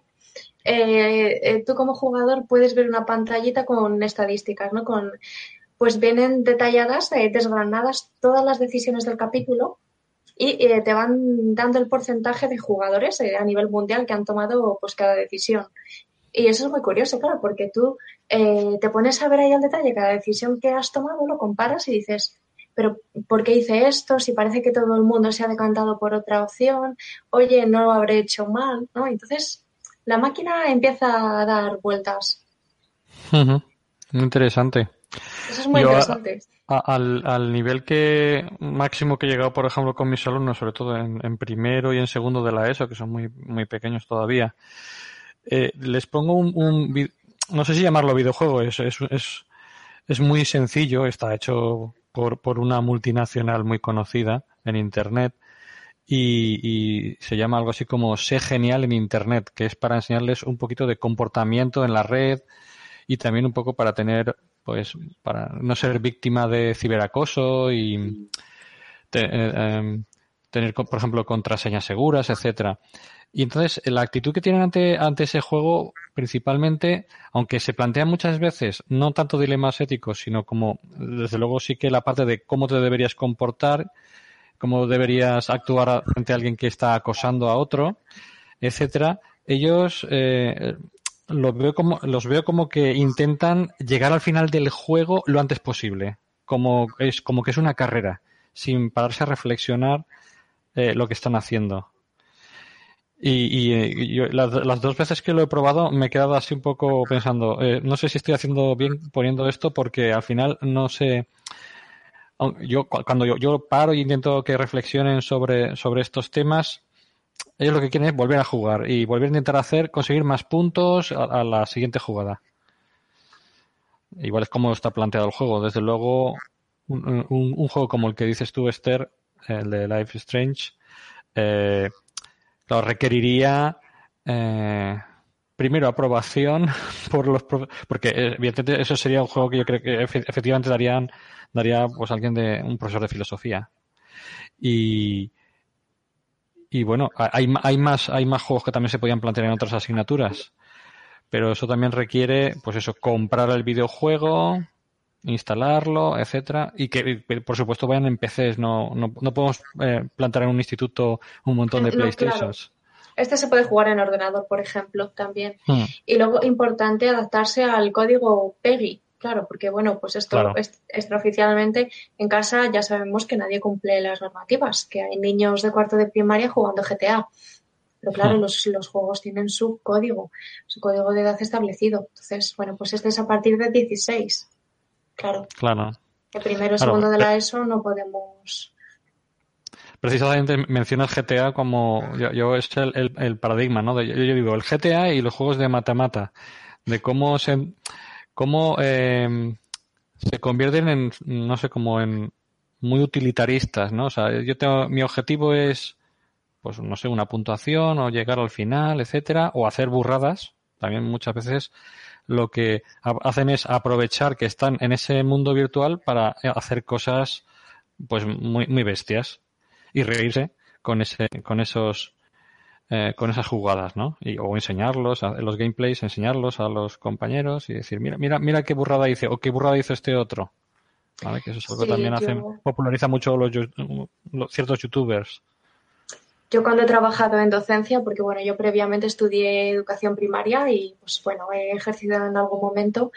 eh, eh, tú como jugador puedes ver una pantallita con estadísticas, ¿no? Con, pues vienen detalladas, eh, desgranadas todas las decisiones del capítulo. Y eh, te van dando el porcentaje de jugadores eh, a nivel mundial que han tomado pues cada decisión. Y eso es muy curioso, claro, porque tú eh, te pones a ver ahí al detalle cada decisión que has tomado, lo comparas y dices, pero ¿por qué hice esto? Si parece que todo el mundo se ha decantado por otra opción, oye, no lo habré hecho mal, ¿no? Entonces la máquina empieza a dar vueltas. Uh-huh. Muy interesante. Eso es muy Yo, interesante. A, a, al, al nivel que máximo que he llegado, por ejemplo, con mis alumnos, sobre todo en, en primero y en segundo de la ESO, que son muy, muy pequeños todavía, eh, les pongo un, un, no sé si llamarlo videojuego, es, es, es, es muy sencillo, está hecho por, por una multinacional muy conocida en Internet y, y se llama algo así como Sé Genial en Internet, que es para enseñarles un poquito de comportamiento en la red y también un poco para tener, pues, para no ser víctima de ciberacoso y te, eh, eh, tener, por ejemplo, contraseñas seguras, etcétera. Y entonces la actitud que tienen ante, ante ese juego, principalmente, aunque se plantean muchas veces no tanto dilemas éticos, sino como, desde luego sí que la parte de cómo te deberías comportar, cómo deberías actuar frente a alguien que está acosando a otro, etcétera, ellos eh, los veo como, los veo como que intentan llegar al final del juego lo antes posible, como es, como que es una carrera, sin pararse a reflexionar eh, lo que están haciendo. Y, y, y yo, las, las dos veces que lo he probado me he quedado así un poco pensando, eh, no sé si estoy haciendo bien poniendo esto porque al final no sé, yo cuando yo, yo paro y intento que reflexionen sobre, sobre estos temas, ellos lo que quieren es volver a jugar y volver a intentar hacer, conseguir más puntos a, a la siguiente jugada. Igual es como está planteado el juego. Desde luego, un, un, un juego como el que dices tú, Esther, el de Life is Strange, eh, claro, requeriría eh, primero aprobación por los porque evidentemente eso sería un juego que yo creo que efectivamente darían daría pues alguien de un profesor de filosofía y y bueno hay hay más hay más juegos que también se podían plantear en otras asignaturas, pero eso también requiere pues eso, comprar el videojuego, instalarlo, etcétera, y que por supuesto vayan en P Cs, no no, no podemos eh, plantear en un instituto un montón de No, PlayStations. Claro. Este se puede jugar en ordenador, por ejemplo, también. Hmm. Y luego, importante, adaptarse al código PEGI, claro, porque, bueno, pues esto Claro. es, extraoficialmente en casa ya sabemos que nadie cumple las normativas, que hay niños de cuarto de primaria jugando G T A. Pero claro, Hmm. los, los juegos tienen su código, su código de edad establecido. Entonces, bueno, pues este es a partir de dieciséis. Claro. Claro. El primero y Claro. segundo de la ESO no podemos... Precisamente menciona el G T A como yo, yo es el, el, el paradigma, ¿no? De, yo, yo digo el G T A y los juegos de mata-mata, de cómo se cómo eh, se convierten en, no sé, como en muy utilitaristas, ¿no? O sea, yo tengo mi objetivo es, pues no sé, una puntuación o llegar al final, etcétera, o hacer burradas. También muchas veces lo que hacen es aprovechar que están en ese mundo virtual para hacer cosas, pues muy muy bestias. Y reírse con ese, con esos, eh, con esas jugadas, ¿no? Y, o enseñarlos, a, los gameplays, enseñarlos a los compañeros y decir, mira, mira, mira qué burrada hice, o qué burrada hizo este otro. ¿Vale? Que eso es algo Sí, que también yo... hace, populariza mucho los, los ciertos youtubers. Yo cuando he trabajado en docencia, porque bueno, yo previamente estudié educación primaria y pues bueno, he ejercido en algún momento.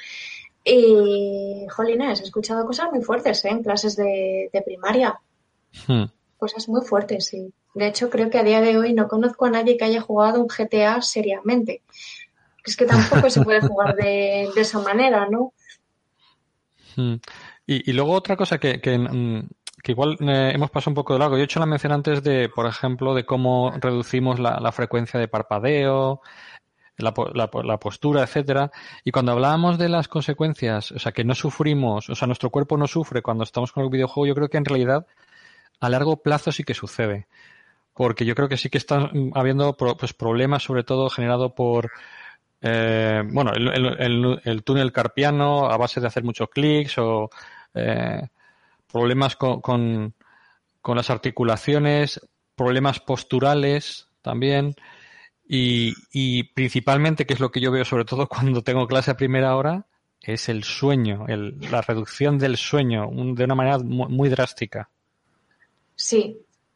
Y, jolines, he escuchado cosas muy fuertes, ¿eh? En clases de, de primaria. Hmm. Cosas muy fuertes, sí. De hecho, creo que a día de hoy no conozco a nadie que haya jugado un G T A seriamente. Es que tampoco se puede jugar de, de esa manera, ¿no? Hmm. Y, y luego otra cosa que, que, que igual eh, hemos pasado un poco de largo. Yo he hecho la mención antes de, por ejemplo, de cómo reducimos la, la frecuencia de parpadeo, la, la, la postura, etcétera. Y cuando hablábamos de las consecuencias, o sea, que no sufrimos, o sea, nuestro cuerpo no sufre cuando estamos con el videojuego, yo creo que en realidad a largo plazo sí que sucede, porque yo creo que sí que están habiendo pues problemas, sobre todo generado por eh, bueno el, el, el, el túnel carpiano a base de hacer muchos clics o eh, problemas con, con, con las articulaciones, problemas posturales también y, y principalmente, que es lo que yo veo sobre todo cuando tengo clase a primera hora, es el sueño, el, la reducción del sueño un, de una manera muy, muy drástica. Sí,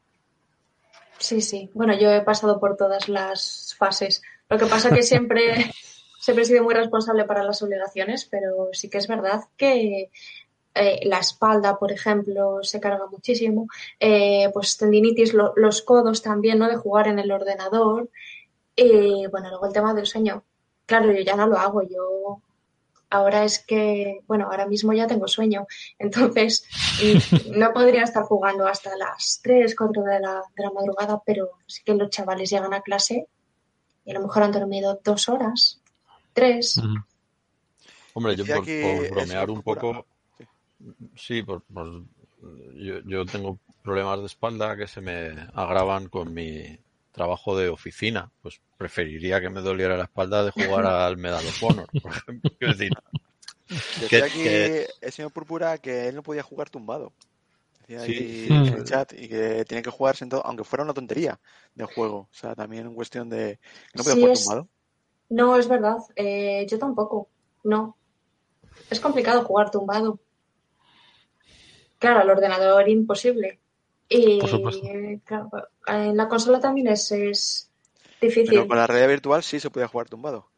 sí, sí. Bueno, yo he pasado por todas las fases. Lo que pasa que siempre, siempre he sido muy responsable para las obligaciones, pero sí que es verdad que eh, la espalda, por ejemplo, se carga muchísimo, eh, pues tendinitis, lo, los codos también, ¿no? De jugar en el ordenador. Y bueno, luego el tema del sueño. Claro, yo ya no lo hago, yo ahora es que, bueno, ahora mismo ya tengo sueño, entonces no podría estar jugando hasta las tres, cuatro de la, de la madrugada, pero sí que los chavales llegan a clase y a lo mejor han dormido dos horas, tres. Uh-huh. Hombre, yo por, por bromear un poco, sí, por, por, yo, yo tengo problemas de espalda que se me agravan con mi trabajo de oficina, pues preferiría que me doliera la espalda de jugar al Medal of Honor, por ejemplo. Quiero decir, decía aquí que... el señor Púrpura que él no podía jugar tumbado. Decía sí, aquí sí, en sí. el chat y que tiene que jugar sentado, aunque fuera una tontería de juego. O sea, también en cuestión de... ¿No podía sí jugar es... tumbado? No, es verdad. Eh, yo tampoco. No. Es complicado jugar tumbado. Claro, al ordenador imposible. Y por supuesto. Claro, en la consola también es, es difícil. Pero con la realidad virtual sí se podía jugar tumbado.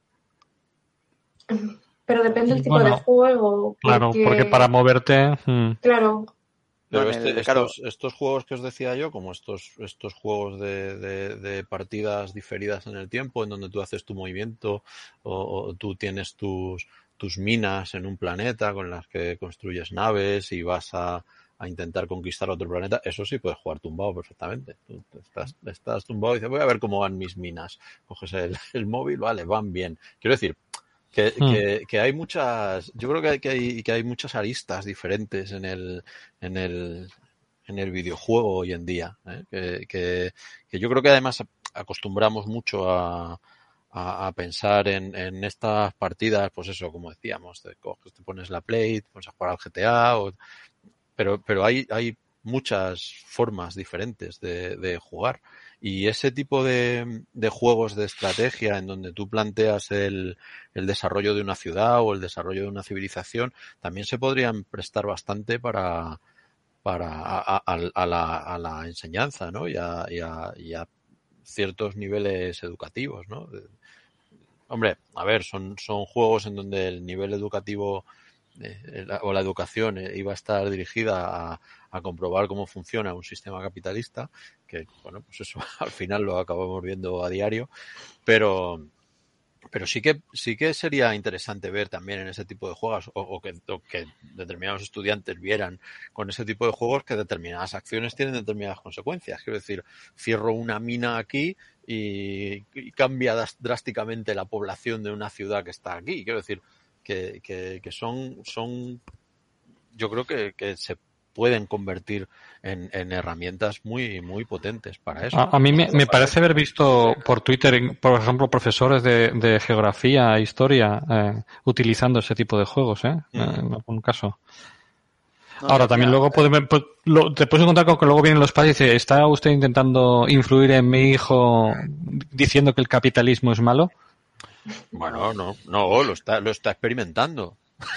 Pero depende del tipo bueno, de juego. Porque... Claro, porque para moverte... Hmm. Claro. Pero No, este, el, estos, claro. estos juegos que os decía yo, como estos, estos juegos de, de, de partidas diferidas en el tiempo, en donde tú haces tu movimiento o, o tú tienes tus, tus minas en un planeta con las que construyes naves y vas a, a intentar conquistar otro planeta, eso sí puedes jugar tumbado perfectamente. Tú estás, estás tumbado y dices, voy a ver cómo van mis minas. Coges el, el móvil, vale, van bien. Quiero decir, que, hmm. que, que hay muchas, yo creo que hay, que hay, que hay muchas aristas diferentes en el, en el, en el videojuego hoy en día, ¿eh? que, que, que yo creo que además acostumbramos mucho a, a, a pensar en, en estas partidas, pues eso, como decíamos, te coges, te pones la Play, te pones a jugar al G T A, o, pero, pero hay, hay muchas formas diferentes de, de jugar. Y ese tipo de, de juegos de estrategia en donde tú planteas el, el desarrollo de una ciudad o el desarrollo de una civilización también se podrían prestar bastante para, para a, a, a, la, a la enseñanza, ¿no? Y a, y, a, y a ciertos niveles educativos, ¿no? Hombre, a ver, son, son juegos en donde el nivel educativo eh, la, o la educación eh, iba a estar dirigida a, a comprobar cómo funciona un sistema capitalista, que, bueno, pues eso al final lo acabamos viendo a diario, pero pero sí que sí que sería interesante ver también en ese tipo de juegos o, o, que, o que determinados estudiantes vieran con ese tipo de juegos que determinadas acciones tienen determinadas consecuencias. Quiero decir, cierro una mina aquí y, y cambia drásticamente la población de una ciudad que está aquí. Quiero decir que, que, que son son yo creo que, que se pueden convertir en, en herramientas muy muy potentes para eso. A, a mí me, me parece haber visto por Twitter, por ejemplo, profesores de, de geografía e historia eh, utilizando ese tipo de juegos, ¿eh? Mm. En algún caso. No, Ahora, también luego podemos, pues, lo, te puedes encontrar con que luego vienen los padres y dicen, ¿está usted intentando influir en mi hijo diciendo que el capitalismo es malo? Bueno, no, no, lo está, lo está experimentando.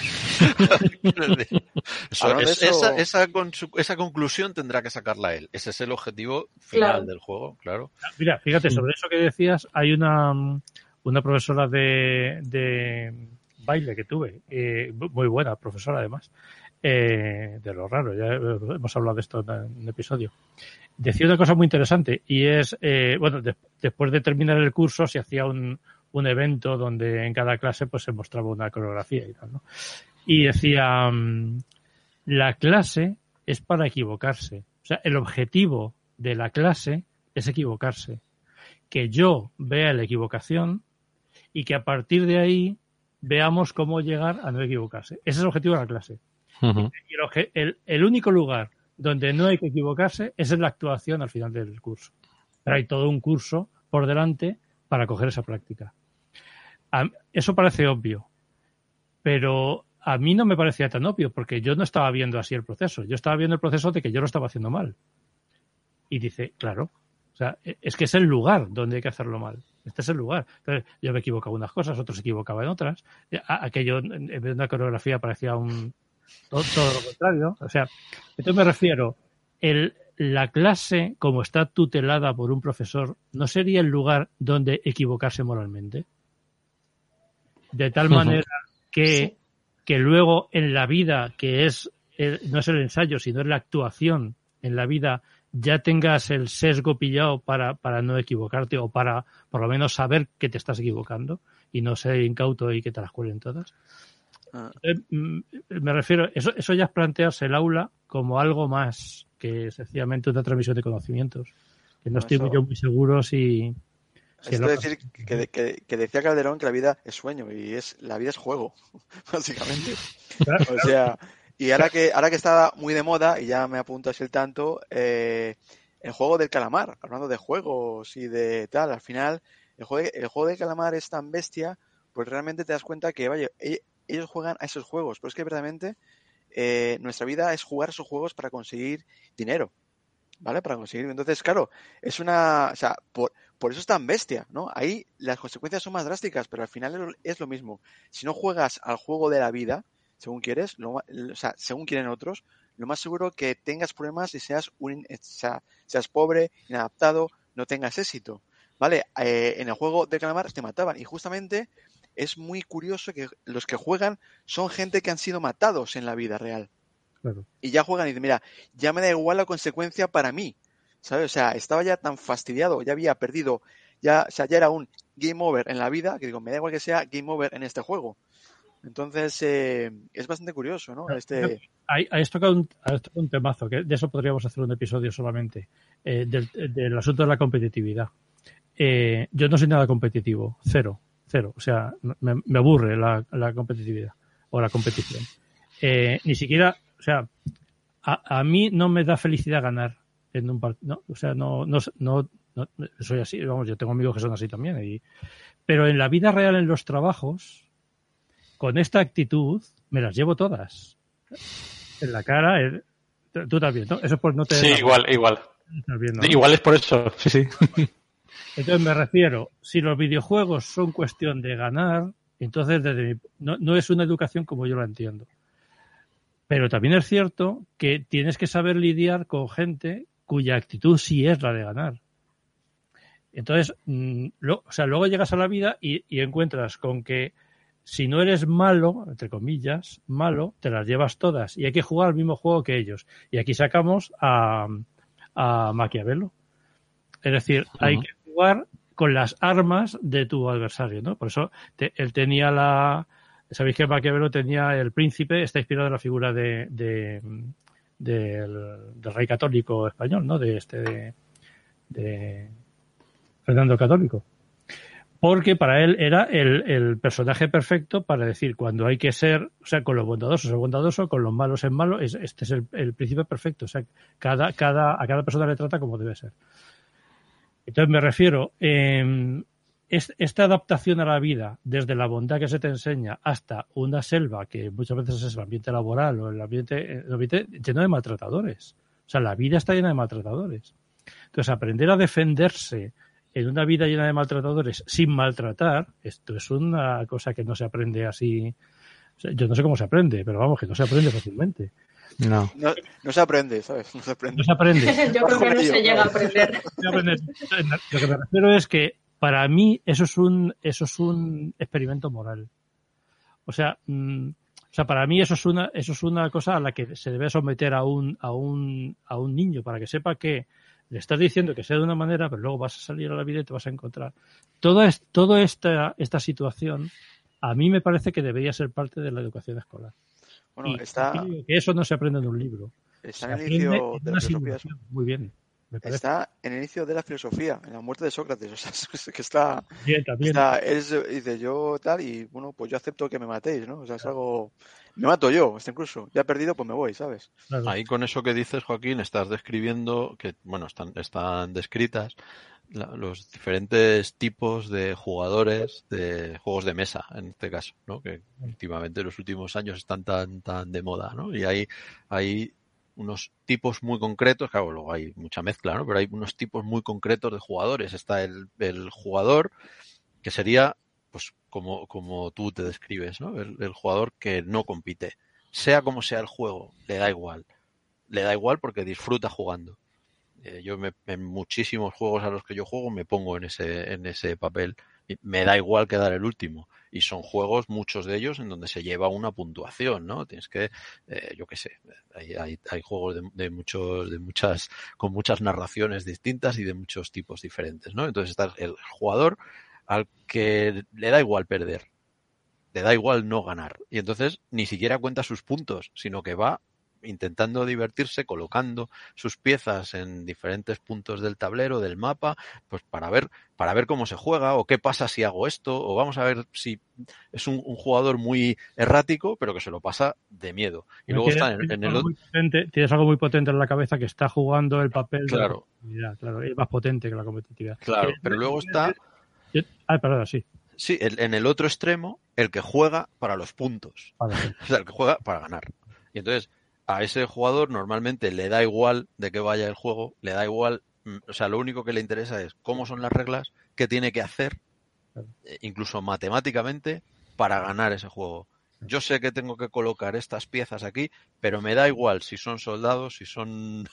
eso, es, eso... Esa, esa, esa conclusión tendrá que sacarla él. Ese es el objetivo final claro. del juego, claro. Mira, fíjate, sobre eso que decías, hay una, una profesora de, de baile que tuve, eh, muy buena profesora además, eh, de lo raro, ya hemos hablado de esto en un episodio. Decía una cosa muy interesante y es, eh, bueno, de, después de terminar el curso se hacía un un evento donde en cada clase pues se mostraba una coreografía y tal, ¿no? Y decía, la clase es para equivocarse. O sea, el objetivo de la clase es equivocarse. Que yo vea la equivocación y que a partir de ahí veamos cómo llegar a no equivocarse. Ese es el objetivo de la clase. Uh-huh. Y el, el, el único lugar donde no hay que equivocarse es en la actuación al final del curso. Pero hay todo un curso por delante para coger esa práctica. Eso parece obvio, pero a mí no me parecía tan obvio porque yo no estaba viendo así el proceso. Yo estaba viendo el proceso de que yo lo estaba haciendo mal. Y dice, claro, o sea, es que es el lugar donde hay que hacerlo mal. Este es el lugar. Entonces, yo me equivocaba en unas cosas, otros se equivocaban en otras. Aquello, en vez de una coreografía, parecía un todo, todo lo contrario. O sea, entonces me refiero, el, la clase, como está tutelada por un profesor, ¿no sería el lugar donde equivocarse moralmente? De tal manera que, sí. que luego en la vida, que es el, no es el ensayo, sino es la actuación en la vida, ya tengas el sesgo pillado para, para no equivocarte o para por lo menos saber que te estás equivocando y no ser incauto y que te las cuelen todas. Ah. Entonces, me refiero, eso, eso ya es plantearse el aula como algo más que sencillamente una transmisión de conocimientos. Que no, no estoy yo muy seguro si... si Esto es decir que, que, que decía Calderón que la vida es sueño y es la vida es juego, básicamente. Claro, o sea... Y ahora que ahora que está muy de moda, y ya me apunto así el tanto, eh, el juego del calamar, hablando de juegos y de tal, al final, el juego, de, el juego del calamar es tan bestia, pues realmente te das cuenta que, vaya, ellos juegan a esos juegos, pero es que verdaderamente eh, nuestra vida es jugar esos juegos para conseguir dinero, ¿vale? Para conseguir, entonces, claro, es una, o sea, por, por eso es tan bestia, ¿no? Ahí las consecuencias son más drásticas, pero al final es lo mismo. Si no juegas al juego de la vida, según quieres, lo, o sea, según quieren otros, lo más seguro que tengas problemas y seas un, o sea, seas pobre, inadaptado, no tengas éxito, ¿vale? Eh, en el juego de calamar te mataban y justamente es muy curioso que los que juegan son gente que han sido matados en la vida real. Claro. Y ya juegan y dicen, mira, ya me da igual la consecuencia para mí, ¿sabes? O sea, estaba ya tan fastidiado, ya había perdido, ya, o sea, ya era un game over en la vida, que digo, me da igual que sea game over en este juego. Entonces, eh, es bastante curioso, ¿no? Este... Hay, hay tocado un, un temazo, que de eso podríamos hacer un episodio solamente, eh, del, del asunto de la competitividad. Eh, yo no soy nada competitivo, cero, cero. O sea, me, me aburre la, la competitividad o la competición. Eh, ni siquiera, o sea, a, a mí no me da felicidad ganar en un partido. No, o sea, no, no, no, no soy así. Vamos, yo tengo amigos que son así también. Y, pero en la vida real, en los trabajos, con esta actitud, me las llevo todas. En la cara, el, tú también, ¿no? Eso pues no te... Sí, igual, igual. Bien, ¿no? Igual es por eso, sí, sí. Entonces me refiero, si los videojuegos son cuestión de ganar, entonces desde mi, no, no es una educación como yo la entiendo. Pero también es cierto que tienes que saber lidiar con gente cuya actitud sí es la de ganar. Entonces, mmm, lo, o sea, luego llegas a la vida y, y encuentras con que si no eres malo, entre comillas, malo, te las llevas todas y hay que jugar al mismo juego que ellos. Y aquí sacamos a, a Maquiavelo. Es decir, uh-huh. hay que jugar con las armas de tu adversario, ¿no? Por eso te, él tenía la... Sabéis que Maquiavelo tenía el príncipe, está inspirado en la figura de, de, de del, del rey católico español, ¿no? De este de, de Fernando el Católico. Porque para él era el, el personaje perfecto para decir cuando hay que ser, o sea, con los bondadosos es bondadoso, con los malos es malo, es, este es el, el príncipe perfecto. O sea, cada, cada, a cada persona le trata como debe ser. Entonces me refiero, eh, es, esta adaptación a la vida, desde la bondad que se te enseña hasta una selva, que muchas veces es el ambiente laboral o el ambiente, el ambiente lleno de maltratadores. O sea, la vida está llena de maltratadores. Entonces, aprender a defenderse en una vida llena de maltratadores sin maltratar, esto es una cosa que no se aprende así. O sea, yo no sé cómo se aprende, pero vamos, que no se aprende fácilmente. No. No, no se aprende, ¿sabes? No se aprende. No se aprende. Yo creo que no se llega a aprender. Lo que me refiero es que para mí eso es un eso es un experimento moral. O sea, mmm, o sea, para mí eso es una eso es una cosa a la que se debe someter a un a un a un niño para que sepa que le estás diciendo que sea de una manera, pero luego vas a salir a la vida y te vas a encontrar. Toda, es, toda esta, esta situación a mí me parece que debería ser parte de la educación escolar. Bueno, y está... que eso no se aprende en un libro. Está en el inicio de la filosofía. Muy bien. Me está en el inicio de la filosofía, en la muerte de Sócrates. O sea, es que está... Bien, también. Está, es, dice, yo tal, y bueno, pues yo acepto que me matéis, ¿no? O sea, es algo... Me mato yo, hasta incluso. Ya he perdido, pues me voy, ¿sabes? Claro. Ahí con eso que dices, Joaquín, estás describiendo, que bueno, están, están descritas la, los diferentes tipos de jugadores de juegos de mesa, en este caso, ¿no? Que últimamente en los últimos años están tan, tan de moda, ¿no? Y hay, hay unos tipos muy concretos, claro, luego hay mucha mezcla, ¿no? Pero hay unos tipos muy concretos de jugadores. Está el, el jugador que sería, pues, como, como tú te describes, ¿no? El, el jugador que no compite. Sea como sea el juego, le da igual. Le da igual porque disfruta jugando. Eh, yo me, en muchísimos juegos a los que yo juego me pongo en ese, en ese papel. Y me da igual quedar el último. y son juegos, muchos de ellos, en donde se lleva una puntuación, ¿no? Tienes que, eh, yo qué sé, hay, hay, hay juegos de, de muchos, de muchas, con muchas narraciones distintas y de muchos tipos diferentes, ¿no? Entonces está el jugador al que le da igual perder, le da igual no ganar, y entonces ni siquiera cuenta sus puntos, sino que va intentando divertirse, colocando sus piezas en diferentes puntos del tablero, del mapa, pues para ver, para ver cómo se juega, o qué pasa si hago esto, o vamos a ver si es un, un jugador muy errático, pero que se lo pasa de miedo. Y luego está en, en el otro. Tienes algo muy potente en la cabeza que está jugando el papel claro. de la competitividad, claro, es más potente que la competitividad. Claro, eh, pero luego está. Ah, perdón, sí. Sí, el, en el otro extremo, el que juega para los puntos. Vale. O sea, el que juega para ganar. Y entonces, a ese jugador normalmente le da igual de que vaya el juego, le da igual, o sea, lo único que le interesa es cómo son las reglas, qué tiene que hacer, incluso matemáticamente, para ganar ese juego. Yo sé que tengo que colocar estas piezas aquí, pero me da igual si son soldados, si son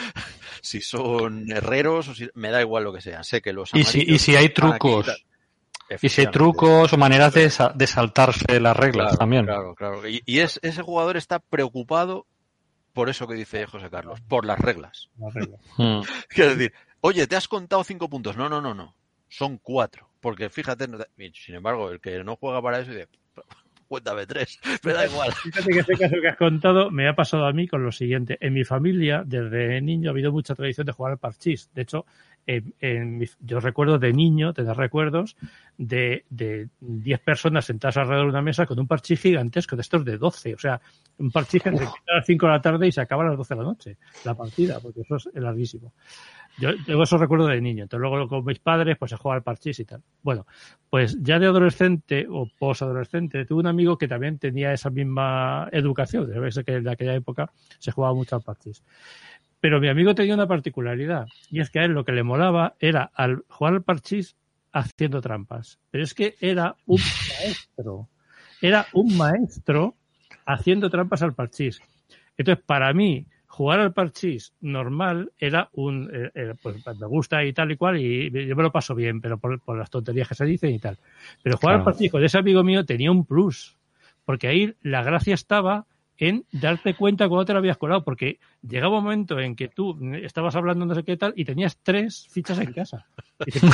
si son herreros, o si, me da igual lo que sea. Sé que los y si, y si hay trucos. Y si hay trucos o maneras de, de saltarse las reglas claro, también. Claro, claro. Y, y es, ese jugador está preocupado por eso que dice José Carlos, por las reglas. Las reglas. Quiero decir, oye, te has contado cinco puntos. No, no, no, no. Son cuatro. Porque fíjate, sin embargo, el que no juega para eso dice, cuéntame tres, me da igual. Fíjate que ese caso que has contado me ha pasado a mí con lo siguiente. En mi familia, desde niño, ha habido mucha tradición de jugar al parchís. De hecho, en, en mi, yo recuerdo de niño, tener recuerdos de de diez personas sentadas alrededor de una mesa con un parchís gigantesco, de estos de doce. O sea, un parchís que se empieza a las cinco de la tarde y se acaba a las doce de la noche, la partida, porque eso es larguísimo. Yo tengo esos recuerdos de niño. Entonces luego con mis padres pues se jugaba al parchís y tal. Bueno, pues ya de adolescente o posadolescente tuve un amigo que también tenía esa misma educación. Debe que en aquella época se jugaba mucho al parchís. Pero mi amigo tenía una particularidad, y es que a él lo que le molaba era al jugar al parchís haciendo trampas. Pero es que era un maestro. Era un maestro haciendo trampas al parchís. Entonces, para mí, jugar al parchís normal era un, eh, eh, pues me gusta y tal y cual, y yo me lo paso bien, pero por, por las tonterías que se dicen y tal. Pero jugar claro. al parchís con ese amigo mío tenía un plus, porque ahí la gracia estaba en darte cuenta cuando te lo habías colado, porque llegaba un momento en que tú estabas hablando no sé qué tal y tenías tres fichas en casa. Y te,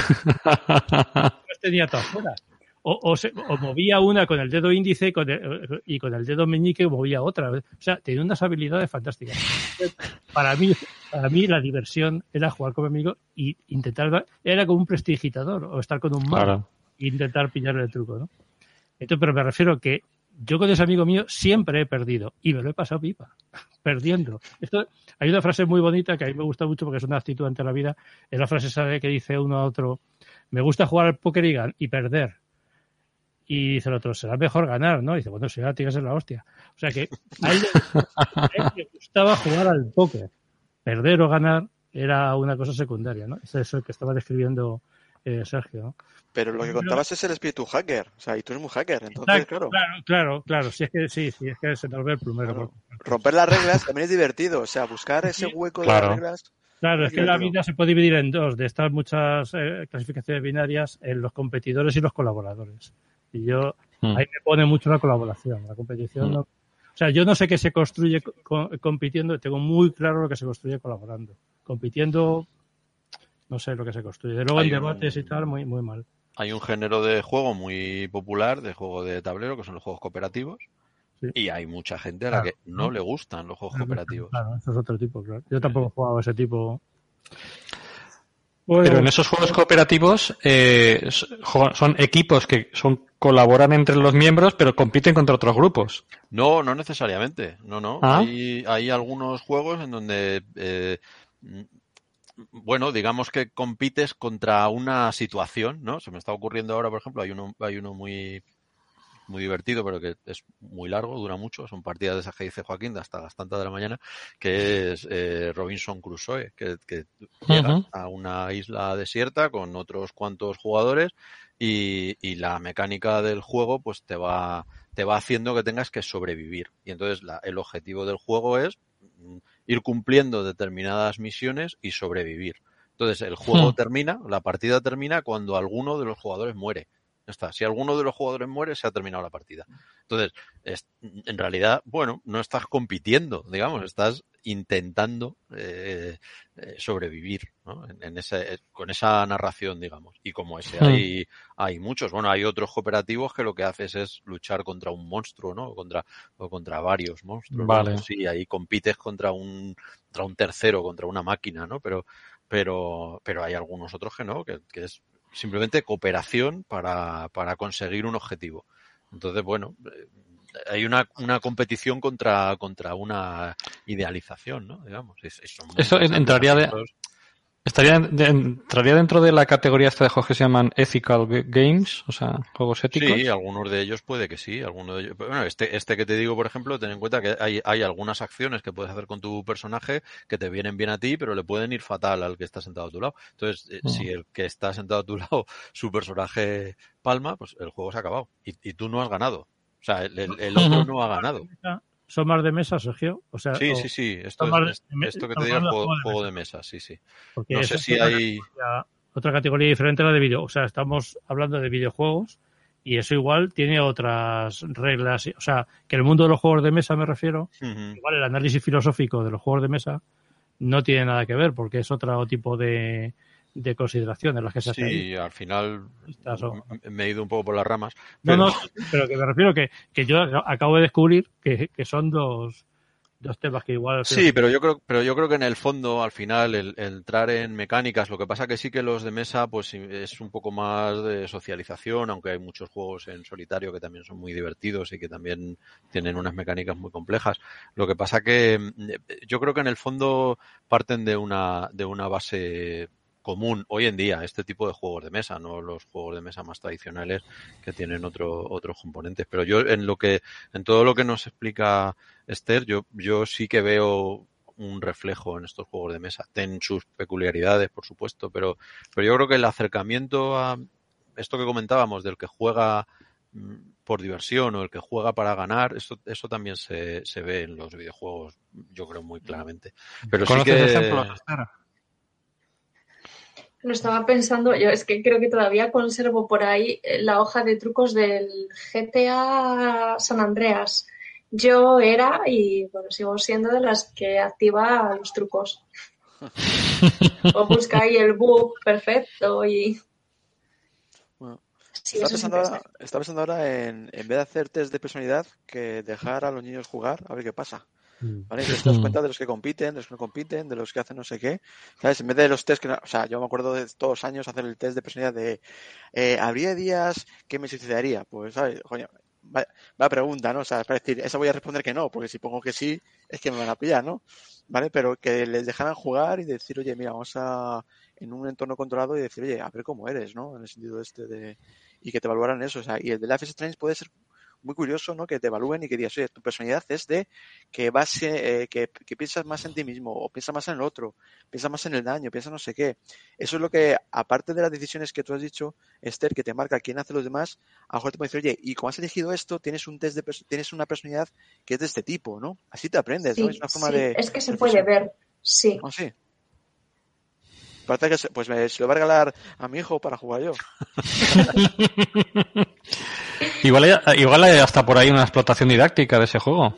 pues tenía todas fuera. O, o, se, o movía una con el dedo índice con el, y con el dedo meñique movía otra. O sea, tenía unas habilidades fantásticas. Para mí, para mí la diversión era jugar con mi amigo y intentar, era como un prestidigitador o estar con un mago claro. e intentar pillarle el truco, ¿no? Entonces, pero me refiero que yo con ese amigo mío siempre he perdido y me lo he pasado pipa, perdiendo. Esto, hay una frase muy bonita que a mí me gusta mucho porque es una actitud ante la vida. Es la frase esa de que dice uno a otro, me gusta jugar al póker y, y perder. Y dice el otro, será mejor ganar, ¿no? Y dice, bueno, si ahora tienes en la hostia. O sea que a él, a él le gustaba jugar al póker. Perder o ganar era una cosa secundaria, ¿no? Eso es el que estaba describiendo eh, Sergio, ¿no? Pero lo que contabas es el espíritu hacker, o sea, y tú eres muy hacker, entonces, Exacto, claro. Claro, claro, claro, si es que sí, sí, es que se nos ve el plumero. Claro. Romper las reglas también es divertido, o sea, buscar ese hueco claro. de las reglas. Claro, es que la vida se puede dividir en dos, de estas muchas eh, clasificaciones binarias, en los competidores y los colaboradores. Y yo, mm. ahí me pone mucho la colaboración, la competición. Mm. No, o sea, yo no sé qué se construye co- compitiendo, tengo muy claro lo que se construye colaborando. Compitiendo, no sé lo que se construye. De luego hay en debates un... y tal, muy, muy mal. Hay un género de juego muy popular, de juego de tablero, que son los juegos cooperativos. Sí. Y hay mucha gente a la claro, que no, no le gustan los juegos claro, cooperativos. Claro, eso es otro tipo, claro. Yo tampoco he jugado a ese tipo. Bueno, pero en esos juegos cooperativos eh, son equipos que son colaboran entre los miembros, pero compiten contra otros grupos. No, no necesariamente. No, no. ¿Ah? Hay, hay algunos juegos en donde... Eh, bueno, digamos que compites contra una situación, ¿no? Se me está ocurriendo ahora, por ejemplo, hay uno, hay uno muy, muy divertido, pero que es muy largo, dura mucho, son partidas de esas que dice Joaquín, hasta las tantas de la mañana, que es eh, Robinson Crusoe, que, que llega uh-huh. a una isla desierta con otros cuantos jugadores y, y la mecánica del juego pues te va, te va haciendo que tengas que sobrevivir. Y entonces la, el objetivo del juego es ir cumpliendo determinadas misiones y sobrevivir. Entonces el juego hmm. termina, la partida termina cuando alguno de los jugadores muere. Ya está. Si alguno de los jugadores muere, se ha terminado la partida. Entonces, es, en realidad, bueno, no estás compitiendo, digamos, estás intentando eh, eh, sobrevivir, ¿no? En, en ese, con esa narración, digamos. Y como ese hay, hay muchos. Bueno, hay otros cooperativos que lo que haces es luchar contra un monstruo, ¿no? O contra, o contra varios monstruos. Vale. ¿no? Pues sí, ahí compites contra un, contra un tercero, contra una máquina, ¿no? Pero, pero, pero hay algunos otros que no, que, que es simplemente cooperación para, para conseguir un objetivo. Entonces, bueno, hay una, una competición contra, contra una idealización, ¿no? Digamos. Es, es, Eso entraría de, estaría de, entraría dentro de la categoría esta de juegos que se llaman ethical games, o sea, juegos éticos. Sí, algunos de ellos puede que sí, algunos de ellos. Bueno, este, este que te digo, por ejemplo, ten en cuenta que hay, hay algunas acciones que puedes hacer con tu personaje que te vienen bien a ti, pero le pueden ir fatal al que está sentado a tu lado. Entonces, eh, uh-huh. si el que está sentado a tu lado, su personaje palma, pues el juego se ha acabado y, y tú no has ganado. O sea, el, el, el otro uh-huh. no ha ganado. ¿Son más de mesa, Sergio? O sea, sí, o, sí, sí. Esto, es, de, esto que te digo es juego, juego de mesa, sí, sí. Porque no sé si hay... Categoría, otra categoría diferente a la de video. O sea, estamos hablando de videojuegos y eso igual tiene otras reglas. O sea, que el mundo de los juegos de mesa, me refiero, uh-huh. igual el análisis filosófico de los juegos de mesa no tiene nada que ver porque es otro tipo de... de consideración en las que se hace. Sí, ahí. al final me he ido un poco por las ramas. Pero... No, no, pero que me refiero que, que yo acabo de descubrir que, que son dos, dos temas que igual... Sí, pero yo creo, pero yo creo que en el fondo, al final, el, el entrar en mecánicas, lo que pasa que sí que los de mesa, pues es un poco más de socialización, aunque hay muchos juegos en solitario que también son muy divertidos y que también tienen unas mecánicas muy complejas. Lo que pasa que yo creo que en el fondo parten de una, de una base común hoy en día, este tipo de juegos de mesa, no los juegos de mesa más tradicionales que tienen otro, otros componentes. Pero yo en lo que, en todo lo que nos explica Esther, yo, yo sí que veo un reflejo en estos juegos de mesa. Tienen sus peculiaridades, por supuesto, pero, pero yo creo que el acercamiento a esto que comentábamos del que juega por diversión o el que juega para ganar, eso, eso también se, se ve en los videojuegos, yo creo muy claramente. Pero sí que... ejemplos, Esther? Lo estaba pensando, yo es que creo que todavía conservo por ahí la hoja de trucos del G T A San Andreas. Yo era, y bueno, sigo siendo de las que activa los trucos. O busca ahí el bug perfecto y... Bueno, sí, está, pensando ahora, está pensando ahora en, en vez de hacer test de personalidad, que dejar a los niños jugar, a ver qué pasa. ¿Vale? Entonces te das cuenta de los que compiten, de los que no compiten, de los que hacen no sé qué, ¿sabes? En vez de los test que no, o sea, yo me acuerdo de todos los años hacer el test de personalidad de eh, ¿habría días que me sucedería? Pues, ¿sabes? Coño, va, va pregunta, ¿no? O sea, para decir, esa voy a responder que no, porque si pongo que sí, es que me van a pillar, ¿no? ¿Vale? Pero que les dejaran jugar y decir, oye, mira, vamos a en un entorno controlado y decir, oye, a ver cómo eres, ¿no? En el sentido este de... y que te evaluaran eso, o sea, y el de Life is Strange puede ser muy curioso, ¿no? Que te evalúen y que digas, oye, tu personalidad es de que vas, eh, que, que piensas más en ti mismo, o piensas más en el otro, piensas más en el daño, piensas no sé qué. Eso es lo que, aparte de las decisiones que tú has dicho, Esther, que te marca quién hace los demás, a lo mejor te puede decir, oye, y como has elegido esto, tienes un test de tienes una personalidad que es de este tipo, ¿no? Así te aprendes, sí, ¿no? Es una forma sí, de... es que se puede ver, sí. ¿Oh, sí? Parece que se, pues me, se lo va a regalar a mi hijo para jugar yo. igual, hay, igual hay hasta por ahí una explotación didáctica de ese juego.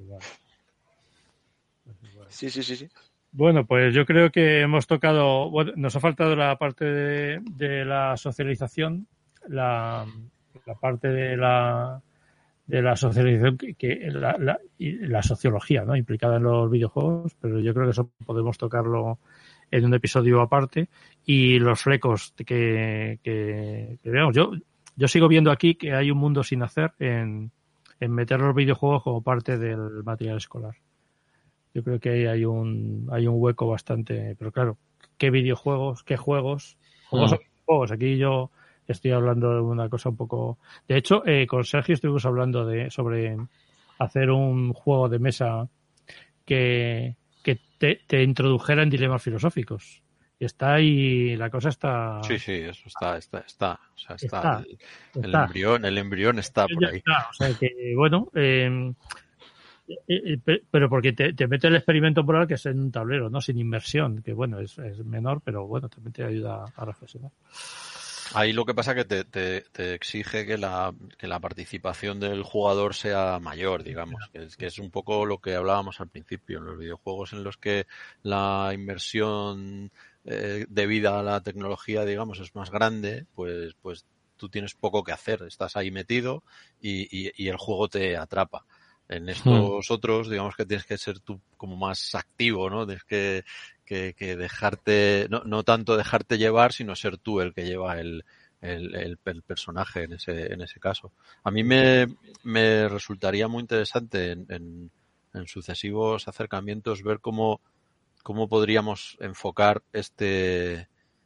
Sí, sí, sí, sí. Bueno, pues yo creo que hemos tocado, bueno, nos ha faltado la parte de, de la socialización, la, la parte de la de la socialización que, que la, la, la sociología, ¿no? Implicada en los videojuegos, pero yo creo que eso podemos tocarlo en un episodio aparte, y los flecos que, que, que veamos. Yo, yo sigo viendo aquí que hay un mundo sin hacer en, en meter los videojuegos como parte del material escolar. Yo creo que ahí hay un, hay un hueco bastante, pero claro, ¿qué videojuegos, qué juegos? Juegos, ah. juegos. Aquí yo estoy hablando de una cosa un poco, de hecho, eh, con Sergio estuvimos hablando de, sobre hacer un juego de mesa que, que te, te introdujera en dilemas filosóficos. Y está ahí, la cosa está... Sí, sí, eso está, está, está. O sea, está, está, el, está. el embrión, el embrión está por ahí. Está, o sea que, bueno, eh, eh, pero porque te, te mete el experimento moral que es en un tablero, ¿no? Sin inmersión, que bueno, es, es menor, pero bueno, también te ayuda a reflexionar. Ahí lo que pasa es que te, te, te exige que la, que la participación del jugador sea mayor, digamos, que es, que es un poco lo que hablábamos al principio, en los videojuegos en los que la inversión eh, debida a la tecnología, digamos, es más grande, pues, pues tú tienes poco que hacer, estás ahí metido y, y, y el juego te atrapa. En estos hmm. otros, digamos que tienes que ser tú como más activo, ¿no? Tienes que, que, que dejarte, no, no tanto dejarte llevar, sino ser tú el que lleva el, el, el, el personaje en ese, en ese caso. A mí me, me resultaría muy interesante en, en, en sucesivos acercamientos ver cómo, cómo podríamos enfocar este,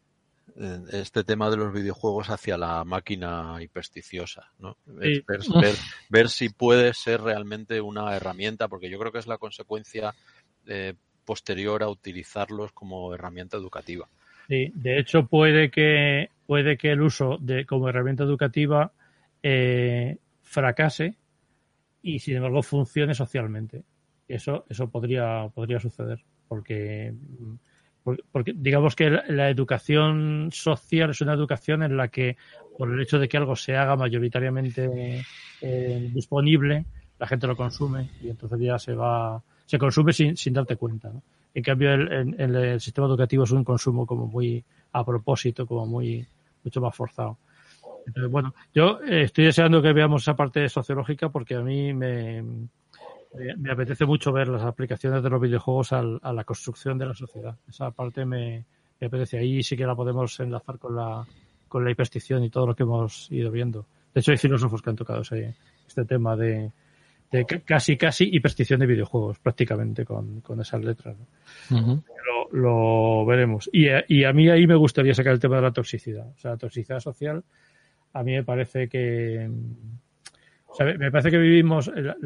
este tema de los videojuegos hacia la máquina hipersticiosa, ¿no? Sí. Ver, ver, ver si puede ser realmente una herramienta, porque yo creo que es la consecuencia eh, posterior a utilizarlos como herramienta educativa. Sí, de hecho puede que puede que el uso de como herramienta educativa eh, fracase y sin embargo funcione socialmente. Eso eso podría podría suceder porque Porque digamos que la educación social es una educación en la que por el hecho de que algo se haga mayoritariamente eh, disponible, la gente lo consume y entonces ya se va, se consume sin, sin darte cuenta, ¿no? En cambio el, en, en el sistema educativo es un consumo como muy a propósito, como muy mucho más forzado. Entonces, bueno, yo eh, estoy deseando que veamos esa parte sociológica porque a mí me Me, me apetece mucho ver las aplicaciones de los videojuegos al, a la construcción de la sociedad. Esa parte me, me apetece. Ahí sí que la podemos enlazar con la con la hipersticción y todo lo que hemos ido viendo. De hecho, hay filósofos que han tocado ese, este tema de, de casi casi hipersticción de videojuegos, prácticamente con, con esas letras, ¿no? Uh-huh. Lo, lo veremos. Y a, y a mí ahí me gustaría sacar el tema de la toxicidad. O sea, la toxicidad social, a mí me parece que... O sea, me parece que vivimos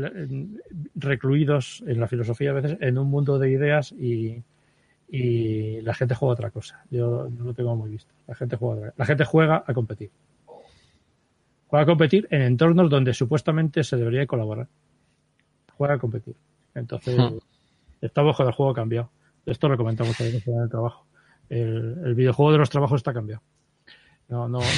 recluidos en la filosofía a veces en un mundo de ideas y, y la gente juega otra cosa. Yo no lo tengo muy visto. La gente juega otra cosa. La gente juega a competir. Juega a competir en entornos donde supuestamente se debería colaborar. Juega a competir. Entonces, hmm. estamos con el juego cambiado. Esto lo comentamos también en el trabajo. El, el videojuego de los trabajos está cambiado. No, no,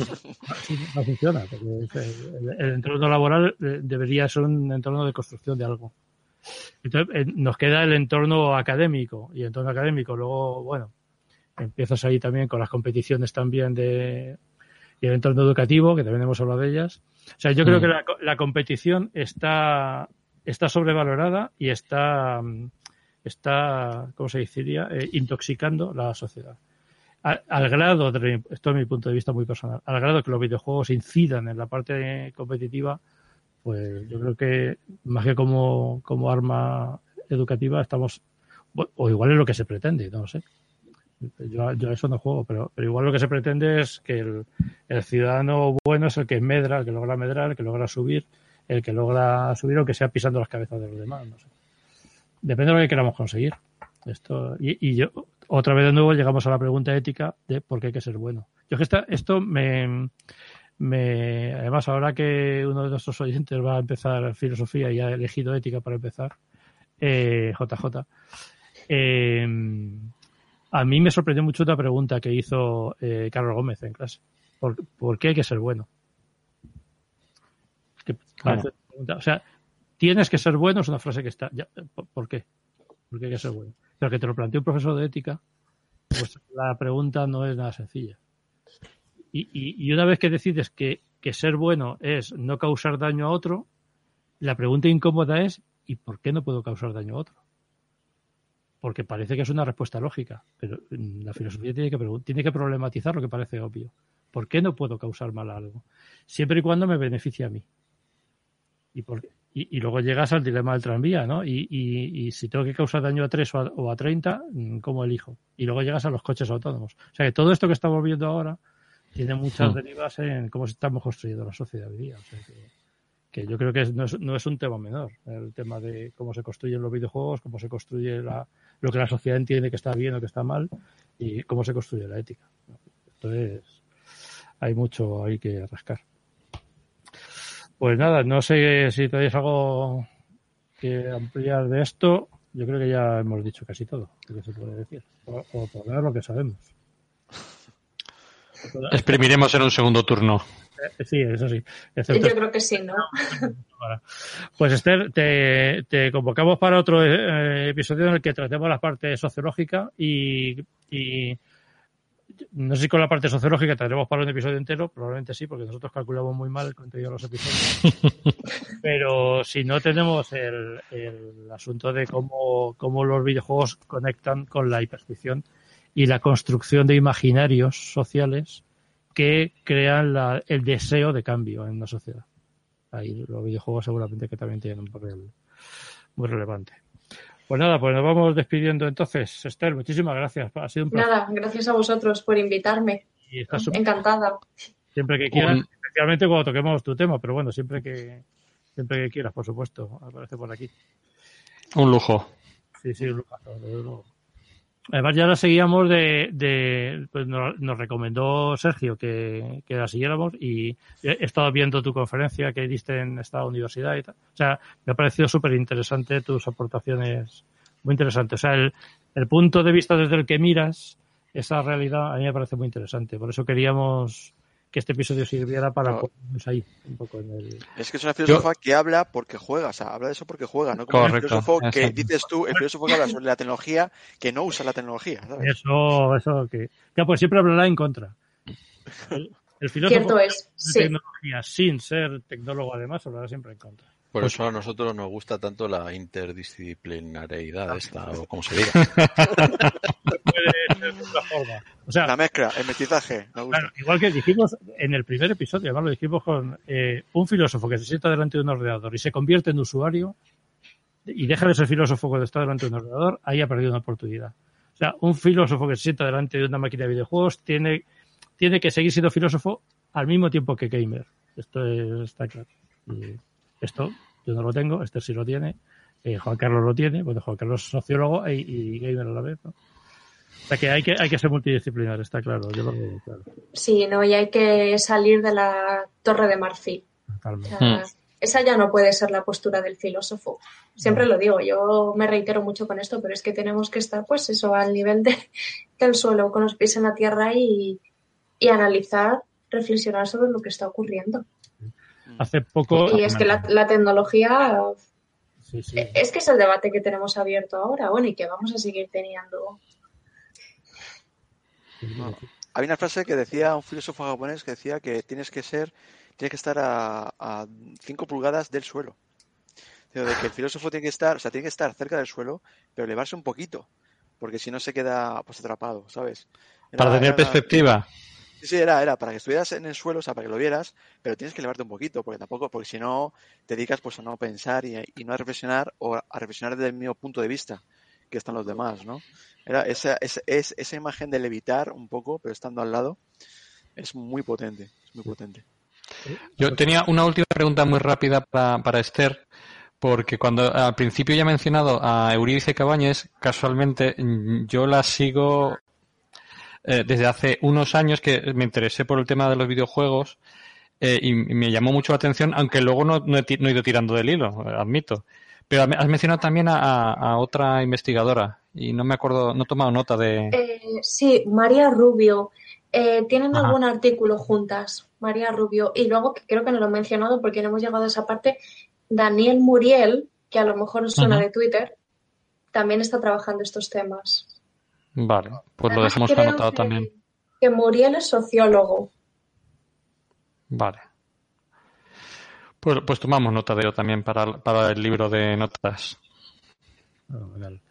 no funciona. Porque el, el entorno laboral debería ser un entorno de construcción de algo. Entonces, nos queda el entorno académico. Y el entorno académico, luego, bueno, empiezas ahí también con las competiciones también de y el entorno educativo, que también hemos hablado de ellas. O sea, yo mm. creo que la, la competición está, está sobrevalorada y está, está, ¿cómo se diría? Eh, intoxicando la sociedad. Al, al grado, de, esto es mi punto de vista muy personal, al grado que los videojuegos incidan en la parte competitiva, pues yo creo que más que como, como arma educativa estamos, o igual es lo que se pretende, no lo sé. Yo, yo a eso no juego, pero, pero igual lo que se pretende es que el, el ciudadano bueno es el que medra, el que logra medrar, el que logra subir, el que logra subir o que sea pisando las cabezas de los demás, no sé. Depende de lo que queramos conseguir. Esto y, y yo otra vez de nuevo llegamos a la pregunta ética de por qué hay que ser bueno. Yo que esta, esto me, me además ahora que uno de nuestros oyentes va a empezar filosofía y ha elegido ética para empezar, eh, J J, eh, a mí me sorprendió mucho una pregunta que hizo eh, Carlos Gómez en clase. ¿Por, ¿Por qué hay que ser bueno? Que claro. O sea, tienes que ser bueno es una frase que está... Ya, ¿por, ¿Por qué? Porque hay que ser bueno. Pero que te lo plantea un profesor de ética, pues la pregunta no es nada sencilla. Y, y, y una vez que decides que, que ser bueno es no causar daño a otro, la pregunta incómoda es ¿y por qué no puedo causar daño a otro? Porque parece que es una respuesta lógica, pero la filosofía tiene que, tiene que problematizar lo que parece obvio. ¿Por qué no puedo causar mal a algo? Siempre y cuando me beneficie a mí. Y, por, y, y luego llegas al dilema del tranvía, ¿no? Y, y, y si tengo que causar daño a tres o a, o a treinta, ¿cómo elijo? Y luego llegas a los coches autónomos. O sea que todo esto que estamos viendo ahora tiene muchas hmm. derivas en cómo estamos construyendo la sociedad hoy día. O sea que, que yo creo que es, no, es, no es un tema menor, el tema de cómo se construyen los videojuegos, cómo se construye la, lo que la sociedad entiende que está bien o que está mal y cómo se construye la ética. Entonces, hay mucho ahí que rascar. Pues nada, no sé si tenéis algo que ampliar de esto. Yo creo que ya hemos dicho casi todo lo que se puede decir, o, o por lo menos lo que sabemos. Exprimiremos en un segundo turno. Sí, eso sí. Excepto... Yo creo que sí, ¿no? Pues Esther, te, te convocamos para otro eh, episodio en el que tratemos la parte sociológica y, y no sé si con la parte sociológica tendremos para un episodio entero, probablemente sí, porque nosotros calculamos muy mal el contenido de los episodios. Pero si no tenemos el, el asunto de cómo, cómo los videojuegos conectan con la hiperficción y la construcción de imaginarios sociales que crean la, el deseo de cambio en la sociedad. Ahí los videojuegos seguramente que también tienen un papel muy relevante. Pues nada, pues nos vamos despidiendo entonces. Esther, muchísimas gracias. Ha sido un placer. Nada, gracias a vosotros por invitarme. Y estás super... Encantada. Siempre que quieras, un... especialmente cuando toquemos tu tema, pero bueno, siempre que siempre que quieras, por supuesto, aparece por aquí. Un lujo. Sí, sí, un lujazo, desde luego. Además ya la seguíamos de, de pues nos, nos recomendó Sergio que, que la siguiéramos y he estado viendo tu conferencia que diste en esta universidad y tal. O sea, me ha parecido súper interesante tus aportaciones, muy interesante. O sea, el, el punto de vista desde el que miras esa realidad a mí me parece muy interesante. Por eso queríamos que este episodio sirviera para no. ponernos ahí un poco en el... Es que es una filósofa Yo... que habla porque juega, o sea, habla de eso porque juega, ¿no? Como Correcto, el filósofo que exacto. dices tú, el filósofo que habla sobre la tecnología que no usa la tecnología, ¿sabes? Eso, eso, que... Ya, pues siempre hablará en contra. El, el filósofo Cierto es, de sí. tecnología, sin ser tecnólogo además, hablará siempre en contra. Por pues, eso a nosotros nos gusta tanto la interdisciplinariedad esta, o como se diga. Puede ser de otra forma. O sea, la mezcla, el mestizaje. Me gusta. Claro, igual que dijimos en el primer episodio, además lo dijimos con eh, un filósofo que se sienta delante de un ordenador y se convierte en usuario y deja de ser filósofo cuando está delante de un ordenador, ahí ha perdido una oportunidad. O sea, un filósofo que se sienta delante de una máquina de videojuegos tiene, tiene que seguir siendo filósofo al mismo tiempo que gamer. Esto es, está claro. Y esto yo no lo tengo, Esther sí lo tiene, eh, Juan Carlos lo tiene, bueno, Juan Carlos es sociólogo y, y gamer a la vez, ¿no? O sea que hay que hay que ser multidisciplinar, está claro, yo lo veo claro. Sí, no, y hay que salir de la torre de marfil. O sea, mm. Esa ya no puede ser la postura del filósofo. Siempre mm. lo digo, yo me reitero mucho con esto, pero es que tenemos que estar, pues eso, al nivel de, del suelo, con los pies en la tierra y, y analizar, reflexionar sobre lo que está ocurriendo. Hace poco... Y es que la, la tecnología... Sí, sí. Es que es el debate que tenemos abierto ahora, bueno, y que vamos a seguir teniendo. No. Hay una frase que decía un filósofo japonés que decía que tienes que ser, tienes que estar a, a cinco pulgadas del suelo. De que el filósofo tiene que estar, o sea, tiene que estar cerca del suelo, pero elevarse un poquito, porque si no se queda pues atrapado, ¿sabes? Era, para tener era, perspectiva. Sí, sí, era, era para que estuvieras en el suelo, o sea, para que lo vieras, pero tienes que elevarte un poquito, porque tampoco, porque si no te dedicas pues a no pensar y, y no a reflexionar o a reflexionar desde el mismo punto de vista que están los demás, ¿no? Era esa, esa, esa, esa imagen de levitar un poco, pero estando al lado, es muy potente, es muy potente. Yo tenía una última pregunta muy rápida para, para Esther, porque cuando al principio ya he mencionado a Eurídice Cabañes, casualmente yo la sigo eh, desde hace unos años que me interesé por el tema de los videojuegos eh, y me llamó mucho la atención, aunque luego no, no, he, no he ido tirando del hilo, admito. Pero has mencionado también a, a otra investigadora y no me acuerdo, no he tomado nota de... Eh, sí, María Rubio. Eh, tienen Ajá. algún artículo juntas, María Rubio. Y luego, que creo que no lo he mencionado porque no hemos llegado a esa parte, Daniel Muriel, que a lo mejor os suena Ajá. de Twitter, también está trabajando estos temas. Vale, pues Además, lo dejamos anotado que, también. Que Muriel es sociólogo. Vale. Pues, pues tomamos nota de ello también para, para el libro de notas. Oh,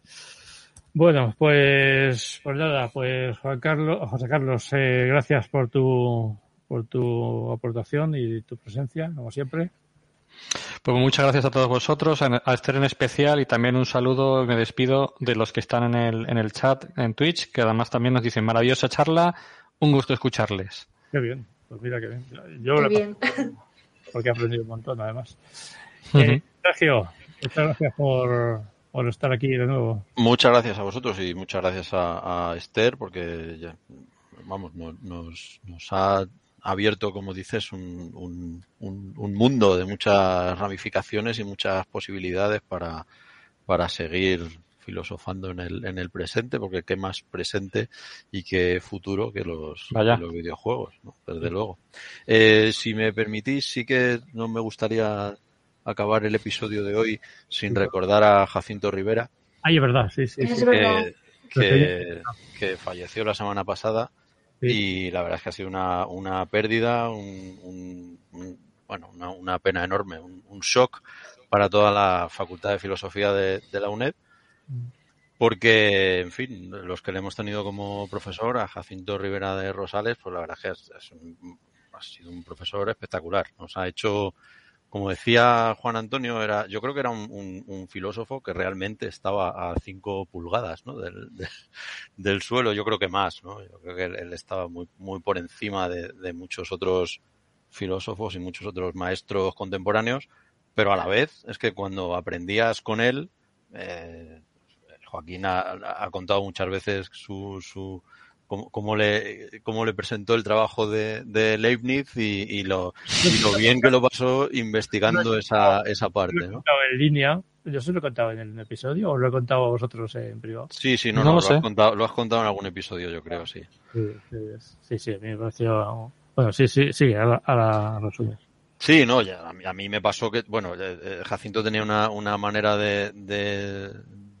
bueno, pues pues nada, pues Juan Carlos, José Carlos, eh, gracias por tu por tu aportación y tu presencia, como siempre. Pues muchas gracias a todos vosotros, a Esther en especial, y también un saludo, me despido de los que están en el en el chat en Twitch, que además también nos dicen maravillosa charla, un gusto escucharles. Qué bien, pues mira qué bien. Yo qué bien. Porque he aprendido un montón, además. Uh-huh. Eh, Sergio, muchas gracias por, por estar aquí de nuevo. Muchas gracias a vosotros y muchas gracias a, a Esther, porque ya, vamos, no, nos, nos ha abierto, como dices, un, un, un, un mundo de muchas ramificaciones y muchas posibilidades para, para seguir filosofando en el, en el presente, porque qué más presente y qué futuro que los, que los videojuegos, ¿no? Desde luego. Eh, si me permitís, sí que no me gustaría acabar el episodio de hoy sin recordar a Jacinto Rivera. Ay, es verdad, sí, sí. Es sí. verdad. Que, que, que falleció la semana pasada. Sí. Y la verdad es que ha sido una, una pérdida, un, un, un, bueno, una, una pena enorme, un, un shock para toda la Facultad de Filosofía de, de la UNED, porque, en fin, los que le hemos tenido como profesor, a Jacinto Rivera de Rosales, pues la verdad es que es, es un, ha sido un profesor espectacular. Nos ha hecho, como decía Juan Antonio, era, yo creo que era un, un, un filósofo que realmente estaba a cinco pulgadas, ¿no? del, de, del suelo, yo creo que más, ¿no? Yo creo que él, él estaba muy, muy por encima de, de muchos otros filósofos y muchos otros maestros contemporáneos, pero a la vez es que cuando aprendías con él, eh, Joaquín ha, ha contado muchas veces su, su Cómo, cómo, le, cómo le presentó el trabajo de, de Leibniz y, y, lo, y lo bien que lo pasó investigando esa, esa parte, ¿no? Lo he contado en línea. Yo se lo he contado en el episodio o lo he contado a vosotros en privado. Sí, sí, no, no, no lo, lo, sé. has contado, lo has contado en algún episodio, yo creo, sí. Sí, sí, sí, sí a mí me pareció... Bueno, sí, sí, sí, a la, a la resumen. Sí, no, ya, a, mí, a mí me pasó que, bueno, eh, Jacinto tenía una, una manera de, de,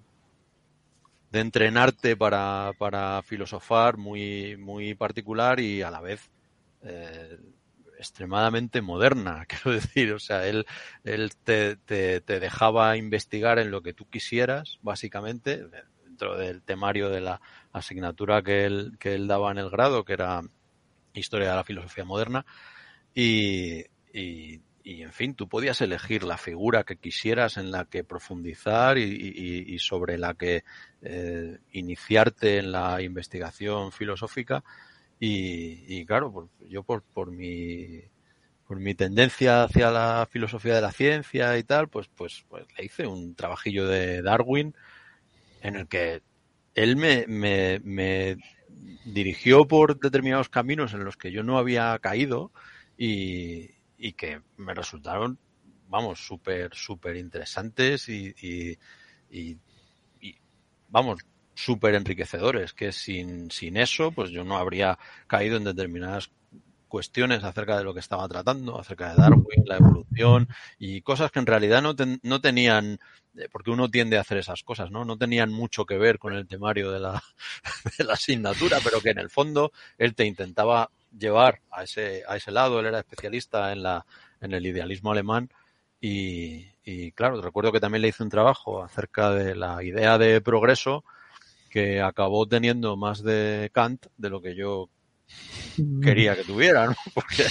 de entrenarte para, para filosofar muy, muy particular y a la vez eh, extremadamente moderna, quiero decir. O sea, él, él te, te, te dejaba investigar en lo que tú quisieras, básicamente, dentro del temario de la asignatura que él, que él daba en el grado, que era Historia de la Filosofía Moderna, y, y Y, en fin, tú podías elegir la figura que quisieras en la que profundizar y, y, y sobre la que eh, iniciarte en la investigación filosófica. Y, y claro, por, yo por, por mi por mi tendencia hacia la filosofía de la ciencia y tal, pues, pues, pues le hice un trabajillo de Darwin en el que él me, me, me dirigió por determinados caminos en los que yo no había caído y y que me resultaron, vamos, súper, súper interesantes y, y, y, y vamos, súper enriquecedores, que sin, sin eso, pues yo no habría caído en determinadas cuestiones acerca de lo que estaba tratando, acerca de Darwin, la evolución y cosas que en realidad no, ten, no tenían, porque uno tiende a hacer esas cosas, ¿no? No tenían mucho que ver con el temario de la, de la asignatura, pero que en el fondo él te intentaba llevar a ese a ese lado. Él era especialista en la en el idealismo alemán y, y claro, recuerdo que también le hice un trabajo acerca de la idea de progreso que acabó teniendo más de Kant de lo que yo quería que tuviera, ¿no? Porque,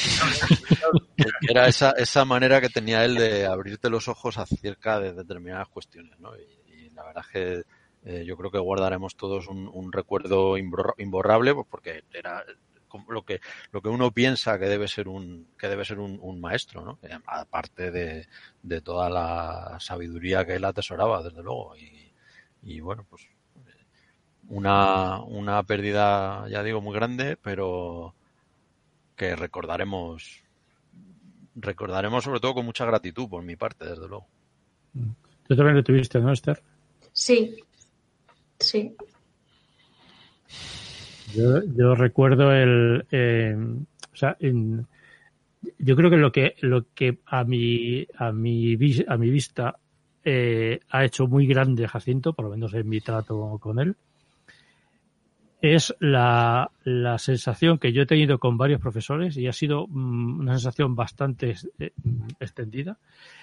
porque era esa esa manera que tenía él de abrirte los ojos acerca de determinadas cuestiones, ¿no? Y, y la verdad es que eh, yo creo que guardaremos todos un, un recuerdo imborrable, pues porque era lo que lo que uno piensa que debe ser un que debe ser un, un maestro, ¿no? Aparte de, de toda la sabiduría que él atesoraba, desde luego, y, y bueno, pues una una pérdida, ya digo, muy grande, pero que recordaremos recordaremos sobre todo con mucha gratitud por mi parte, desde luego. Tú también lo tuviste, ¿no, Esther? Sí, sí. Yo, yo recuerdo el, eh, o sea, en, yo creo que lo que lo que a mi a mi a mi vista eh, ha hecho muy grande Jacinto, por lo menos en mi trato con él, es la la sensación que yo he tenido con varios profesores y ha sido mm, una sensación bastante eh, extendida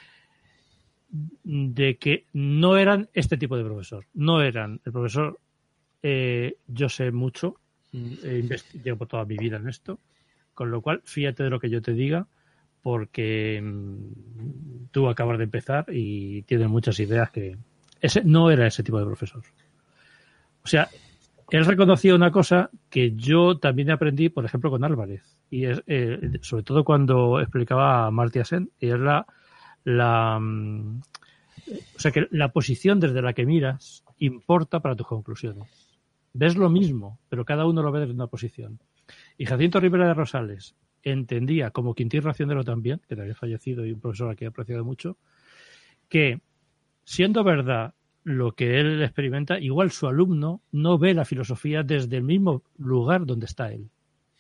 de que no eran este tipo de profesor, no eran el profesor eh, yo sé mucho. He investigado toda mi vida en esto, con lo cual fíjate de lo que yo te diga porque mmm, tú acabas de empezar y tienes muchas ideas que ese no era ese tipo de profesor. O sea, él reconocía una cosa que yo también aprendí, por ejemplo, con Álvarez, y es eh, sobre todo cuando explicaba a Amartya Sen, y es la la mmm, o sea que la posición desde la que miras importa para tus conclusiones. Ves lo mismo, pero cada uno lo ve desde una posición. Y Jacinto Rivera de Rosales entendía, como Quintín Racionero también, que había fallecido y un profesor al que he apreciado mucho, que siendo verdad lo que él experimenta, igual su alumno no ve la filosofía desde el mismo lugar donde está él.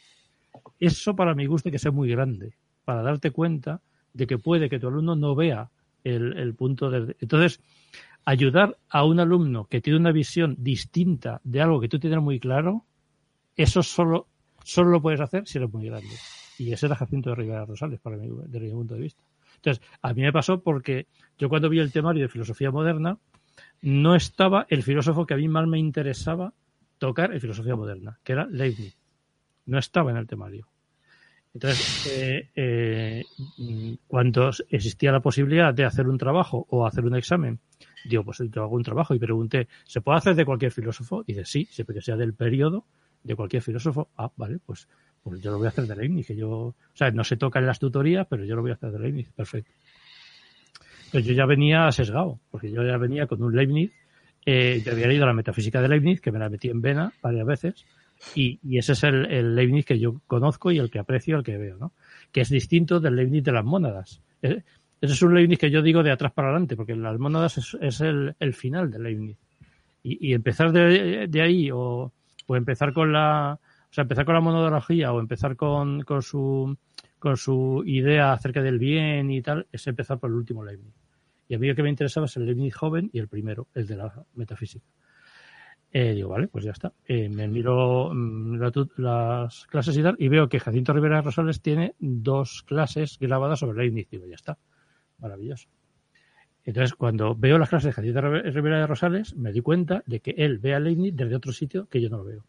Eso para mi gusto hay que ser muy grande, para darte cuenta de que puede que tu alumno no vea el, el punto de... Entonces, ayudar a un alumno que tiene una visión distinta de algo que tú tienes muy claro, eso solo, solo lo puedes hacer si eres muy grande. Y ese era Jacinto de Rivera Rosales, para mí, desde mi punto de vista. Entonces, a mí me pasó porque yo cuando vi el temario de filosofía moderna, no estaba el filósofo que a mí más me interesaba tocar en filosofía moderna, que era Leibniz. No estaba en el temario. Entonces, eh, eh, cuando existía la posibilidad de hacer un trabajo o hacer un examen, digo, pues yo hago un trabajo y pregunté, ¿se puede hacer de cualquier filósofo? Y dice, sí, siempre que sea del periodo de cualquier filósofo. Ah, vale, pues, pues yo lo voy a hacer de Leibniz, que yo, o sea, no se toca en las tutorías, pero yo lo voy a hacer de Leibniz, perfecto. Pues yo ya venía sesgado, porque yo ya venía con un Leibniz, eh, yo había leído la metafísica de Leibniz, que me la metí en vena varias veces, y, y ese es el, el Leibniz que yo conozco y el que aprecio, el que veo, ¿no? Que es distinto del Leibniz de las mónadas. Ese es un Leibniz que yo digo de atrás para adelante, porque las mónadas es, es el, el final del Leibniz. Y, y empezar de, de ahí, o, o empezar con la, o sea, empezar con la monodología, o empezar con, con su, con su idea acerca del bien y tal, es empezar por el último Leibniz. Y a mí lo que me interesaba es el Leibniz joven y el primero, el de la metafísica. Eh, digo, vale, pues ya está. Eh, me miro mm, la, las clases y tal, y veo que Jacinto Rivera Rosales tiene dos clases grabadas sobre Leibniz. Digo, ya está. Maravilloso. Entonces, cuando veo las clases de Jacinto Rivera Rosales, me di cuenta de que él ve a Leibniz desde otro sitio que yo no lo veo.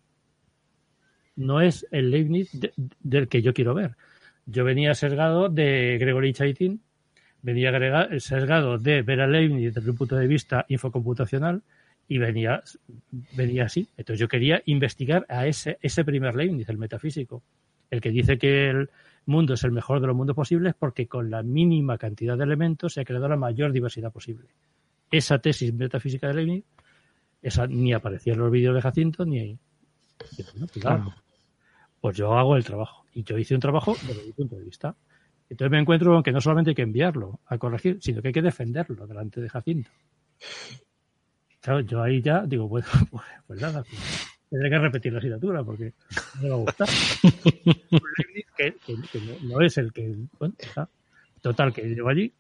No es el Leibniz de, del que yo quiero ver. Yo venía sesgado de Gregory Chaitin, venía sesgado de ver a Leibniz desde un punto de vista infocomputacional, y venía, venía así. Entonces yo quería investigar a ese, ese primer Leibniz, el metafísico, el que dice que el mundo es el mejor de los mundos posibles porque con la mínima cantidad de elementos se ha creado la mayor diversidad posible. Esa tesis metafísica de Leibniz, esa ni aparecía en los vídeos de Jacinto, ni ahí. Y bueno, pues, claro, pues yo hago el trabajo. Y yo hice un trabajo desde mi punto de vista. Entonces me encuentro con que no solamente hay que enviarlo a corregir, sino que hay que defenderlo delante de Jacinto. Claro, yo ahí ya digo, pues, pues, pues nada, pues, tendré que repetir la asignatura porque no me va a gustar. que, que, que no, no es el que, bueno, está. Total, que llevo allí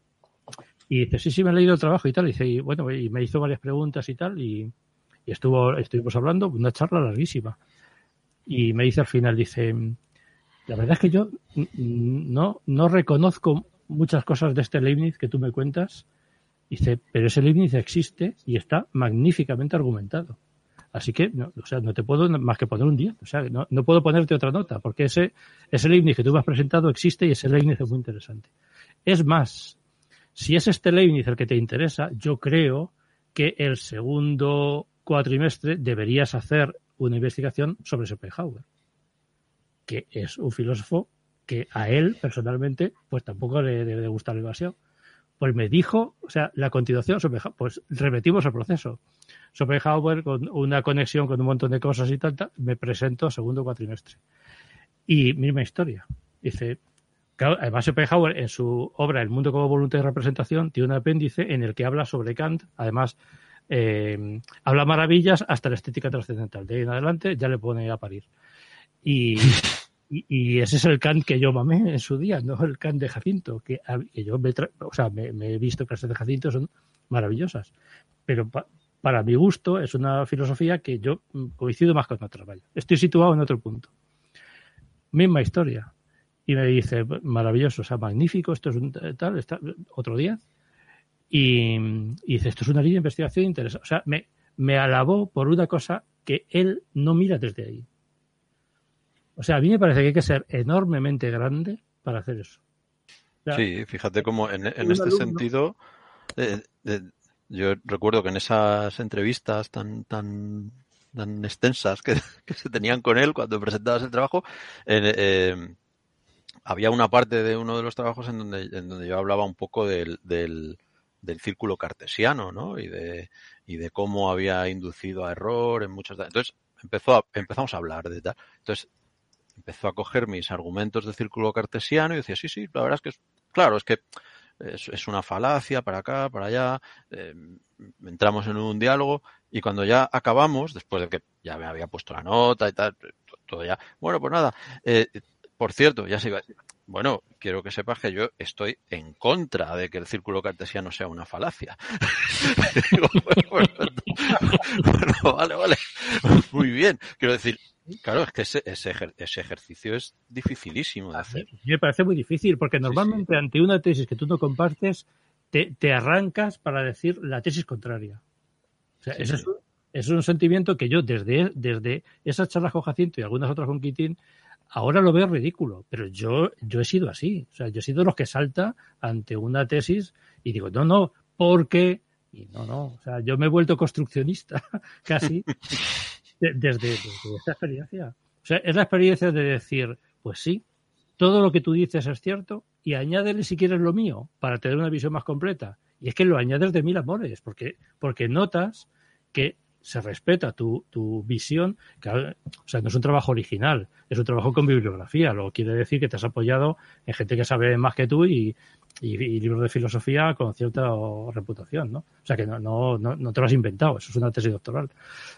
y dice, sí, sí, me he leído el trabajo y tal, y dice, y bueno, y me hizo varias preguntas y tal, y, y estuvo, estuvimos hablando, una charla larguísima. Y me dice al final, dice, la verdad es que yo no, no reconozco muchas cosas de este Leibniz que tú me cuentas. Dice, pero ese Leibniz existe y está magníficamente argumentado. Así que, no, o sea, no te puedo más que poner un diez. O sea, no, no puedo ponerte otra nota, porque ese, ese Leibniz que tú me has presentado existe y ese Leibniz es muy interesante. Es más, si es este Leibniz el que te interesa, yo creo que el segundo cuatrimestre deberías hacer una investigación sobre Schopenhauer, que es un filósofo que a él, personalmente, pues tampoco le debe de gustar demasiado. Pues me dijo, o sea, la continuación, pues repetimos el proceso. Schopenhauer, con una conexión con un montón de cosas y tal, tal me presento segundo cuatrimestre. Y misma historia. Dice, claro, además Schopenhauer en su obra El mundo como voluntad y representación tiene un apéndice en el que habla sobre Kant, además eh, habla maravillas hasta la estética trascendental. De ahí en adelante ya le pone a parir. Y... Y, y ese es el Kant que yo mamé en su día, no el Kant de Jacinto, que, que yo me, tra- o sea, me, me he visto clases de Jacinto, son maravillosas. Pero pa- para mi gusto es una filosofía que yo coincido más con otra. Vaya. Estoy situado en otro punto. Misma historia. Y me dice, maravilloso, o sea, magnífico, esto es un tal, está, otro día. Y, y dice, esto es una línea de investigación interesante. O sea, me, me alabó por una cosa que él no mira desde ahí. O sea, a mí me parece que hay que ser enormemente grande para hacer eso. O sea, sí, fíjate cómo en, en este alumno... sentido, eh, eh, yo recuerdo que en esas entrevistas tan tan tan extensas que, que se tenían con él cuando presentabas el trabajo, eh, eh, había una parte de uno de los trabajos en donde, en donde yo hablaba un poco del, del, del círculo cartesiano, ¿no? Y de, y de cómo había inducido a error en muchos... Entonces empezó a, empezamos a hablar de tal. Entonces empezó a coger mis argumentos de círculo cartesiano y decía, sí, sí, la verdad es que es, claro, es que es, es una falacia para acá, para allá, eh, entramos en un diálogo y cuando ya acabamos, después de que ya me había puesto la nota y tal, todo ya, bueno, pues nada, eh, por cierto, ya se iba a decir, bueno, quiero que sepas que yo estoy en contra de que el círculo cartesiano sea una falacia. Digo, bueno, bueno, bueno, vale, vale, muy bien. Quiero decir, claro, es que ese, ese, ejer, ese ejercicio es dificilísimo de hacer. Me parece muy difícil, porque normalmente sí, sí. ante una tesis que tú no compartes, te, te arrancas para decir la tesis contraria. O sea, sí, ese sí. Es, un, es un sentimiento que yo desde, desde esas charlas con Jacinto y algunas otras con Quintín, ahora lo veo ridículo, pero yo yo he sido así. O sea, yo he sido los que salta ante una tesis y digo, no, no, ¿por qué? Y no, no. O sea, yo me he vuelto construccionista casi de, desde, desde esta experiencia. O sea, es la experiencia de decir, pues sí, todo lo que tú dices es cierto y añádele si quieres lo mío para tener una visión más completa. Y es que lo añades de mil amores, porque, porque notas que se respeta tu, tu visión, que, o sea, no es un trabajo original, es un trabajo con bibliografía, lo quiere decir que te has apoyado en gente que sabe más que tú y, y, y libros de filosofía con cierta reputación, ¿no? O sea, que no, no, no, no te lo has inventado, eso es una tesis doctoral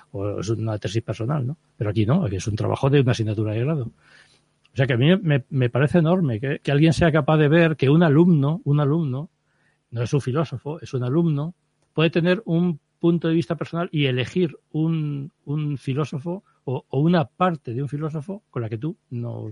o es una tesis personal, ¿no? Pero aquí no, aquí es un trabajo de una asignatura de grado. O sea, que a mí me, me parece enorme que, que alguien sea capaz de ver que un alumno, un alumno, no es un filósofo, es un alumno, puede tener un punto de vista personal y elegir un, un filósofo o, o una parte de un filósofo con la que tú no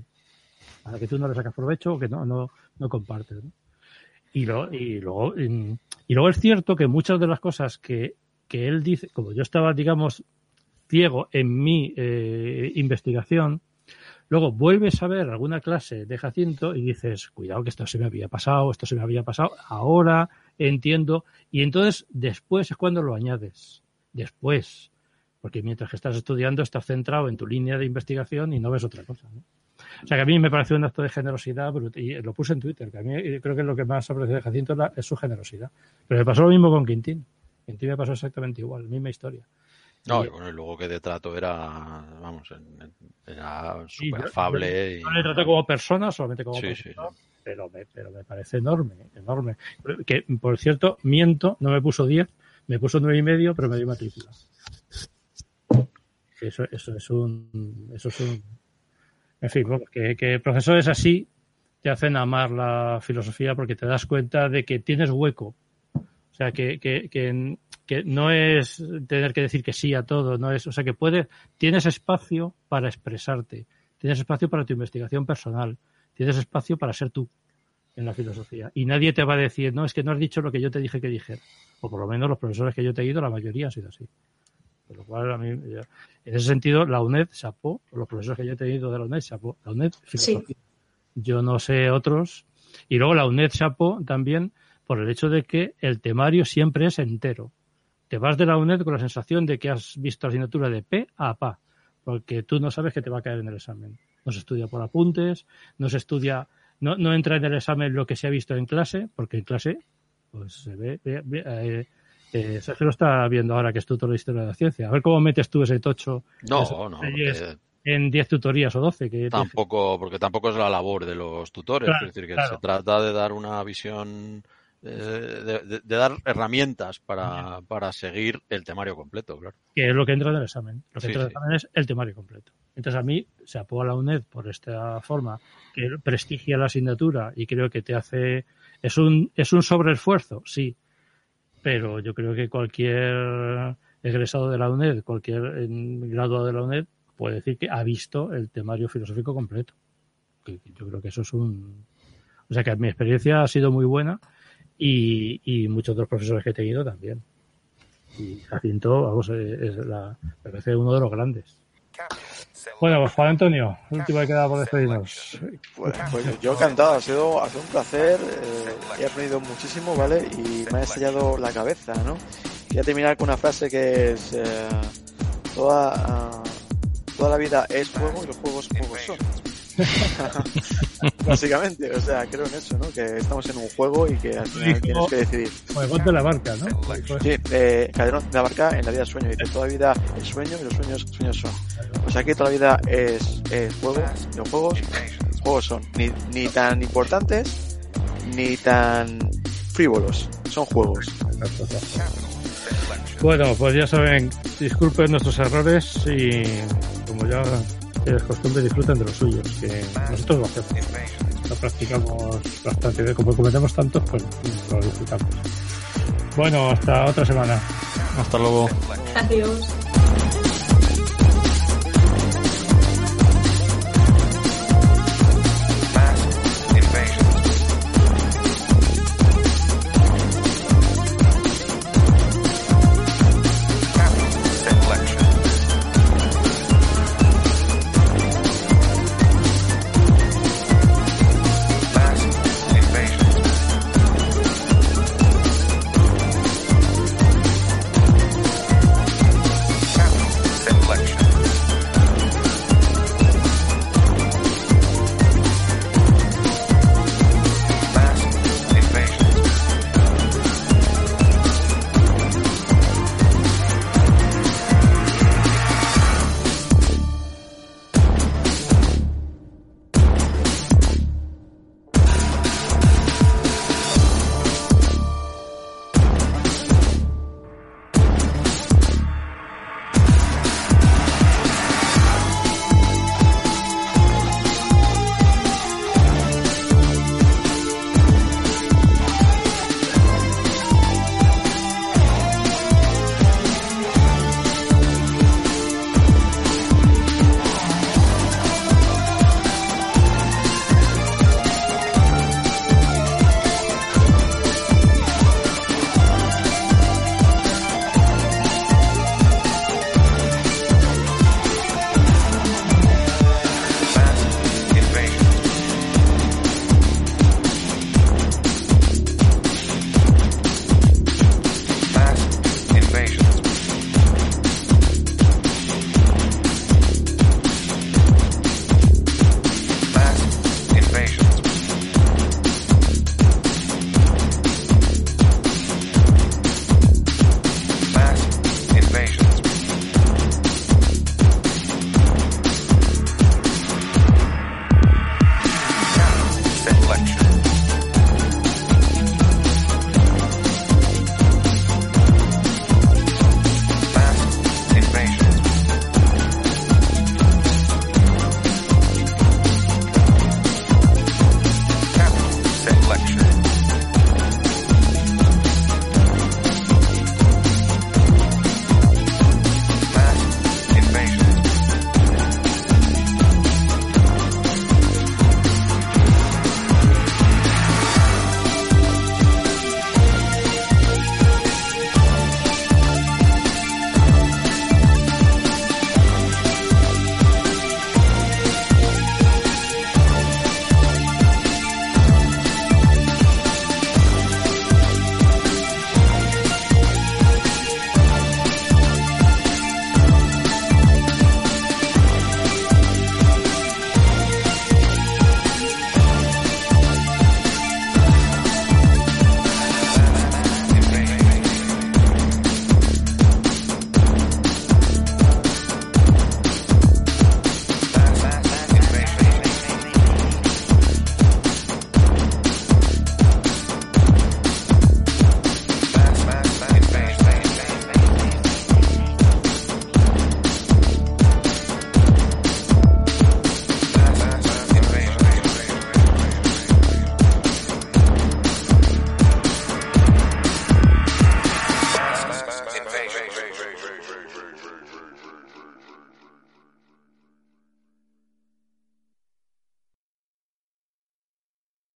a la que tú no le sacas provecho o que no no, no compartes, ¿no? Y, lo, y luego y, y luego es cierto que muchas de las cosas que, que él dice, como yo estaba digamos ciego en mi eh, investigación, luego vuelves a ver alguna clase de Jacinto y dices, cuidado que esto se me había pasado, esto se me había pasado, ahora entiendo, y entonces después es cuando lo añades, después, porque mientras que estás estudiando estás centrado en tu línea de investigación y no ves otra cosa, ¿no? O sea que a mí me pareció un acto de generosidad, y lo puse en Twitter, que a mí creo que lo que más aprecio de Jacinto es, la, es su generosidad, pero me pasó lo mismo con Quintín, Quintín me pasó exactamente igual, la misma historia. No, y bueno, y luego que de trato era, vamos, era súper afable. Sí, yo, yo, yo le trato como persona, solamente como sí, persona, sí, sí. Pero, me, pero me parece enorme, enorme. Que, por cierto, miento, no me puso diez, me puso nueve y medio, pero me dio matrícula. Eso, eso es un, eso es un, en fin, que, que profesores así te hacen amar la filosofía porque te das cuenta de que tienes hueco. O sea, que, que, que, que no es tener que decir que sí a todo, no es, o sea, que puedes, tienes espacio para expresarte, tienes espacio para tu investigación personal, tienes espacio para ser tú en la filosofía. Y nadie te va a decir, no, es que no has dicho lo que yo te dije que dijera. O por lo menos los profesores que yo te he ido, la mayoría han sido así. Por lo cual, a mí, en ese sentido, la UNED, chapó, los profesores que yo he tenido de la UNED, chapó. La UNED, filosofía. Sí. Yo no sé otros. Y luego la UNED, chapó también por el hecho de que el temario siempre es entero. Te vas de la UNED con la sensación de que has visto la asignatura de pe a pa, porque tú no sabes que te va a caer en el examen. No se estudia por apuntes, no se estudia, no, no entra en el examen lo que se ha visto en clase, porque en clase pues se ve, ve, ve eh, eh, Sergio lo está viendo ahora que es tutor de historia de la ciencia. A ver cómo metes tú ese tocho no, no, porque... en diez tutorías o doce. Que tampoco, porque tampoco es la labor de los tutores, claro, es decir, que claro. Se trata de dar una visión... De, de, de dar herramientas para, para seguir el temario completo, claro. Que es lo que entra en el examen. Lo que sí, entra en el examen sí. Es el temario completo. Entonces a mí se apoya la UNED por esta forma que prestigia la asignatura y creo que te hace... Es un, es un sobreesfuerzo, sí, pero yo creo que cualquier egresado de la UNED, cualquier graduado de la UNED puede decir que ha visto el temario filosófico completo. Yo creo que eso es un... O sea que mi experiencia ha sido muy buena. Y, y muchos de los profesores que he tenido también. Y Jacinto, vamos, es la, me parece uno de los grandes. Bueno, pues Juan Antonio, el último que queda por despedirnos. Pues, pues yo encantado, ha sido, ha sido un placer, eh, he aprendido muchísimo, ¿vale? Y me ha estallado la cabeza, ¿no? Voy a terminar con una frase que es eh, toda, uh, toda la vida es juego y los juegos juegos son. Básicamente, o sea, creo en eso, ¿no? Que estamos en un juego y que al final tienes que decidir. Pues ponte la barca, ¿no? Sí, eh, Calderón de la barca en la vida sueño. Dice, toda la vida es sueño y los sueños sueños son. O sea, que toda la vida es, es juego y los juegos juegos son. Ni, ni tan importantes, ni tan frívolos, son juegos. Bueno, pues ya saben, disculpen nuestros errores y como ya es costumbre, disfruten de los suyos, que nosotros lo hacemos. Lo practicamos bastante, como cometemos tantos, pues lo disfrutamos. Bueno, hasta otra semana. Hasta luego. Adiós.